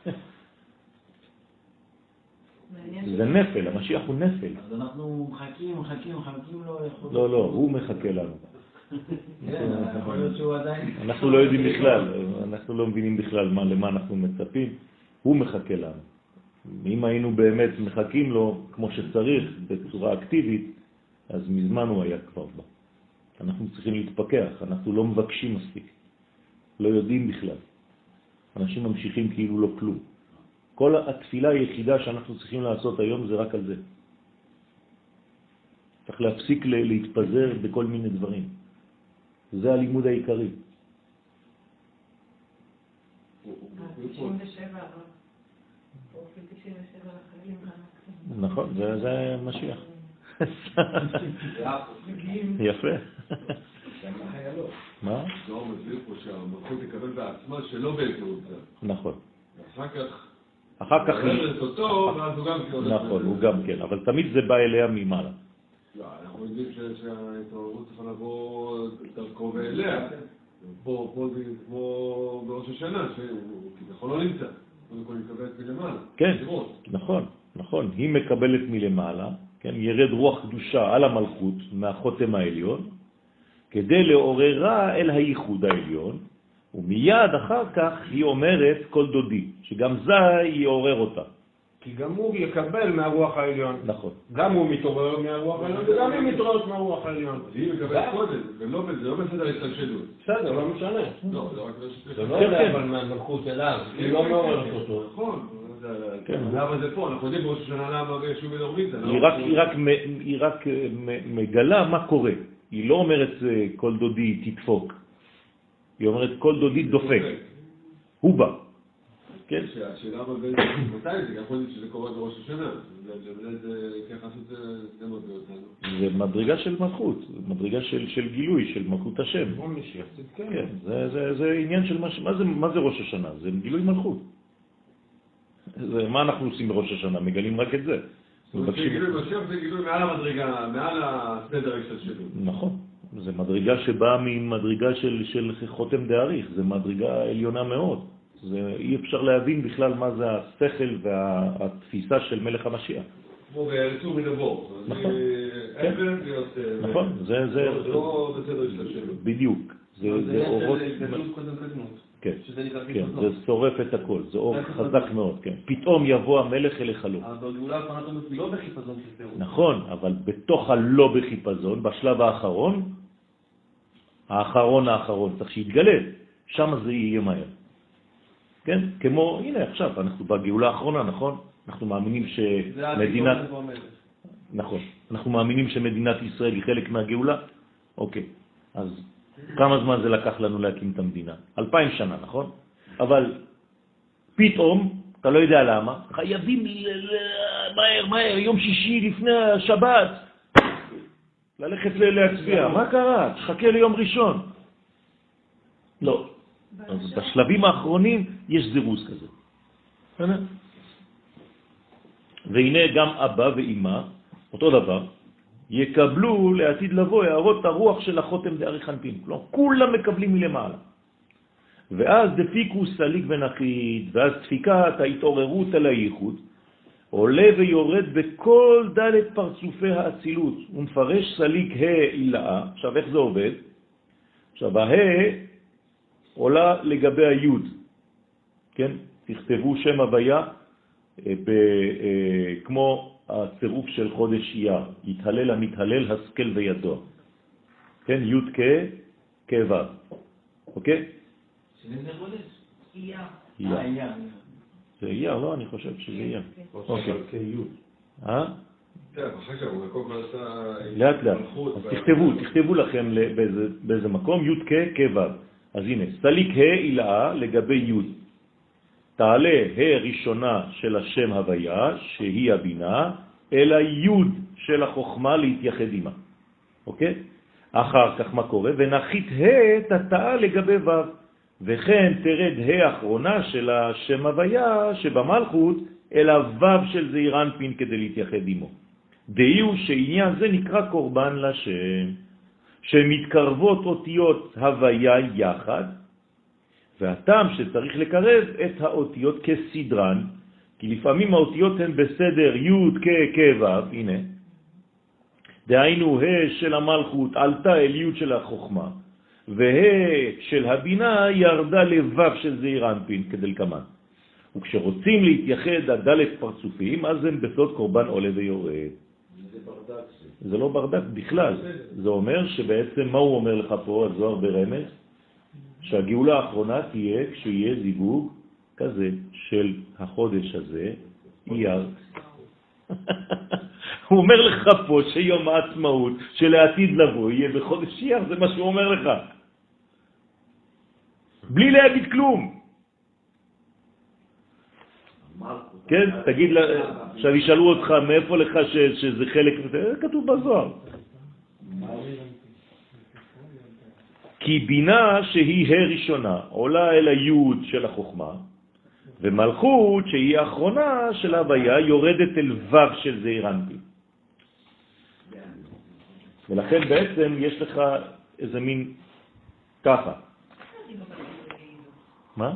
זה נפל, המשיח הוא נפל. אז אנחנו מחכים, מחכים, מחכים לו. לא, לא, הוא מחכה לנו. יכול להיות שהוא עדיין... אנחנו לא יודעים בכלל, אנחנו לא מבינים בכלל מה, למה אנחנו מצפים. הוא מחכה לנו. אם היינו באמת מחכים לו כמו שצריך, בצורה אקטיבית, אז מזמן הוא היה כבר בא. אנחנו צריכים להתפקח, אנחנו לא מבקשים מספיק. לא יודעים בכלל. אנשים ממשיכים כאילו לא כלום. כל התפילה היחידה שאנחנו צריכים לעשות היום זה רק על זה. צריך להפסיק להתפזר בכל מיני דברים. זה הלימוד העיקרי. תשעים ושבע, פרופיל תשעים ושבע לחיילים. נכון, זה משיח. יפה. מה? זוהר מסביר פה שהמלכות תקבל בעצמה שלא בהיכרות. נכון. ואחר כך... אחר כך... אותו, ואז הוא גם כן... נכון, הוא גם כן, אבל תמיד זה בא אליה ממעלה. לא, אנחנו יודעים שההתעוררות צריכה לבוא דרכו ואליה. פה זה כמו בראש השנה, שהוא כביכול לא נמצא. קודם כל מקבלת מלמעלה. כן, נכון, נכון. היא מקבלת מלמעלה, כן, ירד רוח קדושה על המלכות מהחותם העליון, כדי לעוררה אל הייחוד העליון, ומיד אחר כך היא אומרת כל דודי, שגם זה יעורר אותה. כי גם הוא יקבל מהרוח העליון. נכון. גם הוא מתעורר מהרוח העליון, וגם היא מתעוררת מהרוח העליון. היא מקבלת קודם, זה לא בסדר השתלשלות. בסדר, לא משנה. לא, זה רק משהו. זה לא עולה אבל מהמלכות אליו, היא לא מעוררת אותו. נכון. למה זה פה? אנחנו יודעים בראש השנה למה וישו מדורמית. היא רק מגלה מה קורה. היא לא אומרת כל דודי תדפוק. היא אומרת כל דודי דופק. הוא בא. כן? השאלה מתי זה? יכול להיות שזה קורה בראש השנה. זה התייחסות זה מביא אותנו. זה מדרגה של מלכות, מדרגה של גילוי, של מלכות השם. כן, זה עניין של מה זה ראש השנה? זה גילוי מלכות. מה אנחנו עושים בראש השנה? מגלים רק את זה. גילוי משיח זה גילוי מעל המדרגה, מעל הסדר ההשתלשלות. נכון. זה מדרגה שבאה ממדרגה של חותם דאריך, זה מדרגה עליונה מאוד. זה, אי אפשר להבין בכלל מה זה השכל והתפיסה של מלך המשיח. כמו בארצו מנבור. נכון. נכון. זה לא בסדר השתלשלות. בדיוק. זה אורות... כן, כן, זה שורף את הכל, זה אור חזק מאוד, כן. פתאום יבוא המלך אליך לא. אבל בגאולה הפעם אתה לא בחיפזון של תיאור. נכון, אבל בתוך הלא בחיפזון, בשלב האחרון, האחרון האחרון, צריך שיתגלה, שם זה יהיה מהר. כן? כמו, הנה עכשיו, אנחנו בגאולה האחרונה, נכון? אנחנו מאמינים שמדינת... נכון, אנחנו מאמינים שמדינת ישראל היא חלק מהגאולה? אוקיי, אז... כמה זמן זה לקח לנו להקים את המדינה? אלפיים שנה, נכון? אבל פתאום, אתה לא יודע למה, חייבים מהר, מהר, יום שישי לפני השבת, ללכת להצביע. מה קרה? תחכה ליום ראשון. לא. אז בשלבים האחרונים יש זירוז כזה. והנה גם אבא ואמא, אותו דבר, יקבלו לעתיד לבוא הערות הרוח של החותם דאריך אנפין. כלומר, כולם מקבלים מלמעלה. ואז דפיקו סליק ונחית, ואז דפיקת ההתעוררות על הייחוד, עולה ויורד בכל דלת פרצופי האצילות. הוא מפרש סליק ה' אילאה. עכשיו, איך זה עובד? עכשיו, ה' עולה לגבי היוד. כן? תכתבו שם הוויה כמו... הצירוף של חודש אייר, יתהלל המתהלל, השכל וידוע. כן, י' כ' כ' ו'. אוקיי? שזה זה חודש? אייר. אייר. זה אייר, לא? אני חושב שזה אייר. אוקיי. אה? לאט לאט. אז תכתבו, תכתבו לכם באיזה מקום, י' כ' כ' ו'. אז הנה, סליק ה' אילאה לגבי י'. תעלה ה' ראשונה של השם הוויה, שהיא הבינה, אלא י' של החוכמה להתייחד עימה. אוקיי? אחר כך מה קורה? ונחית ה' תתאה לגבי ו'. וכן תרד ה' האחרונה של השם הוויה שבמלכות, אלא ו' של זעיר אנפין כדי להתייחד עימו. דהיו שעניין זה נקרא קורבן לשם, שמתקרבות אותיות הוויה יחד, והטעם שצריך לקרב את האותיות כסדרן, כי לפעמים האותיות הן בסדר י' כ' כ' ו', הנה, דהיינו ה' של המלכות עלתה אל י' של החוכמה, וה' של הבינה ירדה לו' של זעיר אנפין כדלקמן. וכשרוצים להתייחד הדלת פרצופים, אז הם בסוד קורבן עולה ויורד. זה ברדק. זה לא ברדק בכלל. זה אומר שבעצם מה הוא אומר לך פה, הזוהר ברמז? שהגאולה האחרונה תהיה כשיהיה זיווג כזה של החודש הזה, אייר. הוא אומר לך פה שיום העצמאות שלעתיד לבוא יהיה בחודש אייר, זה מה שהוא אומר לך. בלי להגיד כלום. כן, תגיד, עכשיו ישאלו אותך מאיפה לך שזה חלק, כתוב בזוהר. כי בינה שהיא ה' ראשונה עולה אל היוד של החוכמה, ומלכות שהיא האחרונה של ההוויה יורדת אל ו' של זעיר אנפין. ולכן בעצם יש לך איזה מין ככה. מה?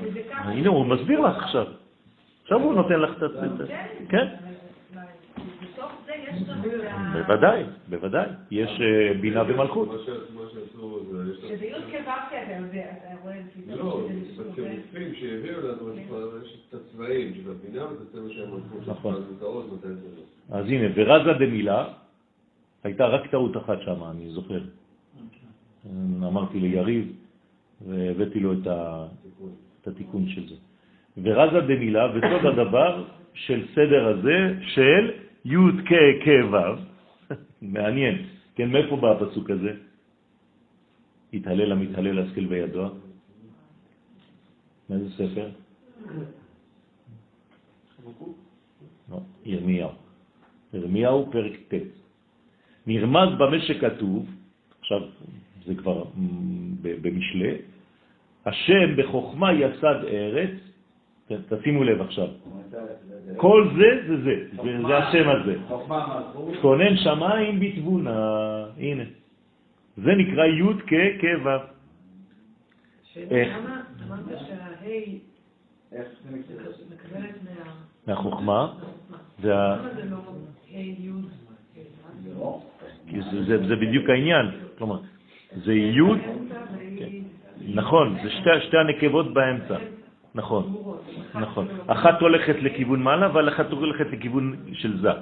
הנה הוא מסביר לך עכשיו. עכשיו הוא נותן לך את זה. כן? בתוך זה יש גם את ה... בוודאי, בוודאי. יש בינה ומלכות. שזה יוד כבבתי, אתה יודע, אתה רואה את זה. לא, בצירופים שהביאו לנו, יש את הצבעים של הבינה ואת הצבע של המלכות. נכון. מתי זה לא. אז הנה, ורזה דמילה, הייתה רק טעות אחת שם, אני זוכר. אמרתי ליריב, והבאתי לו את התיקון של זה. ורזה דמילה, וסוד הדבר של סדר הזה של י' כ' כ' ו', מעניין, כן, מאיפה בא הפסוק הזה? התהלל המתהלל השכל וידוע. מאיזה ספר? לא, ירמיהו. ירמיהו פרק ט'. נרמז במה שכתוב, עכשיו זה כבר במשלה, השם בחוכמה יסד ארץ, תשימו לב עכשיו, כל זה זה זה, זה השם הזה. כונן שמיים בתבונה, הנה. זה נקרא י' כ' כ' ו'. איך? אמרת שההי מקבלת מהחוכמה. למה זה לא הי י'? זה בדיוק העניין. כלומר, זה י', נכון, זה שתי הנקבות באמצע. נכון, נכון. אחת הולכת לכיוון מעלה, אבל אחת הולכת לכיוון של זה.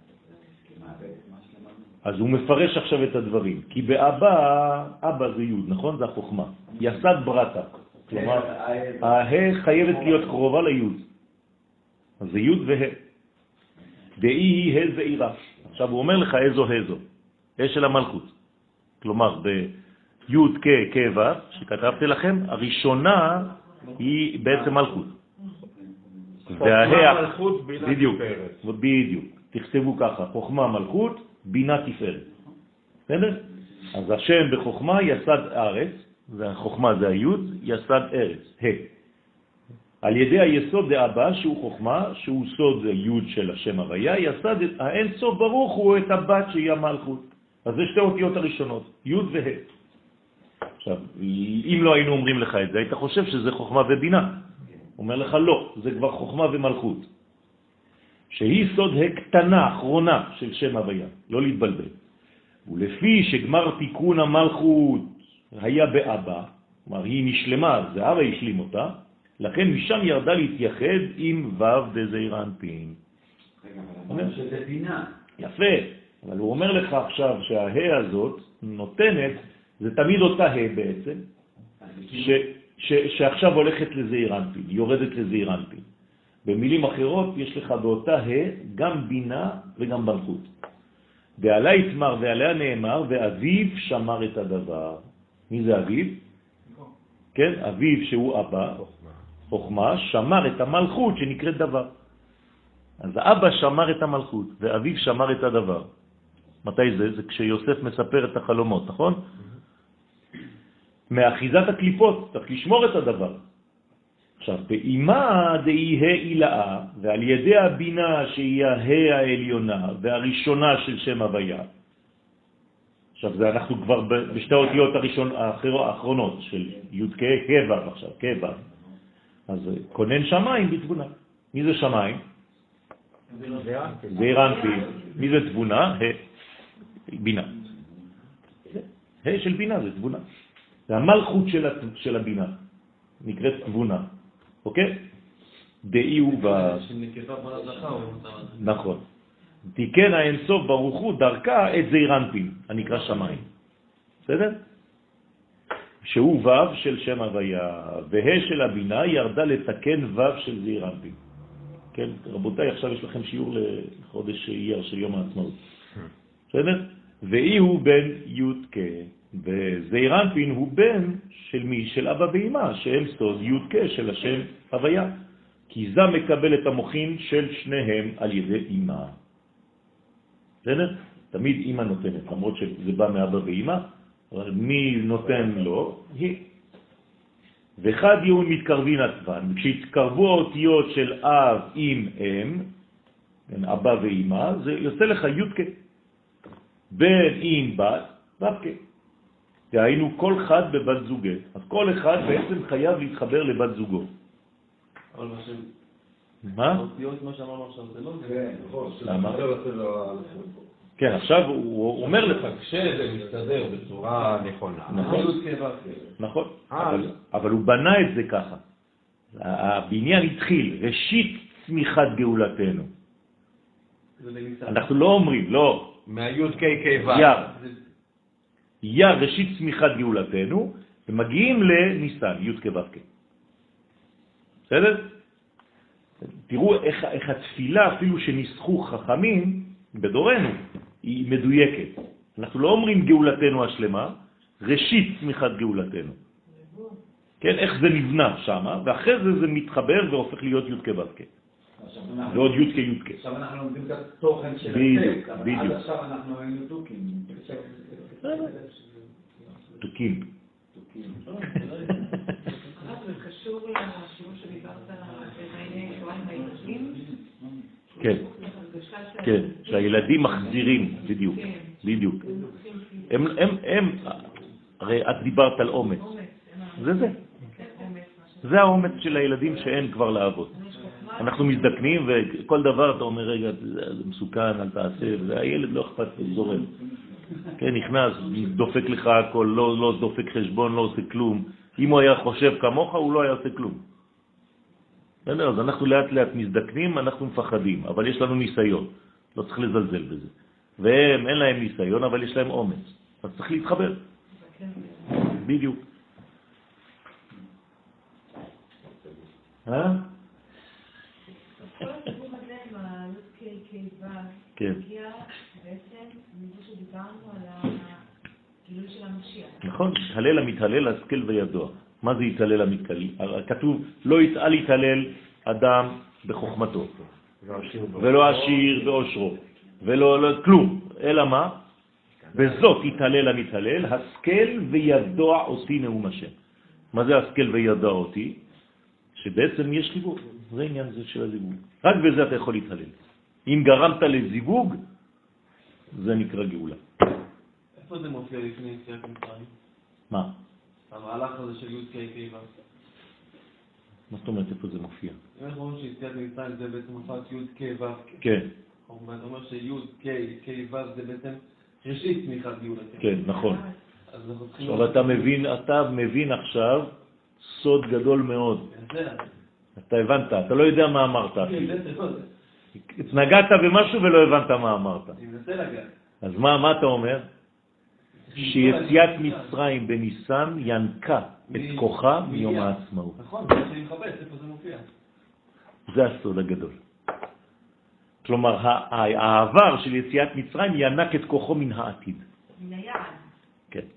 אז הוא מפרש עכשיו את הדברים. כי באבא, אבא זה יוד, נכון? זה החוכמה. יסד ברטה. כלומר, הה חייבת להיות קרובה ליוד. אז זה יוד והה. דאי היא ה' זעירה. עכשיו הוא אומר לך איזו הזו. ה' של המלכות. כלומר, ביוד כ' כ' ו', שכתבתי לכם, הראשונה היא בעצם מלכות. חוכמה מלכות בינה בדיוק, תפארת. בדיוק. תכתבו ככה, חוכמה מלכות בינה תפארת. בסדר? אז השם בחוכמה יסד ארץ, והחוכמה זה היוד, יסד ארץ, ה'. על ידי היסוד דאבא שהוא חוכמה, שהוא סוד היוד של השם הוויה, יסד את האין סוף ברוך הוא את הבת שהיא המלכות. אז זה שתי אותיות הראשונות, יוד וה'. עכשיו, אם לא היינו אומרים לך את זה, היית חושב שזה חוכמה ובינה. אומר לך לא, זה כבר חוכמה ומלכות. שהיא סוד הקטנה, אחרונה של שם הוויה, לא להתבלבל. ולפי שגמר תיקון המלכות היה באבא, כלומר היא נשלמה, זה אבא השלים אותה, לכן משם ירדה להתייחד עם ו' דזעיר אנפין. רגע, אבל אמרנו שזה בינה. יפה, אבל הוא אומר לך עכשיו שהה הזאת נותנת, זה תמיד אותה ה' בעצם, ש, ש, שעכשיו הולכת לזעיר אנפין, יורדת לזעיר אנפין. במילים אחרות יש לך באותה ה' גם בינה וגם מלכות. ועליה התמר ועליה נאמר, ואביו שמר את הדבר. מי זה אביו? כן, אביו שהוא אבא, חוכמה, שמר את המלכות שנקראת דבר. אז האבא שמר את המלכות, ואביו שמר את הדבר. מתי זה? זה כשיוסף מספר את החלומות, נכון? מאחיזת הקליפות, צריך לשמור את הדבר. עכשיו, באימה דאי ה' אילאה, ועל ידי הבינה שהיא ה' העליונה והראשונה של שם הוויה. עכשיו, זה אנחנו כבר בשתי האותיות הראשון, האחרונות של י' כ' כ' ו' עכשיו, כ' ו'. אז כונן שמיים בתבונה. מי זה שמיים? זעיר אנפין. מי זה תבונה? ה' בינה. ה' של בינה זה תבונה. זה המלכות של הבינה. נקראת תבונה. אוקיי? דאי הוא ב... נכון. תיקן האינסוף ברוך הוא דרכה את זעיר אנפין, הנקרא שמיים. בסדר? שהוא ו' של שם הוויה, וה' של הבינה ירדה לתקן ו' של זעיר אנפין. כן? רבותיי, עכשיו יש לכם שיעור לחודש אייר של יום העצמאות. בסדר? ואי הוא בן י' כ' וזעיר אנפין הוא בן של מי? של אבא ואמא, שהם סוד י' כ' של השם הוויה. כי זה מקבל את המוחין של שניהם על ידי אמא. בסדר? תמיד אמא נותנת, למרות שזה בא מאבא ואמא, אבל מי נותן לו? היא. ואחד יהיו מתקרבין עצבן. כשהתקרבו האותיות של אב עם אם, אבא ואמא, זה יוצא לך י' כ'. בן עם בת, בת כ'. דהיינו כל אחד בבת זוגה. אז כל אחד בעצם חייב להתחבר לבת זוגו. אבל מה מה? אותיות, מה שאמרנו עכשיו, זה לא זה. כן, נכון. למה? לא, כן, עכשיו הוא אומר לך. כשזה מסתדר בצורה נכונה. נכון. נכון. אה. אבל- אבל הוא בנה את זה ככה. הבניין התחיל, ראשית צמיחת גאולתנו. זה לניסן. אנחנו לא אומרים, לא, מהיוד קי קי וו. יא, יא ראשית צמיחת גאולתנו, ומגיעים לניסן, י' כ' ו' כ'. בסדר? תראו איך, איך התפילה, אפילו שניסחו חכמים בדורנו, היא מדויקת. אנחנו לא אומרים גאולתנו השלמה, ראשית צמיחת גאולתנו. כן, איך זה נבנה שם, ואחרי זה זה מתחבר והופך להיות י' כ' ו' כ'. ועוד י' כ' י' כ'. עכשיו אנחנו לומדים את התוכן של בדיוק, הטקסט, אבל בדיוק. עד עכשיו אנחנו היינו תוכים. תוקים. זה קשור לשיעור שדיברת על מעייני שבועיים הילדים? כן, כן, שהילדים מחזירים, בדיוק, בדיוק. הם, הם, הם, הרי את דיברת על אומץ. זה זה. זה האומץ של הילדים שאין כבר לעבוד. אנחנו מזדקנים וכל דבר אתה אומר, רגע, זה מסוכן, אל תעשה, והילד לא אכפת, זורם. כן, נכנס, דופק לך הכל, לא, לא דופק חשבון, לא עושה כלום. אם הוא היה חושב כמוך, הוא לא היה עושה כלום. אז אנחנו לאט לאט מזדקנים, אנחנו מפחדים, אבל יש לנו ניסיון. לא צריך לזלזל בזה. והם, אין להם ניסיון, אבל יש להם אומץ. אז צריך להתחבר. בדיוק. אה? כל הסיפור הזה עם ה-י' כ' ו' כן. הגיע בעצם מזה שדיברנו על הגילוי של המשיח. נכון, הלל המתהלל, השכל וידוע. מה זה יתהלל המתהלל? כתוב, לא יתעל יתהלל אדם בחוכמתו, ולא עשיר באושרו, ולא לא, כלום, אלא מה? בזאת יתהלל המתהלל, השכל וידוע אותי נאום השם. מה זה השכל וידוע אותי? שבעצם יש חיבור, זה עניין זה של הזיווג. רק בזה אתה יכול להתהלל. אם גרמת לזיווג, זה נקרא גאולה. איפה זה מופיע לפני יציאת מצרים? מה? המהלך הזה של י' ק' ק' ו'. מה זאת אומרת איפה זה מופיע? אם אנחנו אומרים שיציאת מצרים זה בעצם הופעת י' ק' ו'. כן. אתה אומר שי' ק' ק' ו' זה בעצם ראשית צמיחת גאולתנו. כן, נכון. אז אנחנו צריכים... אבל אתה מבין, אתה מבין עכשיו סוד גדול מאוד. אתה הבנת, אתה לא יודע מה אמרת. התנגעת במשהו ולא הבנת מה אמרת. אני מנסה לגעת. אז מה, מה אתה אומר? שיציאת מצרים בניסן ינקה את כוחה מיום העצמאות. נכון, זה שאני מחפש, איפה זה מופיע. זה הסוד הגדול. כלומר, העבר של יציאת מצרים ינק את כוחו מן העתיד. מן היעד. כן.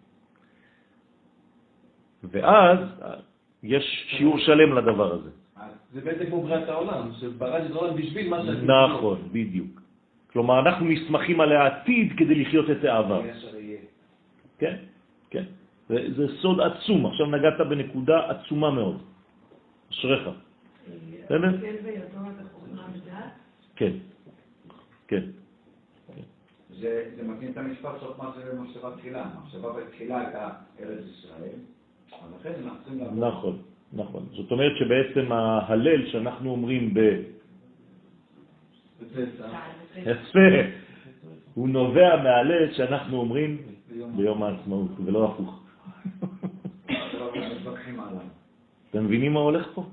ואז יש שיעור שלם לדבר הזה. זה בעצם כמו בריאת העולם, שברא את העולם בשביל מה שאני... נכון, בדיוק. כלומר, אנחנו נסמכים על העתיד כדי לחיות את העבר. כן, כן. זה, זה סוד עצום. עכשיו נגעת בנקודה עצומה מאוד. אשריך. בסדר? כן, וידוע את החוכמה מדעת? כן, כן. זה מתאים את המשפט סוף מה זה מחשבה תחילה. מחשבה בתחילה הייתה ארץ ישראל, אבל אחרי זה אנחנו צריכים לעבור. נכון, נכון. זאת אומרת שבעצם ההלל שאנחנו אומרים ב... יפה. הוא נובע מההלל שאנחנו אומרים ביום העצמאות, ולא הפוך. אתם מבינים מה הולך פה?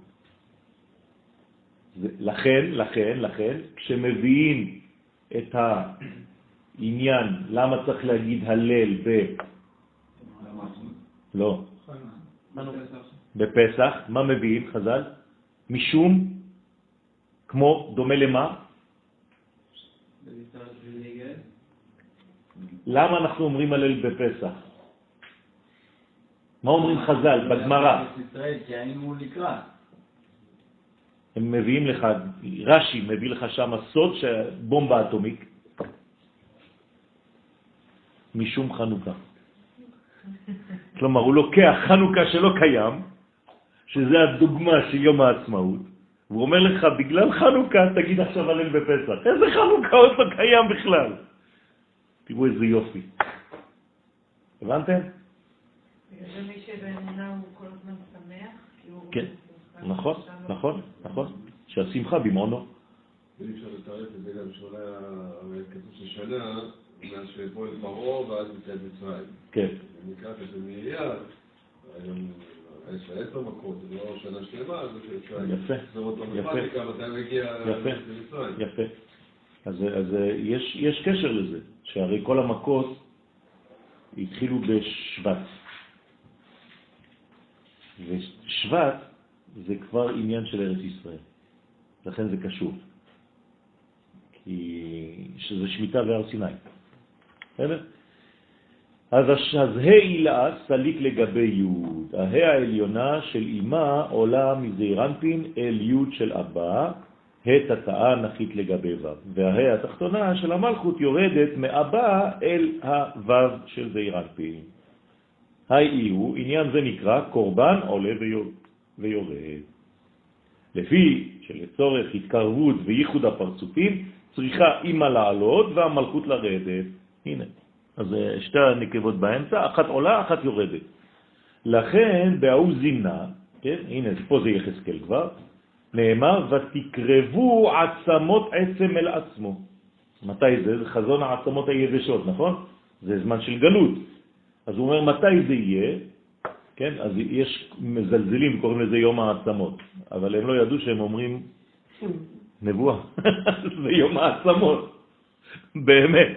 לכן, לכן, לכן, כשמביאים את העניין, למה צריך להגיד הלל ב... לא. בפסח, מה מביאים חז"ל? משום, כמו, דומה למה? למה אנחנו אומרים הלל בפסח? מה אומרים חז"ל בגמרא? כי היינו לקראת. הם מביאים לך, רש"י מביא לך שם סוד שבומבה אטומיק, משום חנוכה. כלומר, הוא לוקח חנוכה שלא קיים, שזה הדוגמה של יום העצמאות, והוא אומר לך, בגלל חנוכה תגיד עכשיו הלל בפסח. איזה חנוכה עוד לא קיים בכלל? תראו איזה יופי. הבנתם? בגלל זה מי שבאמונה הוא כל הזמן שמח? כן, נכון, נכון, נכון. שהשמחה במעונו. ואי אפשר לתארך את זה גם שאולי כתוב ששנה, מאז שפועל פרעה ואז יציאת מצרים. כן. נקרא כזה מאייר, יש לה עשר מכות, זה לא שנה שלמה, אז יפה, יפה, יפה, יפה. אז, אז יש, יש קשר לזה, שהרי כל המכות התחילו בשבט. ושבט זה כבר עניין של ארץ ישראל. לכן זה קשור. כי שזה שמיטה והר סיני. בסדר? אז ה' הילה סליק לגבי י'. ה' העליונה של אמא עולה מזעיר אנפין אל י' של אבא, ה' תתאה נחית לגבי ו'. והה התחתונה של המלכות יורדת מאבא אל הו' של זעיר אנפין. היי הוא, עניין זה נקרא קורבן עולה ויורד. לפי שלצורך התקרבות וייחוד הפרצופים צריכה אמא לעלות והמלכות לרדת. הנה. אז שתי הנקבות באמצע, אחת עולה, אחת יורדת. לכן, בהוא זימנה, כן, הנה, פה זה יחזקאל כבר, נאמר, ותקרבו עצמות עצם אל עצמו. מתי זה? זה חזון העצמות היבשות, נכון? זה זמן של גלות. אז הוא אומר, מתי זה יהיה? כן, אז יש מזלזלים, קוראים לזה יום העצמות, אבל הם לא ידעו שהם אומרים נבואה. זה יום העצמות. באמת.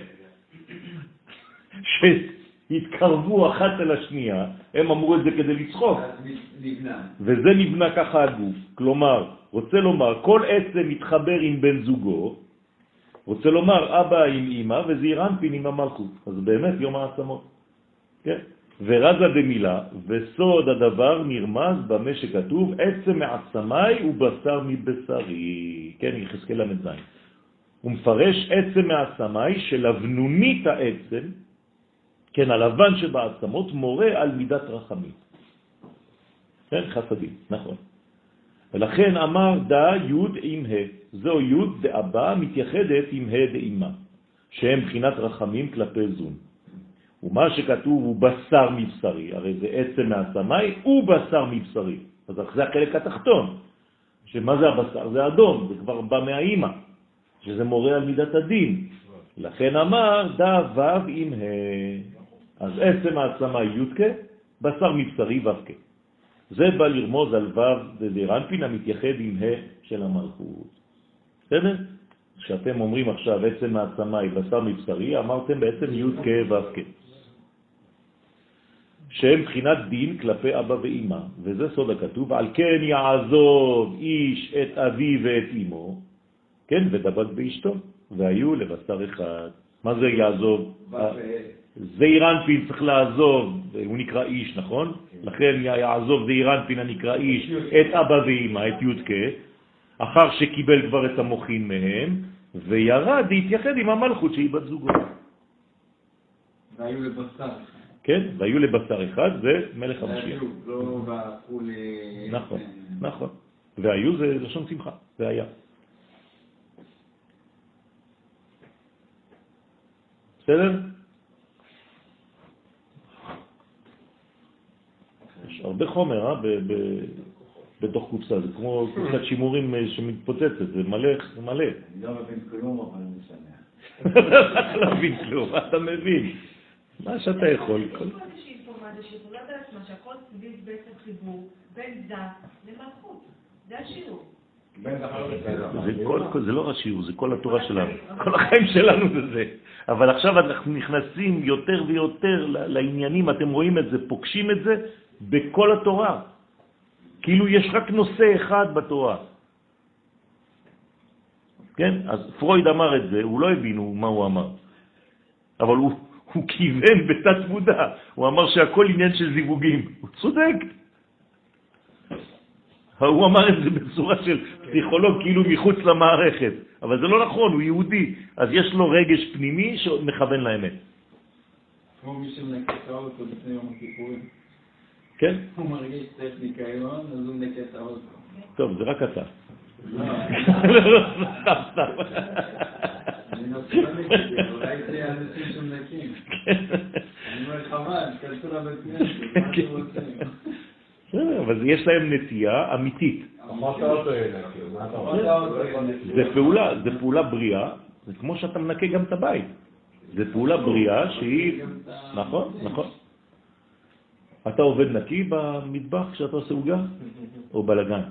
שהתקרבו אחת אל השנייה, הם אמרו את זה כדי לצחוק. וזה נבנה ככה הגוף. כלומר, רוצה לומר, כל עצם מתחבר עם בן זוגו, רוצה לומר, אבא עם אמא וזעיר אנפין עם המלכות. אז באמת יום העצמות. כן? ורזה במילה, וסוד הדבר נרמז במה שכתוב, עצם מעצמי ובשר מבשרי. כן, יחזקאל למד זין. הוא מפרש עצם מעצמי שלבנונית העצם, כן, הלבן שבעצמות מורה על מידת רחמים. כן, חסדים, נכון. ולכן אמר דה יוד עם ה. זו יוד דאבא מתייחדת עם ה דאמא, שהם בחינת רחמים כלפי זון. ומה שכתוב הוא בשר מבשרי, הרי זה עצם מעצמי ובשר מבשרי. אז זה החלק התחתון. שמה זה הבשר? זה אדום, זה כבר בא מהאמא, שזה מורה על מידת הדין. לכן אמר דה וו עם ה. אז עצם העצמה יודקה, בשר מבשרי ו"ק. זה בא לרמוז על ו' זעיר אנפין המתייחד עם ה של המלכות. בסדר? כשאתם אומרים עכשיו עצם העצמה היא בשר מבשרי, אמרתם בעצם יודקה ו"ק. שהם בחינת דין כלפי אבא ואמא, וזה סוד הכתוב, על כן יעזוב איש את אבי ואת אמו, כן, ודבק באשתו, והיו לבשר אחד. מה זה יעזוב? זעיר אנפין צריך לעזוב, הוא נקרא איש, נכון? לכן יעזוב זעיר אנפין הנקרא איש את אבא ואמא, את יודקה, אחר שקיבל כבר את המוחין מהם, וירד להתייחד עם המלכות שהיא בת זוגו. והיו לבשר. כן, והיו לבשר אחד, זה מלך המשיח. והיו, לא והפכו ל... נכון, נכון. והיו זה לשון שמחה, זה היה. בסדר? יש הרבה חומר, אה? בתוך קופסה, זה כמו קופסת שימורים שמתפוצצת, זה מלא, זה מלא. אני לא מבין כלום, אבל אני משמח. לא מבין כלום, אתה מבין. מה שאתה יכול. יש פה איזושהי אינפורמציה שיכולה לעצמה שהכל סביב בעצם חיבור בין דת למלכות. זה השיעור. זה לא השיעור, זה כל התורה שלנו. כל החיים שלנו זה זה. אבל עכשיו אנחנו נכנסים יותר ויותר לעניינים, אתם רואים את זה, פוגשים את זה בכל התורה. כאילו יש רק נושא אחד בתורה. כן? אז פרויד אמר את זה, הוא לא הבינו מה הוא אמר. אבל הוא, הוא כיוון בתת מודע. הוא אמר שהכל עניין של זיווגים. הוא צודק. הוא אמר את זה בצורה של פסיכולוג, כאילו מחוץ למערכת. אבל זה לא נכון, הוא יהודי. אז יש לו רגש פנימי שמכוון לאמת. כמו מי שמנקה אותו לפני יום הכיפורים. כן? הוא מרגיש צריך ניקיון, אז הוא מנקה את האוטו. טוב, זה רק אתה. לא. סתם, סתם. אני נוצא לנקי, אולי זה אנשים שמנקים. אני אומר חבל, כנסו לבית כנסת, מה אתם רוצים? אבל יש להם נטייה אמיתית. אמרת אותו הנה, מה אתה אומר? זה פעולה, זה פעולה בריאה, זה כמו שאתה מנקה גם את הבית. זה פעולה בריאה שהיא... נכון, נכון. אתה עובד נקי במטבח כשאתה עושה עוגה? או בלגן?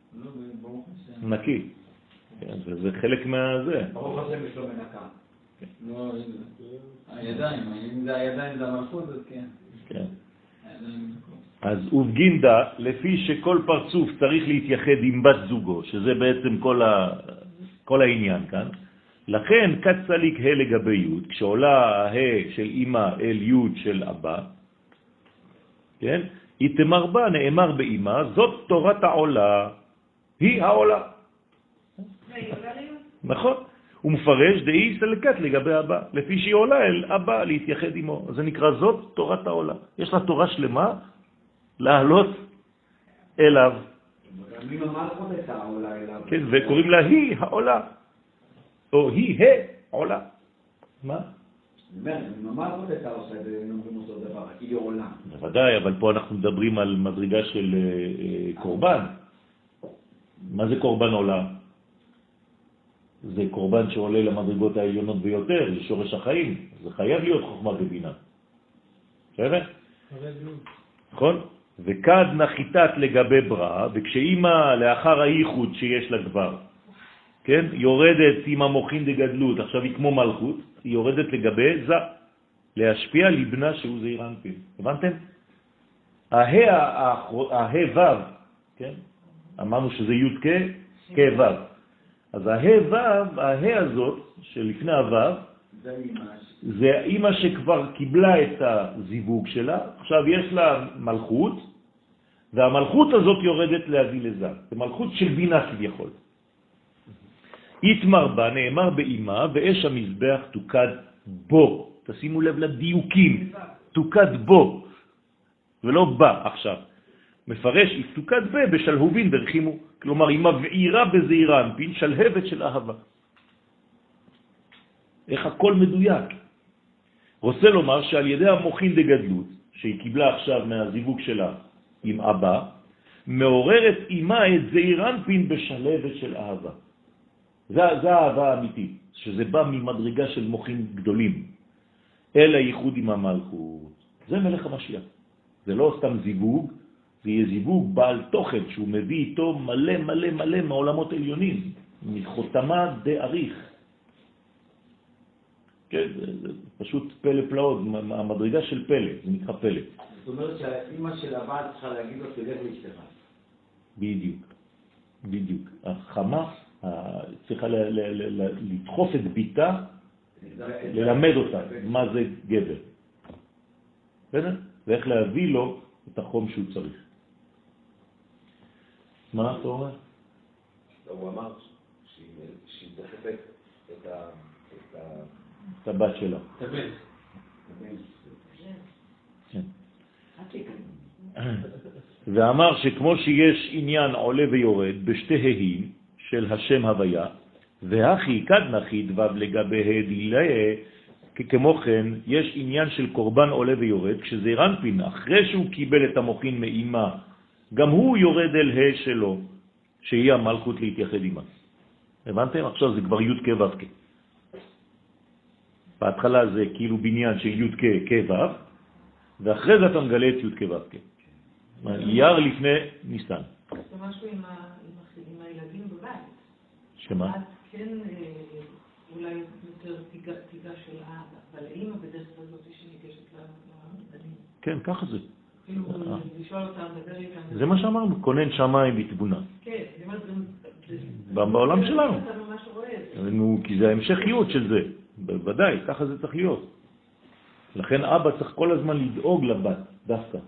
נקי. זה חלק מהזה. ברוך השם יש לו מנקה. לא, הנה. הידיים, אם זה הידיים זה המלכות, אז כן. כן. אז ובגינדה, לפי שכל פרצוף צריך להתייחד עם בת זוגו, שזה בעצם כל, ה... כל העניין כאן, לכן קצליק ה' לגבי י', כשעולה ה' של אמא אל י' של אבא, כן? יתמר בה, נאמר באמא, זאת תורת העולה, היא העולה. נכון. הוא מפרש דאי סלקת לגבי אבא, לפי שהיא עולה אל אבא להתייחד עמו. זה נקרא זאת תורת העולה. יש לה תורה שלמה לעלות אליו. מי ממש עוד את העולה אליו? כן, וקוראים לה היא העולה. או היא העולה. מה? אני ממש עוד את העושה ונאמרים אותו דבר, היא עולה. בוודאי, אבל פה אנחנו מדברים על מדרגה של קורבן. מה זה קורבן עולה? זה קורבן שעולה למדרגות העליונות ביותר, זה שורש החיים. זה חייב להיות חוכמה ובינה. בסדר? נכון? וכד נחיתת לגבי ברא, וכשאימא לאחר הייחוד שיש לה כבר, כן? יורדת עם המוחין דגדלות, עכשיו היא כמו מלכות, היא יורדת לגבי זה, להשפיע לבנה שהוא זעיר אנפין. הבנתם? ההה וו, כן? אמרנו שזה י' כ' כ' ו'. אז ההה ו', ההה הזאת שלפני הו', זה אמא שכבר קיבלה את הזיווג שלה, עכשיו יש לה מלכות, והמלכות הזאת יורדת להביא לזה. זה מלכות של בינה כביכול. יתמר בה, נאמר באמא, ואש המזבח תוקד בו. תשימו לב לדיוקים. תוקד בו, ולא בה עכשיו. מפרש, תוקד בה בשלהובין ברחימו. כלומר, היא מבעירה בזעירה אנפין, שלהבת של אהבה. איך הכל מדויק. רוצה לומר שעל ידי המוחין דגדלות, שהיא קיבלה עכשיו מהזיווג שלה עם אבא, מעוררת אימה את זעיר אנפין בשלהבת של אהבה. זה, זה האהבה האמיתית, שזה בא ממדרגה של מוחין גדולים, אל הייחוד עם המלכות. זה מלך המשיח. זה לא סתם זיווג, זה יהיה זיווג בעל תוכן, שהוא מביא איתו מלא מלא מלא מעולמות עליונים, מחותמה דאריך. כן, זה, זה פשוט פלא פלאות, המדרגה של פלא, זה נקרא פלא. זאת אומרת שהאמא של הבעל צריכה להגיד לו תלך לאשתך. בדיוק, בדיוק. החמה צריכה לדחוף את ביתה, ללמד אותה מה זה גבר. בסדר? ואיך להביא לו את החום שהוא צריך. מה אתה אומר? הוא אמר שהיא דחפת את ה... את הבת שלה. את הבן. ואמר שכמו שיש עניין עולה ויורד בשתי ההים של השם הוויה, והכי כד נחית וו לגבי הדילה, כמו כן יש עניין של קורבן עולה ויורד, כשזעיר אנפין אחרי שהוא קיבל את המוחין מאמא, גם הוא יורד אל ה' שלו, שהיא המלכות להתייחד עמה. הבנתם? עכשיו זה כבר י' כ' ו' כ'. בהתחלה זה כאילו בניין של י' כ' כ' ו', ואחרי זה אתה מגלה את י' כ' ו' כ'. אייר לפני ניסן. זה משהו עם הילדים בבית. שמה? את כן אולי יותר תיגע של האבא, אבל האמא בדרך כלל זאת שניגשת לבנים. כן, ככה זה. כאילו לשאול אותם, לדבר איתם. זה מה שאמרנו, כונן שמיים בתבונה. כן, זה מה זה... בעולם שלנו. אתה ממש רואה. כי זה ההמשכיות של זה. בוודאי, ככה זה צריך להיות. לכן אבא צריך כל הזמן לדאוג לבת, דווקא.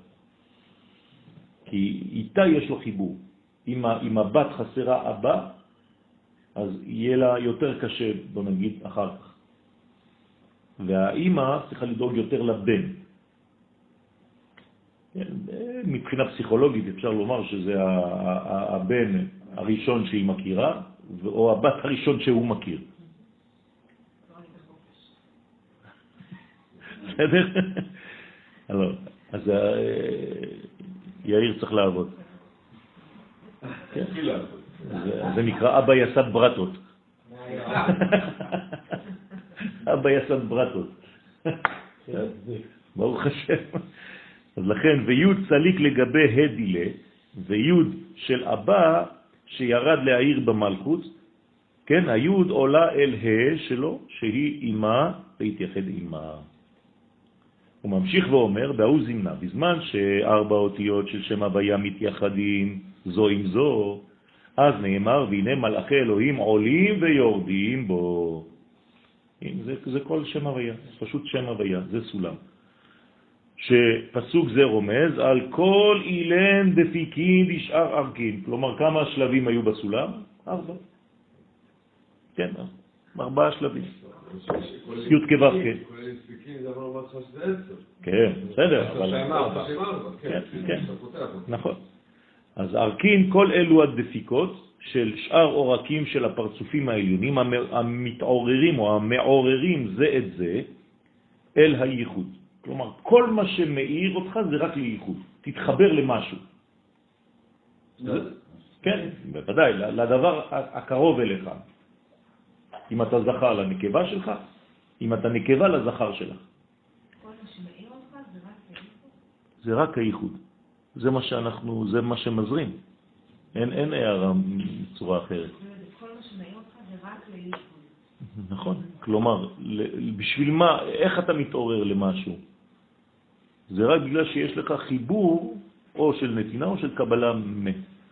כי איתה יש לו חיבור. אם, אם הבת חסרה אבא, אז יהיה לה יותר קשה, בוא נגיד, אחר כך. והאימא צריכה לדאוג יותר לבן. מבחינה פסיכולוגית אפשר לומר שזה הבן הראשון שהיא מכירה, או הבת הראשון שהוא מכיר. בסדר? אז יאיר צריך לעבוד. זה נקרא אבא יסד ברטות. אבא יסד ברטות. ברוך השם. אז לכן, ויוד צליק לגבי הדילה, ויוד של אבא שירד להעיר במלכות, כן, היוד עולה אל ה שלו, שהיא אימה, להתייחד אימה. הוא ממשיך ואומר, בהוא זמנה, בזמן שארבע אותיות של שם הוויה מתייחדים זו עם זו, אז נאמר, והנה מלאכי אלוהים עולים ויורדים בו. זה, זה כל שם הוויה, פשוט שם הוויה, זה סולם. שפסוק זה רומז על כל אילן דפיקין דשאר ארכין. כלומר, כמה שלבים היו בסולם? ארבע. כן, ארבעה שלבים. י' כו' כן. כן, בסדר. כן, כן, נכון. אז ארכין, כל אלו הדפיקות של שאר אורקים של הפרצופים העליונים המתעוררים או המעוררים זה את זה אל הייחוד. כלומר, כל מה שמאיר אותך זה רק לייחוד. תתחבר למשהו. כן, בוודאי, לדבר הקרוב אליך. אם אתה זכר לנקבה שלך, אם אתה נקבה לזכר שלך. כל מה שמאיר אותך זה רק הייחוד? זה רק הייחוד. זה מה שאנחנו, זה מה שמזרים. אין, אין הערה בצורה אחרת. כל מה שמאיר אותך זה רק לייחוד. נכון. כלומר, בשביל מה, איך אתה מתעורר למשהו? זה רק בגלל שיש לך חיבור או של נתינה או של קבלה מ.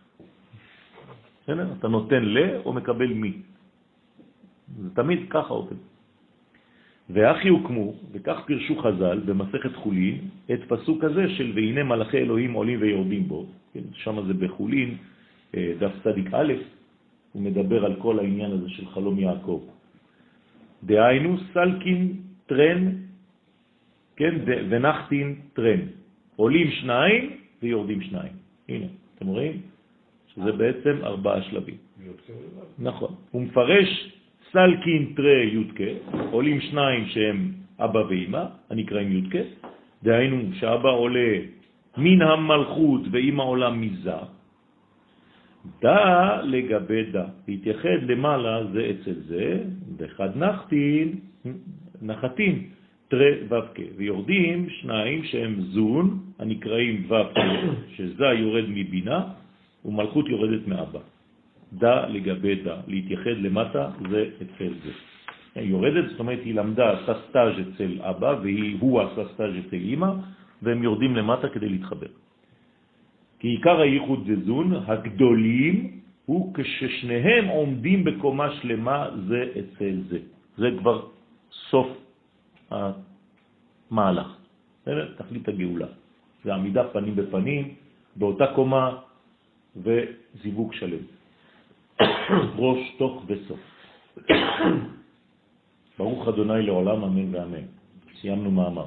אתה נותן ל או מקבל מי. זה תמיד ככה עובד. ואחי הוקמו, וכך פרשו חז"ל במסכת חולין, את פסוק הזה של והנה מלאכי אלוהים עולים ויורדים בו. שם זה בחולין, דף צדיק א', הוא מדבר על כל העניין הזה של חלום יעקב. דהיינו סלקין טרן, כן, ונחתין טרן. עולים שניים ויורדים שניים. הנה, אתם רואים? שזה בעצם ארבעה שלבים. נכון. הוא מפרש סלקין טרה יודקה, עולים שניים שהם אבא ואמא, הנקראים יודקה, דהיינו שאבא עולה מן המלכות ואמא עולה מזה, דה לגבי דה, להתייחד למעלה זה אצל זה, ואחד נחתין, נחתין, טרה ובקה, ויורדים שניים שהם זון, הנקראים ובקה, שזה יורד מבינה, ומלכות יורדת מאבא. דה לגבי דה, להתייחד למטה זה אצל זה. היא יורדת, זאת אומרת היא למדה, עשה סטאז' אצל אבא, והוא עשה סטאז' אצל אמא, והם יורדים למטה כדי להתחבר. כי עיקר הייחוד זזון, הגדולים, הוא כששניהם עומדים בקומה שלמה זה אצל זה. זה כבר סוף המהלך. זה תכלית הגאולה. זה עמידה פנים בפנים, באותה קומה וזיווג שלם. ראש, תוך וסוף. ברוך אדוני לעולם, אמן ואמן. סיימנו מאמר.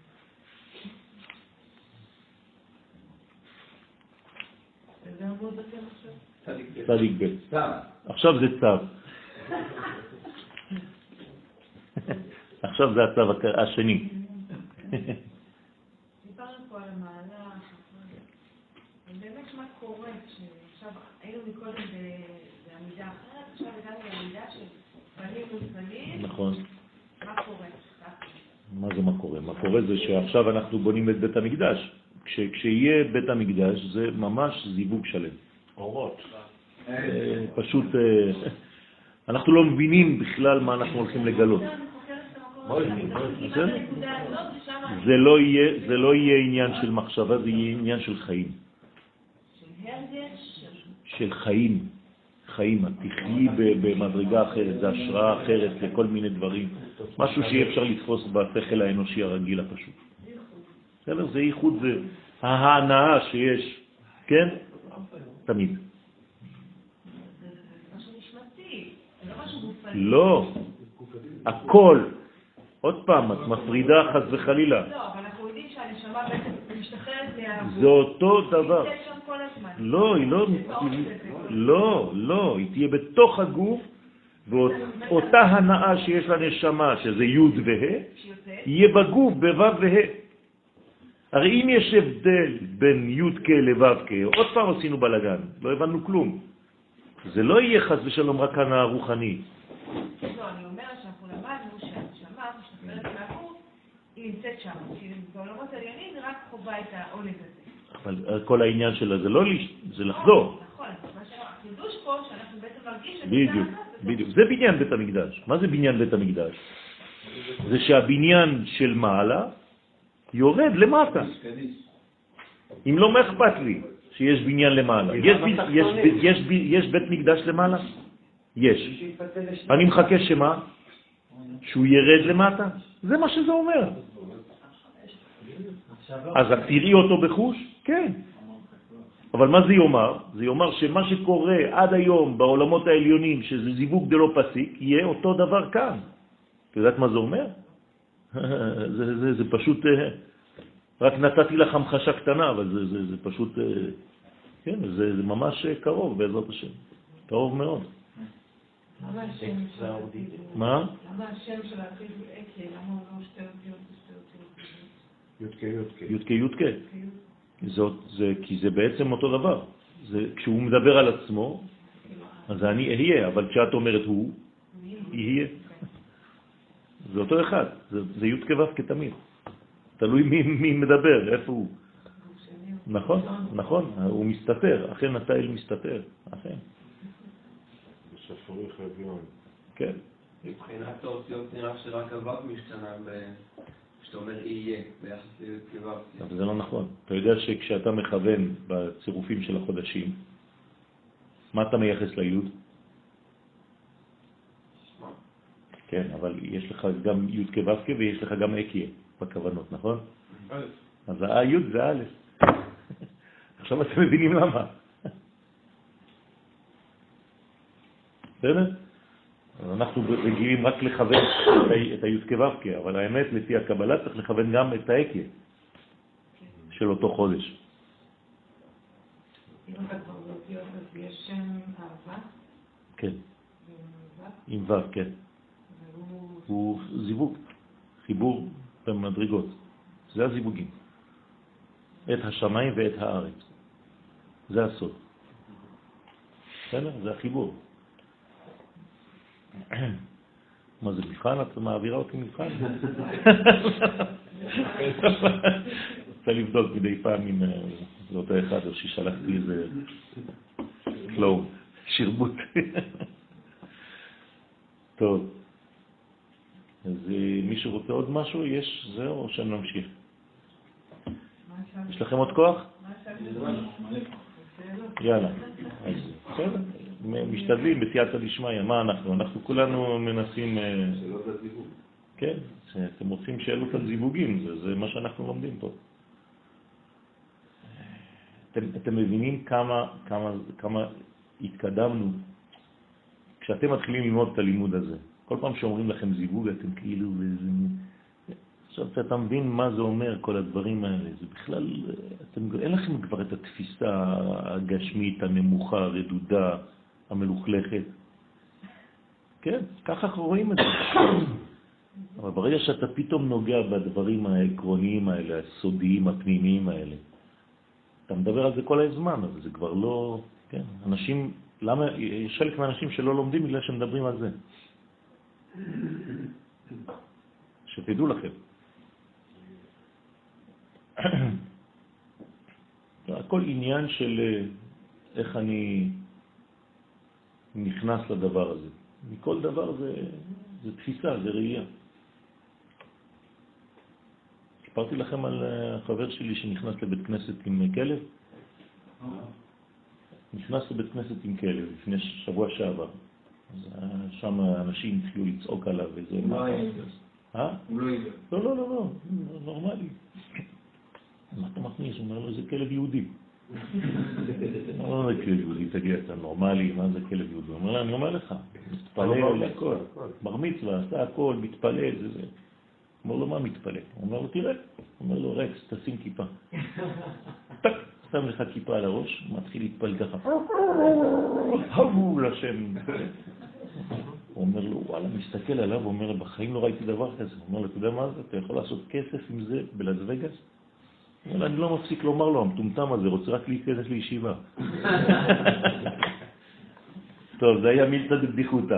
צדיק ב'. עכשיו זה צו. עכשיו זה הצו השני. דיברנו פה על המהלך, באמת מה קורה שעכשיו היינו מקודם בעמידה אחרת, עכשיו הגענו לעמידה של פנים ופנים. נכון. מה קורה? מה זה מה קורה? מה קורה זה שעכשיו אנחנו בונים את בית המקדש. כש, כשיהיה בית המקדש זה ממש זיווג שלם. אורות. פשוט אנחנו לא מבינים בכלל מה אנחנו הולכים לגלות. זה לא יהיה, זה לא יהיה עניין של מחשבה, זה יהיה עניין של חיים. של חיים. חיים, תחי במדרגה אחרת, זה השראה אחרת לכל מיני דברים. משהו שאי אפשר לתפוס בשכל האנושי הרגיל הפשוט. בסדר? זה ייחוד, זה ההנאה שיש, כן? תמיד. משהו נשמתי, זה לא משהו גופני. לא, הכל. עוד פעם, את מפרידה חס וחלילה. לא, אבל אנחנו יודעים שהנשמה בעצם משתחררת מהגוף. זה אותו דבר. היא תהיה שם כל הזמן. לא, היא לא, לא, לא, היא תהיה בתוך הגוף, ואותה הנאה שיש לנשמה, שזה י' וה', יהיה בגוף בו' וה'. הרי אם יש הבדל בין י' כ' לו' כ', עוד פעם עשינו בלגן, לא הבנו כלום. זה לא יהיה חס ושלום רק הנאה רוחנית. לא, אני אומרת שאנחנו למדנו שהנשמה משתחררת מהגוף, היא נמצאת שם. בעולמות העליונים זה רק חובה את העונג הזה. אבל כל העניין שלה זה לא לי, זה לחזור. נכון, החידוש פה שאנחנו בעצם מרגיש את זה. בדיוק, בדיוק. זה בניין בית המקדש. מה זה בניין בית המקדש? זה שהבניין של מעלה יורד למטה. אם לא, מה אכפת לי שיש בניין למעלה? יש, יש, יש, יש בית מקדש למעלה? יש. אני מחכה שמה? שהוא ירד למטה? זה מה שזה אומר. אז תראי אותו בחוש? כן. אבל מה זה יאמר? זה יאמר שמה שקורה עד היום בעולמות העליונים, שזה זיווג דלא פסיק, יהיה אותו דבר כאן. אתה יודעת מה זה אומר? זה, זה, זה פשוט, רק נתתי לך המחשה קטנה, אבל זה, זה, זה פשוט, כן, זה, זה ממש קרוב בעזרת השם. קרוב מאוד. למה השם של העתיד? מה? למה השם של העתיד הוא אקי? למה הוא לא שתי אותיות ושתי אותיות? יודקה יודקה. יודקה יודקה. זאת, זה, כי זה בעצם אותו דבר. זה, כשהוא מדבר על עצמו, אז אני אהיה, אבל כשאת אומרת הוא, יהיה. זה אותו אחד, זה, זה י' כו' כתמיד. תלוי מי, מי מדבר, איפה הוא. נכון, נכון, הוא מסתתר, אכן התאל מסתתר, אכן. בספרי חביון. כן. מבחינת האותיות נראה שרק הוו משתנה כשאתה אומר יהיה ביחס לכו'. אבל זה לא נכון. אתה יודע שכשאתה מכוון בצירופים של החודשים, מה אתה מייחס ליוד? כן, אבל יש לך גם יוד כו' ויש לך גם אקיה בכוונות, נכון? אז היוד זה א'. עכשיו אתם מבינים למה. בסדר? אנחנו רגילים רק לכוון את היוד כו', אבל האמת לפי הקבלה צריך לכוון גם את האקיה של אותו חודש. אם אתה כבר באותיות, אז יש שם אהבה? כן. עם ו', כן. הוא זיווג, חיבור במדרגות. זה הזיווגים. את השמיים ואת הארץ. זה הסוד. בסדר? זה החיבור. מה זה מבחן? את מעבירה אותי מבחן? רוצה לבדוק מדי פעם אם זה אותו אחד או ששלחתי איזה קלום, שרבוט. טוב. אז מישהו רוצה עוד משהו? יש זה או שנמשיך? יש לכם עוד כוח? יאללה. בסדר. משתדלים בסייעתא דשמיא. מה אנחנו? אנחנו כולנו מנסים... כן, אתם רוצים שאלות על זיווגים, זה, זה מה שאנחנו לומדים פה. אתם, אתם מבינים כמה, כמה, כמה התקדמנו כשאתם מתחילים ללמוד את הלימוד הזה. כל פעם שאומרים לכם זיווג, אתם כאילו... עכשיו אתה מבין מה זה אומר, כל הדברים האלה. זה בכלל... אתם, אין לכם כבר את התפיסה הגשמית, הנמוכה, הרדודה, המלוכלכת. כן, ככה אנחנו רואים את זה. אבל ברגע שאתה פתאום נוגע בדברים העקרוניים האלה, הסודיים, הפנימיים האלה, אתה מדבר על זה כל הזמן, אבל זה כבר לא... כן, אנשים... למה? יש חלק מהאנשים שלא לומדים בגלל שמדברים על זה. שתדעו לכם. הכל עניין של איך אני נכנס לדבר הזה. מכל דבר זה, זה תפיסה, זה ראייה. סיפרתי לכם על החבר שלי שנכנס לבית כנסת עם כלב. נכנס לבית כנסת עם כלב לפני שבוע שעבר. אז שם אנשים התחילו לצעוק עליו וזה... הוא לא היה. אה? הוא לא היה. לא, לא, לא, לא, נורמלי. מה אתה מכניס? הוא אומר לו, זה כלב יהודי. לא, זה כלב יהודי, תגיד, אתה נורמלי, מה זה כלב יהודי? הוא אומר לה, אני אומר לך, מתפלל הכל. בר מצווה, עשה הכל, מתפלל, זה זה. הוא אומר לו, מה מתפלל? הוא אומר לו, תראה. הוא אומר לו, רקס, תשים כיפה. טק, שם לך כיפה על הראש, מתחיל להתפלל ככה. הלו לשם. הוא אומר לו, וואלה, מסתכל עליו, הוא אומר, בחיים לא ראיתי דבר כזה. הוא אומר לו, אתה יודע מה זה? אתה יכול לעשות כסף עם זה בלאס וגאס? הוא אומר, אני לא מפסיק לומר לו, המטומטם הזה רוצה רק להיכנס לישיבה. טוב, זה היה מילתא דבדיחותא.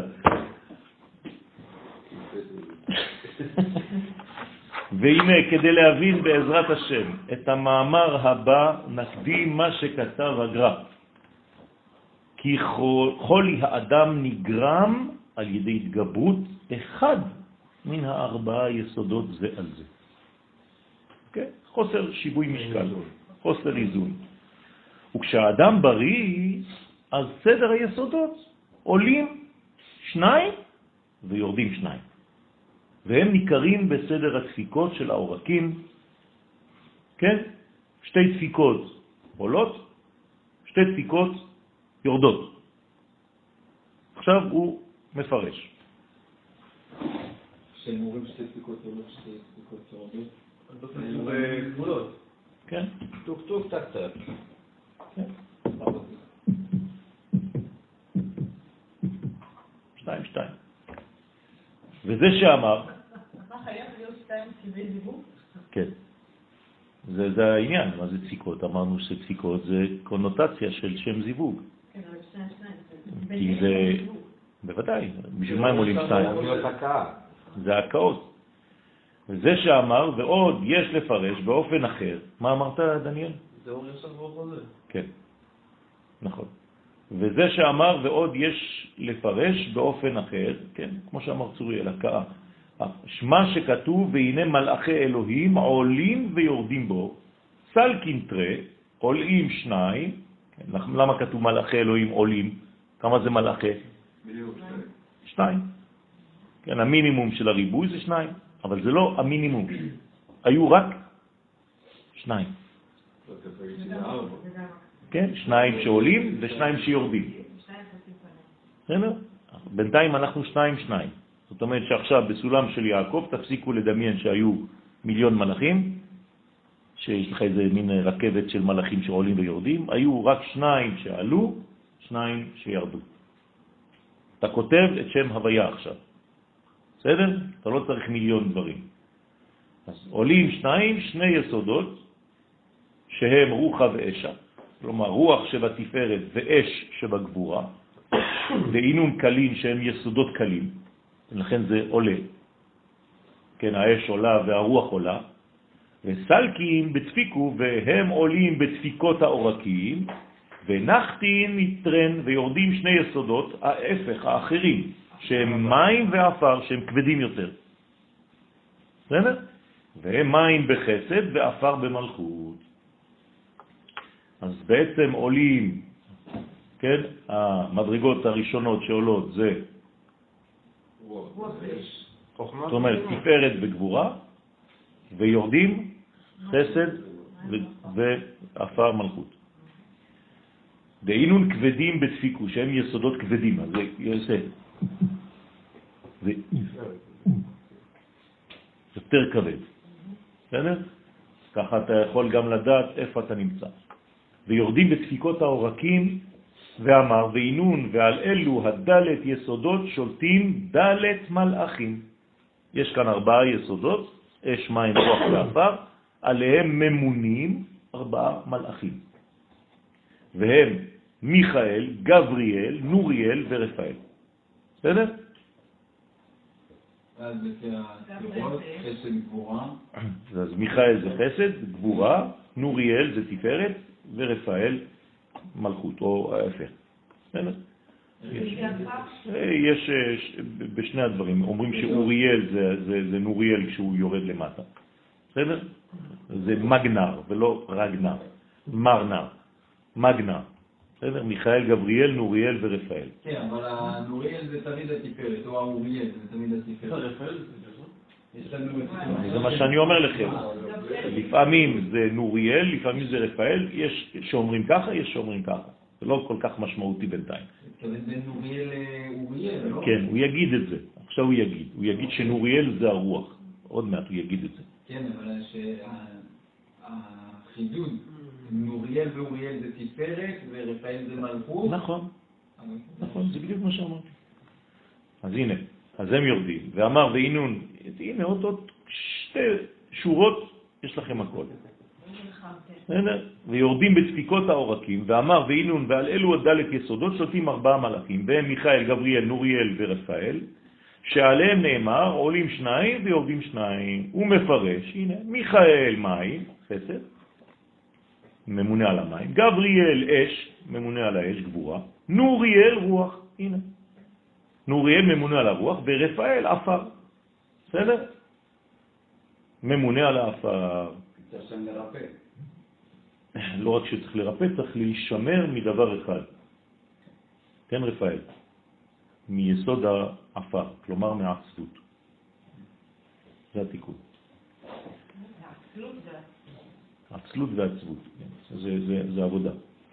והנה, כדי להבין בעזרת השם את המאמר הבא, נקדים מה שכתב הגר"א. כי חולי האדם נגרם על ידי התגברות אחד מן הארבעה יסודות זה על זה. Okay? חוסר שיווי משקל, חוסר איזון. וכשהאדם בריא, אז סדר היסודות עולים שניים ויורדים שניים. והם ניכרים בסדר הדפיקות של העורקים. כן? שתי דפיקות עולות, שתי דפיקות יורדות. עכשיו הוא מפרש. כשהם אומרים שתי דפיקות עולות, שתי דפיקות יורדות. זה גבולות. כן? טוק טוק טק טק. כן. שתיים שתיים. וזה שאמר... מה חייב להיות שתיים כדי זיווג? כן. זה, זה העניין, מה זה דפיקות? אמרנו שדפיקות זה קונוטציה של שם זיווג. כן, אבל שתיים שתיים. כי זה... בוודאי, בשביל מה הם עולים שתיים? זה הקאות. וזה שאמר, ועוד יש לפרש באופן אחר. מה אמרת, דניאל? זה אומר ישר באופן זה. כן, נכון. וזה שאמר, ועוד יש לפרש באופן אחר, כן, כמו שאמר צוריאל, הקאה. שמה שכתוב, והנה מלאכי אלוהים עולים ויורדים בו, סל קינטרה, עולים שניים. כן, למה כתוב מלאכי אלוהים עולים? כמה זה מלאכי? שניים. כן, המינימום של הריבוי זה שניים, אבל זה לא המינימום. היו רק שניים. כן, שניים שעולים ושניים שיורדים. בסדר? בינתיים אנחנו שניים שניים. זאת אומרת שעכשיו בסולם של יעקב תפסיקו לדמיין שהיו מיליון מלאכים, שיש לך איזה מין רכבת של מלאכים שעולים ויורדים, היו רק שניים שעלו, שניים שירדו. אתה כותב את שם הוויה עכשיו. בסדר? אתה לא צריך מיליון דברים. אז עולים שניים, שני יסודות, שהם רוחה ואשה, כלומר רוח שבתפארת ואש שבגבורה, ועינון קלין שהם יסודות קלים, לכן זה עולה. כן, האש עולה והרוח עולה, וסלקים בתפיקו והם עולים בתפיקות העורקים, ונחתין יתרן ויורדים שני יסודות, ההפך, האחרים, שהם מים ואפר, שהם כבדים יותר. בסדר? והם מים בחסד ואפר במלכות. אז בעצם עולים, כן, המדרגות הראשונות שעולות זה, זאת אומרת, תפארת בגבורה, ויורדים חסד ואפר מלכות. ואינון כבדים בתפיקו, שהם יסודות כבדים, אז זה יעשה. זה יותר כבד. בסדר? ככה אתה יכול גם לדעת איפה אתה נמצא. ויורדים בתפיקות העורקים, ואמר, ואינון, ועל אלו הדלת יסודות שולטים דלת מלאכים. יש כאן ארבעה יסודות, אש, מים, רוח ואפר, עליהם ממונים ארבעה מלאכים. והם מיכאל, גבריאל, נוריאל ורפאל. בסדר? אז לפי הספירות, חסד גבורה. אז מיכאל זה חסד, גבורה, נוריאל זה תפארת, ורפאל מלכות, או ההפך. בסדר? יש בשני הדברים, אומרים שאוריאל זה, זה, זה נוריאל כשהוא יורד למטה. בסדר? זה מגנר ולא רגנר, מרנר, מגנר. בסדר? מיכאל, גבריאל, נוריאל ורפאל. כן, אבל הנוריאל זה תמיד התפארת, או האוריאל זה תמיד התפארת. רפאל זה מה שאני אומר לכם. לפעמים זה נוריאל, לפעמים זה רפאל, יש שאומרים ככה, יש שאומרים ככה. זה לא כל כך משמעותי בינתיים. זה נוריאל לאוריאל, לא? כן, הוא יגיד את זה. עכשיו הוא יגיד. הוא יגיד שנוריאל זה הרוח. עוד מעט הוא יגיד את זה. כן, אבל שהחידוד, נוריאל ואוריאל זה תפארת ורפאל זה מלכות. נכון. נכון, זה בדיוק מה שאמרתי. אז הנה, אז הם יורדים. ואמר ואינון, הנה עוד עוד שתי שורות, יש לכם הכל. ויורדים בדפיקות העורקים, ואמר ואינון ועל אלו הדלת יסודות שולטים ארבעה מלאכים, והם מיכאל, גבריאל, נוריאל ורפאל, שעליהם נאמר עולים שניים ויורדים שניים. הוא מפרש, הנה, מיכאל מים, חסד, ממונה על המים, גבריאל אש, ממונה על האש, גבורה, נוריאל רוח, הנה, נוריאל ממונה על הרוח, ורפאל אפר, בסדר? ממונה על האפר. צריך לרפא. לא רק שצריך לרפא, צריך להישמר מדבר אחד. כן, רפאל. מיסוד האפר, כלומר מעצבות. זה התיקון. עצלות ועצבות. זה, זה, זה עבודה.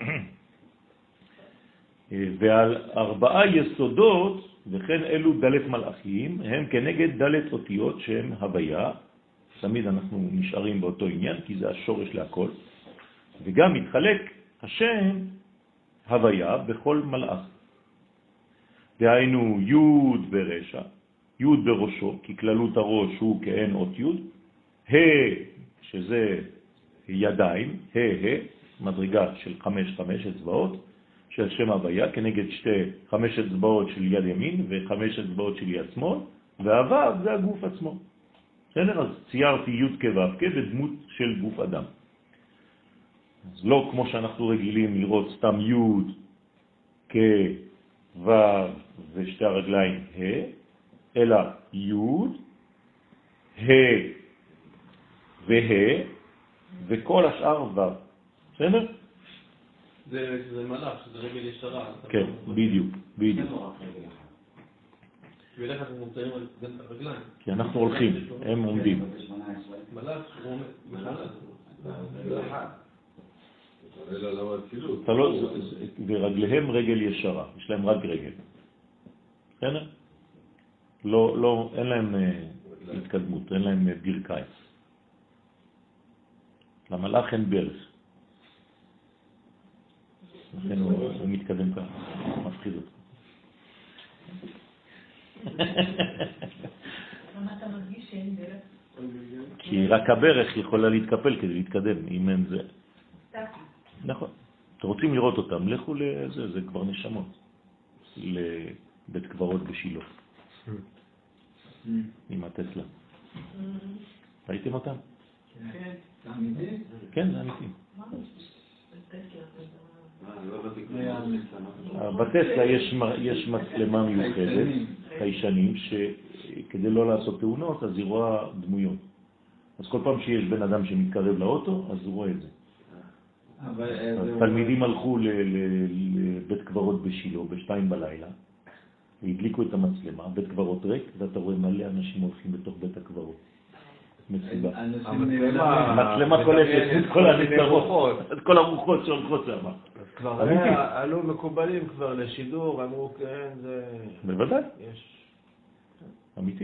ועל ארבעה יסודות, וכן אלו דלת מלאכים, הם כנגד דלת אותיות שהם הוויה. תמיד אנחנו נשארים באותו עניין, כי זה השורש להכל. וגם מתחלק השם הוויה בכל מלאך. דהיינו י' ברשע, י' בראשו, כי כללות הראש הוא כאין אות י', ה' שזה ידיים, ה' ה', מדרגה של חמש חמש אצבעות של שם הוויה, כנגד שתי חמש אצבעות של יד ימין וחמש אצבעות של יד שמאל, והו' זה הגוף עצמו. בסדר? אז ציירתי י' כו' כ' בדמות של גוף אדם. אז לא כמו שאנחנו רגילים לראות סתם י' כו' ושתי הרגליים ה', אלא י' ה' וה' וכל השאר ו'. בסדר? זה, זה מלאך, שזה רגל ישרה. כן, בדיוק, בדיוק. ולך אתם נמצאים על גן הרגליים. כי אנחנו הולכים, הם עומדים. מלאך, הוא מלאך. ורגליהם רגל ישרה, יש להם רק רגל. בסדר? לא, לא, אין להם התקדמות, אין להם ברכיים. למלאך אין ברך. לכן הוא, הוא מתקדם ככה, מפחיד אותו. למה אתה מרגיש שאין ברך? כי רק הברך יכולה להתקפל כדי להתקדם, אם אין זה. נכון. אתם רוצים לראות אותם, לכו לזה, זה כבר נשמות. לבית קברות בשילה. עם הטסלה. ראיתם אותם? כן. זה אמיתי? כן, זה אמיתי. מה זה? בטסלה יש מצלמה מיוחדת, חיישנים, שכדי לא לעשות תאונות, אז היא רואה דמויות. אז כל פעם שיש בן אדם שמתקרב לאוטו, אז הוא רואה את זה. תלמידים הלכו לבית קברות בשילה, בשתיים בלילה, והדליקו את המצלמה, בית קברות ריק, ואתה רואה מלא אנשים הולכים בתוך בית הקברות. מסיבה. המצלמה קולטת את כל הנצרות, את כל הרוחות שהולכות שם. אז כבר עלו מקובלים כבר לשידור, אמרו כן, זה... בוודאי. אמיתי.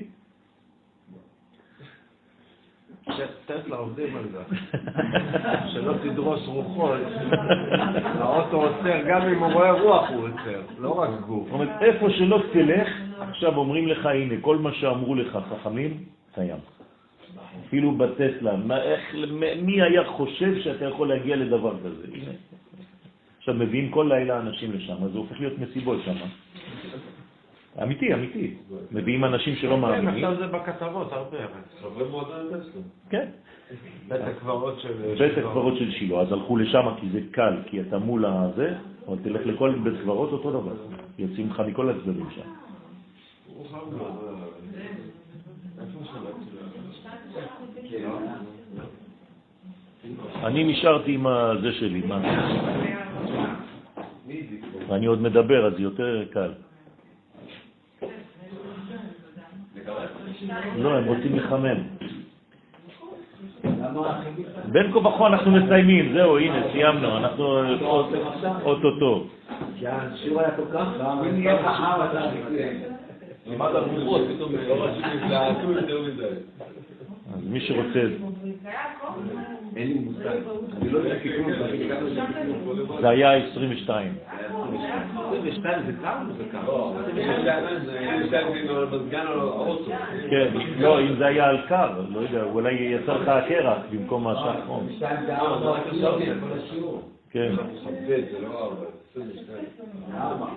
טסלה עובדים על זה. שלא תדרוס רוחות. האוטו עוצר, גם אם הוא רואה רוח הוא עוצר, לא רק גוף. זאת אומרת, איפה שלא תלך, עכשיו אומרים לך, הנה, כל מה שאמרו לך חכמים, קיים. אפילו בטסלה, מה, איך, מי היה חושב שאתה יכול להגיע לדבר כזה? הנה. עכשיו מביאים כל לילה אנשים לשם, אז זה הופך להיות מסיבות שם. אמיתי, אמיתי. מביאים אנשים שלא מאמינים. עכשיו זה בכתבות הרבה. חברי מועדון טסלה. כן. בית הקברות של שילה. בית הקברות של שילה. אז הלכו לשם כי זה קל, כי אתה מול הזה, אבל תלך לכל בית קברות אותו דבר. יוצאים לך מכל הצדדים שם. אני נשארתי עם זה שלי, מה? ואני עוד מדבר, אז יותר קל. לא, הם רוצים לחמם. בין כה וכה אנחנו מסיימים, זהו, הנה, סיימנו, אנחנו אוטוטו. כי השיעור היה כל כך, אם נהיה חכם אתה לימד הרוחות, פתאום לא רציתי להעקו יותר מדי. אז מי שרוצה... אין לי מושג. אני לא יודע כיוון, זה היה עשרים ושתיים. עשרים ושתיים זה קר או זה קר? לא, עשרים ושתיים זה מזגן על האוטו. כן, לא, אם זה היה על קר, לא יודע, אולי יצר לך הקרח במקום השעה חום. שתיים זה ארבע, כל השיעור. כן. זה לא ארבע, עשרים ושתיים. ארבע.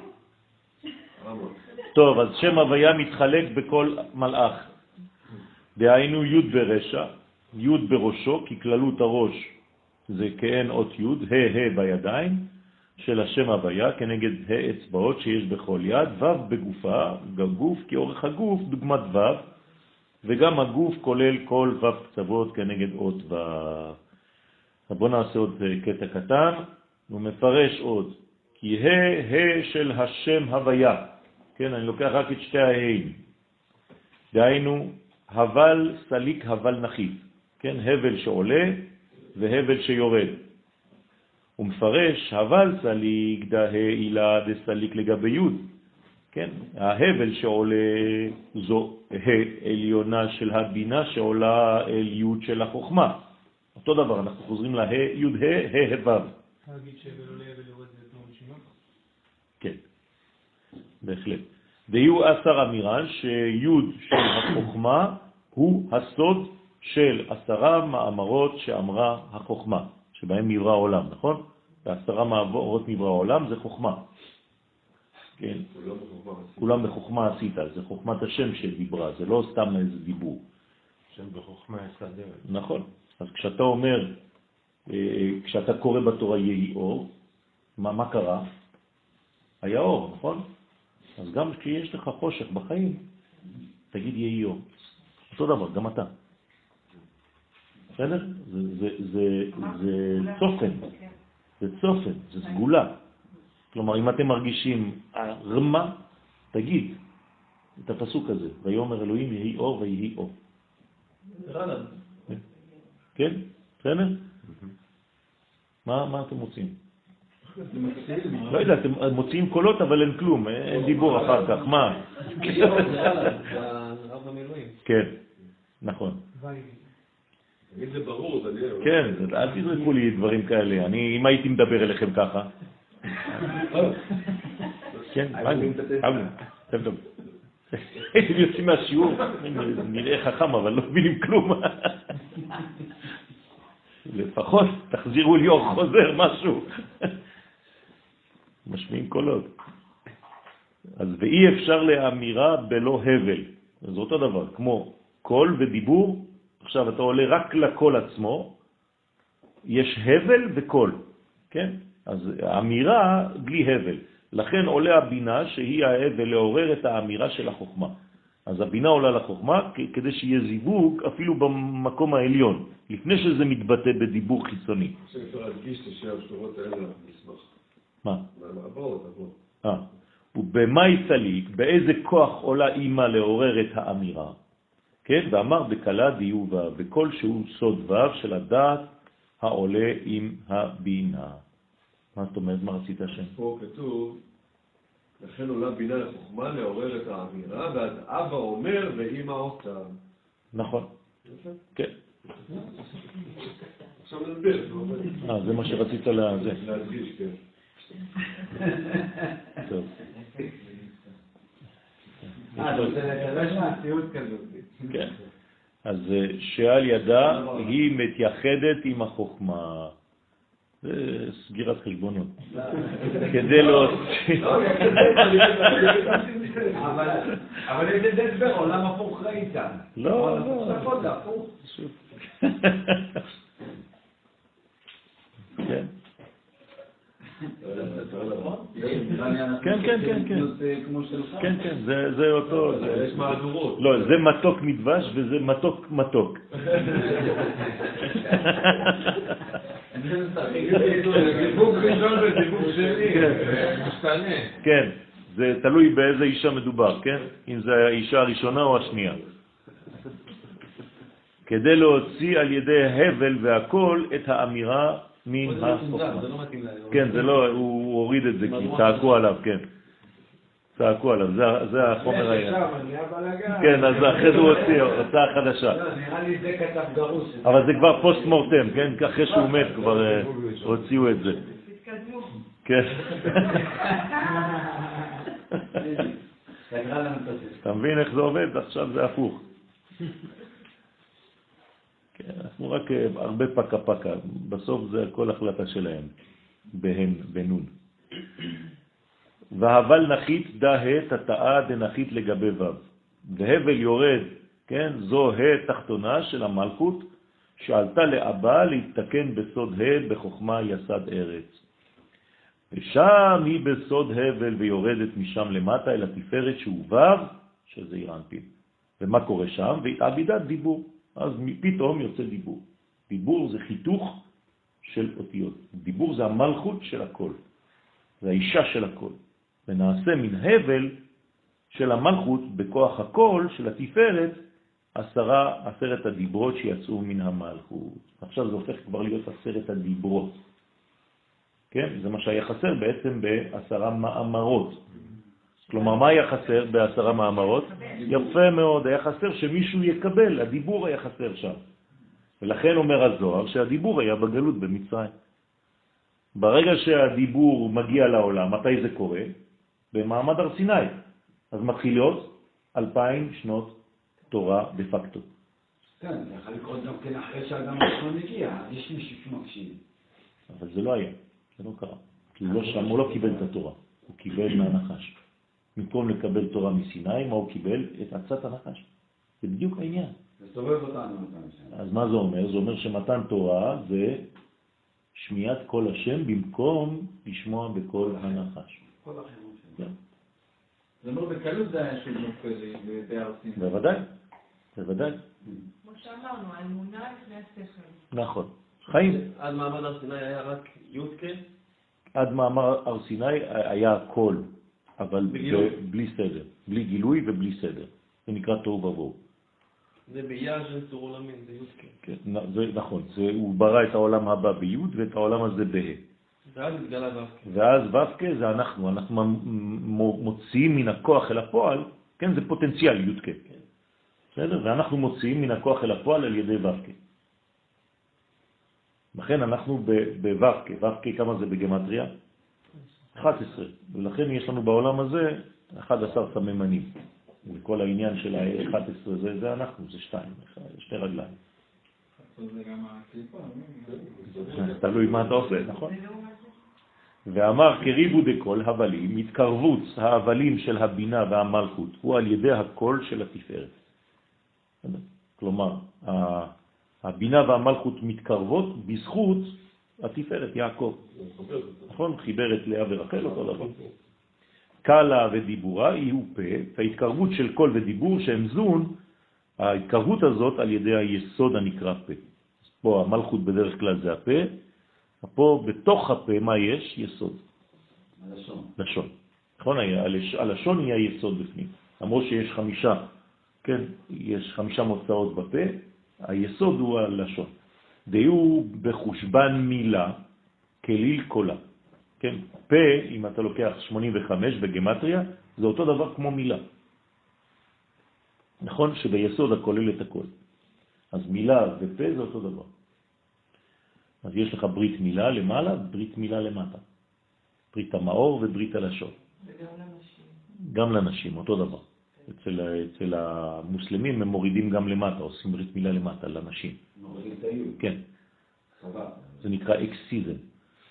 טוב, אז שם הוויה מתחלק בכל מלאך. דהיינו י' ברשע, י' בראשו, כי כללות הראש זה כאין אות י', ה' ה' בידיים של השם הוויה, כנגד ה' אצבעות שיש בכל יד, ו' בגופה, גוף, כי אורך הגוף דוגמת ו', וגם הגוף כולל כל ו' קצוות כנגד אות ו'. בואו נעשה עוד קטע קטן, הוא מפרש עוד, כי ה' ה' של השם הוויה, כן, אני לוקח רק את שתי הה'ים, דהיינו הבל סליק הבל נחיף, כן, הבל שעולה והבל שיורד. הוא מפרש הבל סליק דה אילה דה סליק לגבי י', כן, ההבל שעולה זו ה' עליונה של הבינה שעולה אל י' של החוכמה. אותו דבר, אנחנו חוזרים לה י' ה' ה' ו'. להגיד שהבל עולה ולורד זה כמו רשימה? כן, בהחלט. ויהיו עשר אמירן שיוד של החוכמה הוא הסוד של עשרה מאמרות שאמרה החוכמה, שבהם נברא העולם, נכון? ועשרה מאמרות נברא העולם זה חוכמה. כן. כולם בחוכמה עשית, זה חוכמת השם שדיברה, זה לא סתם איזה דיבור. שם בחוכמה יסדר. נכון. אז כשאתה אומר, כשאתה קורא בתורה יהי אור, מה, מה קרה? היה אור, נכון? אז גם כשיש לך חושך בחיים, תגיד יהי אור. אותו דבר, גם אתה. בסדר? זה, זה, זה, זה צופן. זה צופן, זה סגולה. כלומר, אם אתם מרגישים רמה, תגיד את הפסוק הזה. ויאמר אלוהים יהי אור ויהי אור. כן? בסדר? מה, מה אתם מוצאים? לא יודע, אתם מוציאים קולות אבל אין כלום, אין דיבור אחר כך, מה? כן, נכון. אם זה ברור, דניאל. כן, אל תזרקו לי דברים כאלה, אני, אם הייתי מדבר אליכם ככה. כן, אבלים, אבלים, טוב טוב. הייתם יוצאים מהשיעור, נראה חכם אבל לא מבינים כלום. לפחות תחזירו לי אור חוזר משהו. משמיעים קולות. אז ואי אפשר לאמירה בלא הבל. זה אותו דבר, כמו קול ודיבור. עכשיו אתה עולה רק לקול עצמו, יש הבל וקול, כן? אז האמירה בלי הבל. לכן עולה הבינה שהיא ההבל לעורר את האמירה של החוכמה. אז הבינה עולה לחוכמה כדי שיהיה זיווג אפילו במקום העליון, לפני שזה מתבטא בדיבור חיצוני. אפשר להדגיש את השם השלורות האלה במסמך. מה? עבור, עבור. אה. ובמה יצליק, באיזה כוח עולה אימא לעורר את האמירה? כן, ואמר בקלה דיובה, בכל שהוא סוד וו של הדעת העולה עם הבינה. מה זאת אומרת, מה רצית השם? פה כתוב, לכן עולה בינה לחוכמה לעורר את האמירה, ואז אבא אומר ואמא אותה. נכון. כן. עכשיו נסביר. אה, זה מה שרצית לזה. להדגיש, כן. טוב. אה, אתה רוצה לקדש מהציאות כזאת. כן. אז שעל ידה היא מתייחדת עם החוכמה. זה סגירת חשבונות. כדי להוציא... אבל איזה דסבר, עולם הפוך ראית. לא, לא. הפוך זה הפוך. כן. כן, כן, כן, כן. כן, כן, זה אותו... יש מהדורות. לא, זה מתוק מדבש וזה מתוק מתוק. דיבוק ראשון ודיבוק שני. משתנה. כן, זה תלוי באיזה אישה מדובר, כן? אם זה האישה הראשונה או השנייה. כדי להוציא על ידי הבל והכל את האמירה מן החוכמה. כן, זה לא, הוא הוריד את זה כי צעקו עליו, כן. צעקו עליו, זה החומר היה. כן, אז אחרי זה הוא הוציא, הוצאה חדשה. נראה לי זה כתב גרוש. אבל זה כבר פוסט מורטם, כן? אחרי שהוא מת כבר הוציאו את זה. כן. סגרה לנו את זה. אתה מבין איך זה עובד? עכשיו זה הפוך. כן, אנחנו רק הרבה פקה פקה. בסוף זה כל החלטה שלהם. בהן, בנון. והבל נחית דה תתאה דנחית לגבי וו. והבל יורד, כן, זו ה' תחתונה של המלכות, שעלתה לאבא להתתקן בסוד ה' בחוכמה יסד ארץ. ושם היא בסוד הבל ויורדת משם למטה אל התפארת שהוא וו, שזה אירנפין. ומה קורה שם? והתעבידת דיבור. אז פתאום יוצא דיבור. דיבור זה חיתוך של אותיות. דיבור זה המלכות של הכל. זה האישה של הכל. ונעשה מן הבל של המלכות בכוח הכל של התפארת עשרה, עשרת הדיברות שיצאו מן המלכות. עכשיו זה הופך כבר להיות עשרת הדיברות. כן? זה מה שהיה חסר בעצם בעשרה מאמרות. כלומר, מה היה חסר בעשרה מאמרות? יפה מאוד, היה חסר שמישהו יקבל, הדיבור היה חסר שם. ולכן אומר הזוהר שהדיבור היה בגלות במצרים. ברגע שהדיבור מגיע לעולם, מתי זה קורה? במעמד הר סיני. אז מתחילות אלפיים שנות תורה בפקטו. כן, זה יכול לקרות גם כן אחרי שהאדם הראשון הגיע, יש מישהו שמקשיב. אבל זה לא היה, זה לא קרה. כי הוא לא שם, הוא לא קיבל את התורה, הוא קיבל מהנחש. במקום לקבל תורה מסיני, מה הוא קיבל? את עצת הנחש. זה בדיוק העניין. זה סובב אותנו. אז מה זה אומר? זה אומר שמתן תורה זה שמיעת כל השם במקום לשמוע בכל הנחש. כל החירות שלנו. זה אומר בקלות זה היה של נופלי ובארצים. בוודאי, בוודאי. כמו שאמרנו, האמונה לפני השכל. נכון. חיים. עד מעמד הר סיני היה רק יודקה? עד מעמד הר סיני היה הכל, אבל בלי סדר. בלי גילוי ובלי סדר. זה נקרא תוהו ובוהו. זה בייה של צור עולמין, זה יודקה. כן, זה נכון. הוא ברא את העולם הבא ביוד ואת העולם הזה בה. ואז התגלה ו"ק. ואז ו"ק זה אנחנו, אנחנו מוציאים מן הכוח אל הפועל, כן, זה פוטנציאל יודקה. בסדר? ואנחנו מוציאים מן הכוח אל הפועל על ידי ו"ק. לכן אנחנו בו"ק, ו"ק כמה זה בגמטריה? אחת עשרה. ולכן יש לנו בעולם הזה אחד עשר סממנים. וכל העניין של ה-אחת עשרה זה, זה אנחנו, זה שתיים, שתי רגליים. זה גם הקליפה, תלוי מה אתה עושה, נכון? ואמר כריבו דקול הבלים, התקרבות ההבלים של הבינה והמלכות הוא על ידי הקול של התפארת. כלומר, הבינה והמלכות מתקרבות בזכות התפארת, יעקב. נכון? חיבר את לאה ורחל אותו דבר. קלה ודיבורה יהיו פה, וההתקרבות של קול ודיבור שהם זון, ההתקרבות הזאת על ידי היסוד הנקרא פה. פה המלכות בדרך כלל זה הפה, פה בתוך הפה מה יש? יסוד. הלשון. לשון. נכון? הלשון היא היסוד בפנים. למרות שיש חמישה, כן, יש חמישה מוצאות בפה, היסוד הוא הלשון. דיו בחושבן מילה, כליל קולה. כן, פה, אם אתה לוקח שמונים וחמש בגמטריה, זה אותו דבר כמו מילה. נכון שביסוד הכולל את הכל. אז מילה ופה זה אותו דבר. אז יש לך ברית מילה למעלה, ברית מילה למטה. ברית המאור וברית הלשון. וגם לנשים. גם לנשים, אותו דבר. אצל, אצל המוסלמים הם מורידים גם למטה, עושים ברית מילה למטה, לנשים. מורידים את היוד. כן. חבל. זה נקרא אקסיזם.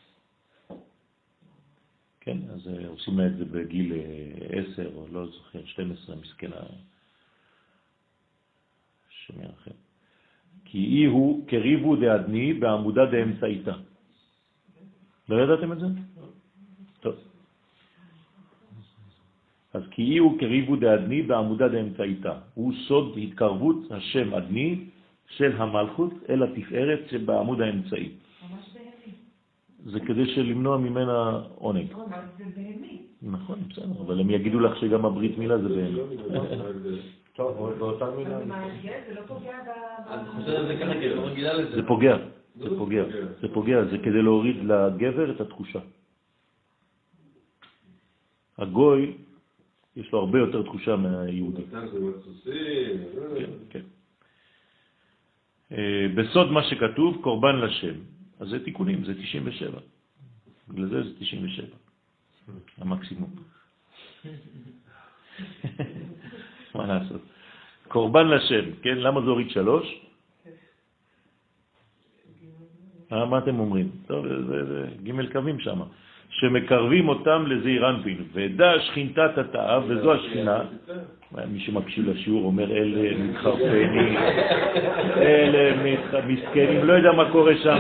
כן, אז עושים את זה בגיל עשר, או לא זוכר, שתים עשרה, מסכן השומע אחר. כי אי הוא קריבו דעדני בעמודה דאמצעיתה. לא ידעתם את זה? טוב. אז כי אי הוא קריבו דעדני בעמודה דאמצעיתה. הוא סוד התקרבות השם עדני של המלכות אל התפארת שבעמוד האמצעי. ממש בהמי. זה כדי שלמנוע ממנה עונג. אבל זה בהמי. נכון, בסדר, אבל הם יגידו לך שגם הברית מילה זה בהמי. טוב, באותה מילה. זה לא פוגע ב... את חושבת זה ככה כי לא רגילה לזה. זה פוגע, זה פוגע, זה פוגע, זה כדי להוריד לגבר את התחושה. הגוי, יש לו הרבה יותר תחושה מהיהודי. כן, כן. בסוד מה שכתוב, קורבן לשם. אז זה תיקונים, זה תשעים ושבע. בגלל זה זה תשעים ושבע, המקסימום. מה לעשות? קורבן לשם, כן? למה זה הוריד שלוש? מה אתם אומרים? טוב, זה ג' קווים שם. שמקרבים אותם לזעיר אנפין, ודע שכינתת התאווה, וזו השכינה. מי שמקשיב לשיעור אומר, אלה מתחרפנים, אלה מסכנים, לא יודע מה קורה שם.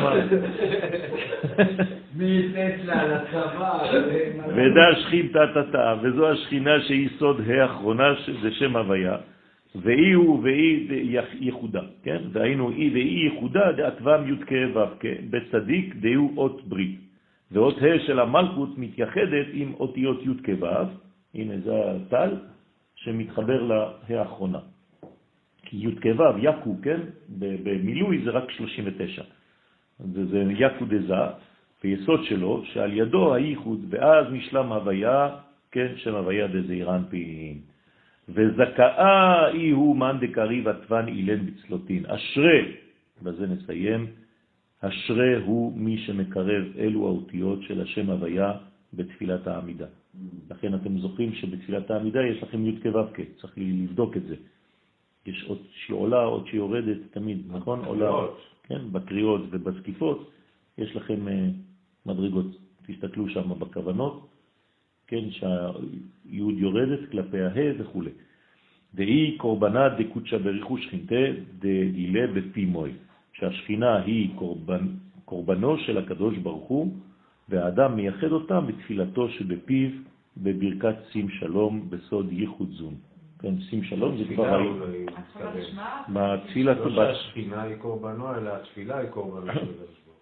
ודע שכינתת התאווה, וזו השכינה שהיא סוד האחרונה, זה שם הוויה. ואי הוא ואי ייחודה, כן? דהיינו אי ואי ייחודה דעתוום י' כ' ו' כ' בצדיק דהו אות ברית. ואות ה' של המלכות מתייחדת עם אותיות י' כ' ו', הנה זה הטל שמתחבר לה האחרונה. כי י' כ' ו' יקו, כן? במילוי זה רק שלושים ותשע. זה, זה יקו דזה, ויסוד שלו שעל ידו הייחוד, ואז נשלם הוויה, כן? שם הוויה דזעיר אנפין. וזכאה אי הוא מן דקריב עטוון אילן בצלוטין. אשרי, בזה נסיים, אשרי הוא מי שמקרב אלו האותיות של השם הוויה בתפילת העמידה. לכן אתם זוכרים שבתפילת העמידה יש לכם י' כ' ו' כ', צריך לבדוק את זה. יש עוד שעולה, עוד שיורדת תמיד, נכון? עולה, כן? בקריאות ובסקיפות יש לכם מדרגות. תסתכלו שם בכוונות. כן, שהיוד יורדת כלפי ההא וכו'. והיא קורבנה דקודשה בריחוש שכינתה דגילה בפי מוי. שהשכינה היא קורבן, קורבנו של הקדוש ברוך הוא, והאדם מייחד אותה בתפילתו שבפיו בברכת שים שלום בסוד ייחוד זון. כן, שים שלום זה כבר ראי. בתפילת... לא שהשכינה היא קורבנו, אלא התפילה היא קורבנו של הקדוש ברוך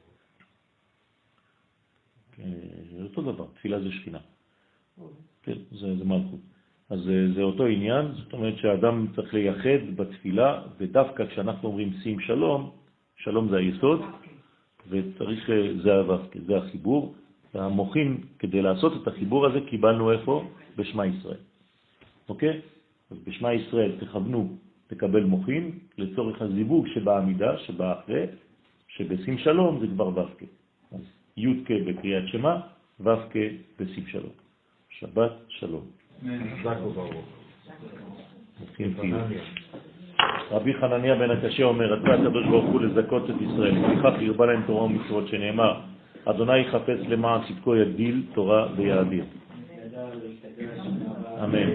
הוא. זה אותו דבר, תפילה זה שכינה. כן, זה, זה מלכות. אז זה, זה אותו עניין, זאת אומרת שהאדם צריך לייחד בתפילה, ודווקא כשאנחנו אומרים שים שלום, שלום זה היסוד, וצריך, זה הו"ק, זה החיבור. המוחין, כדי לעשות את החיבור הזה, קיבלנו איפה? בשמה ישראל. אוקיי? אז בשמה ישראל תכוונו, תקבל מוחין, לצורך הזיווג שבעמידה, שבא אחרי, שבשים שלום זה כבר ו"ק. י' כ' בקריאת שמה, ו"ק בשים שלום. שבת שלום. חזק וברוך. רבי חנניה בן הקשה אומר, רצה הקדוש ברוך הוא לזכות את ישראל, לפיכך הרבה להם תורה ומצוות, שנאמר, אדוני יחפש למען צדקו יגדיל תורה ויאדיר. אמן.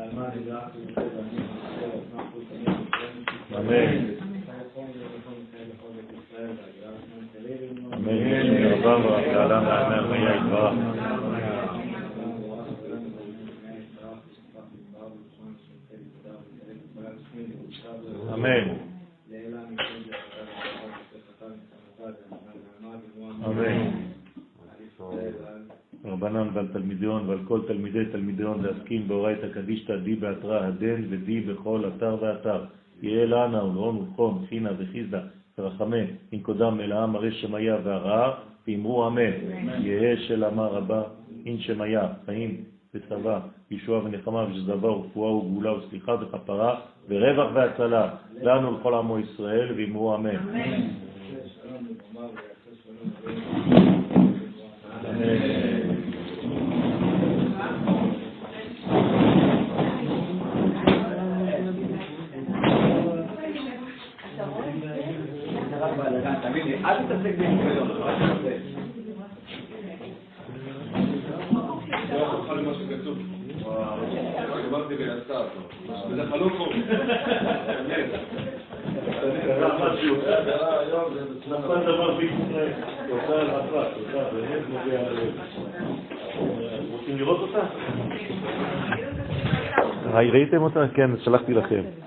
אמן. אמן. רבה ורחלה מאמן ויה יתברך. אמן. אמן. רבנן ועל תלמידיון ועל כל תלמידי תלמידיון להסכים באורייתא קדישתא די באתרא הדן ודי בכל אתר ואתר. יהיה לנה ולרון ולחום, חינה וחיסדה ורחמה, אם קודם אל העם הרי שמיה והרעה, ואמרו אמן. יהיה של אמר רבה, אין שמיה, חיים וצבא, ישועה ונחמה ושזבה ורפואה וגאולה וסליחה וכפרה ורווח והצלה לנו לכל עמו ישראל, ואמרו אמן. אמן. אל תתעסק בהיגיון, רק תעשה. לא יכול למה שכתוב. אמרתי ויעשה אותו. וזה חלוק פה. נפל דבר בישראל. תודה על הפרט, תודה, באמת נוגע לב. רוצים לראות אותה? ראיתם אותה? כן, שלחתי לכם.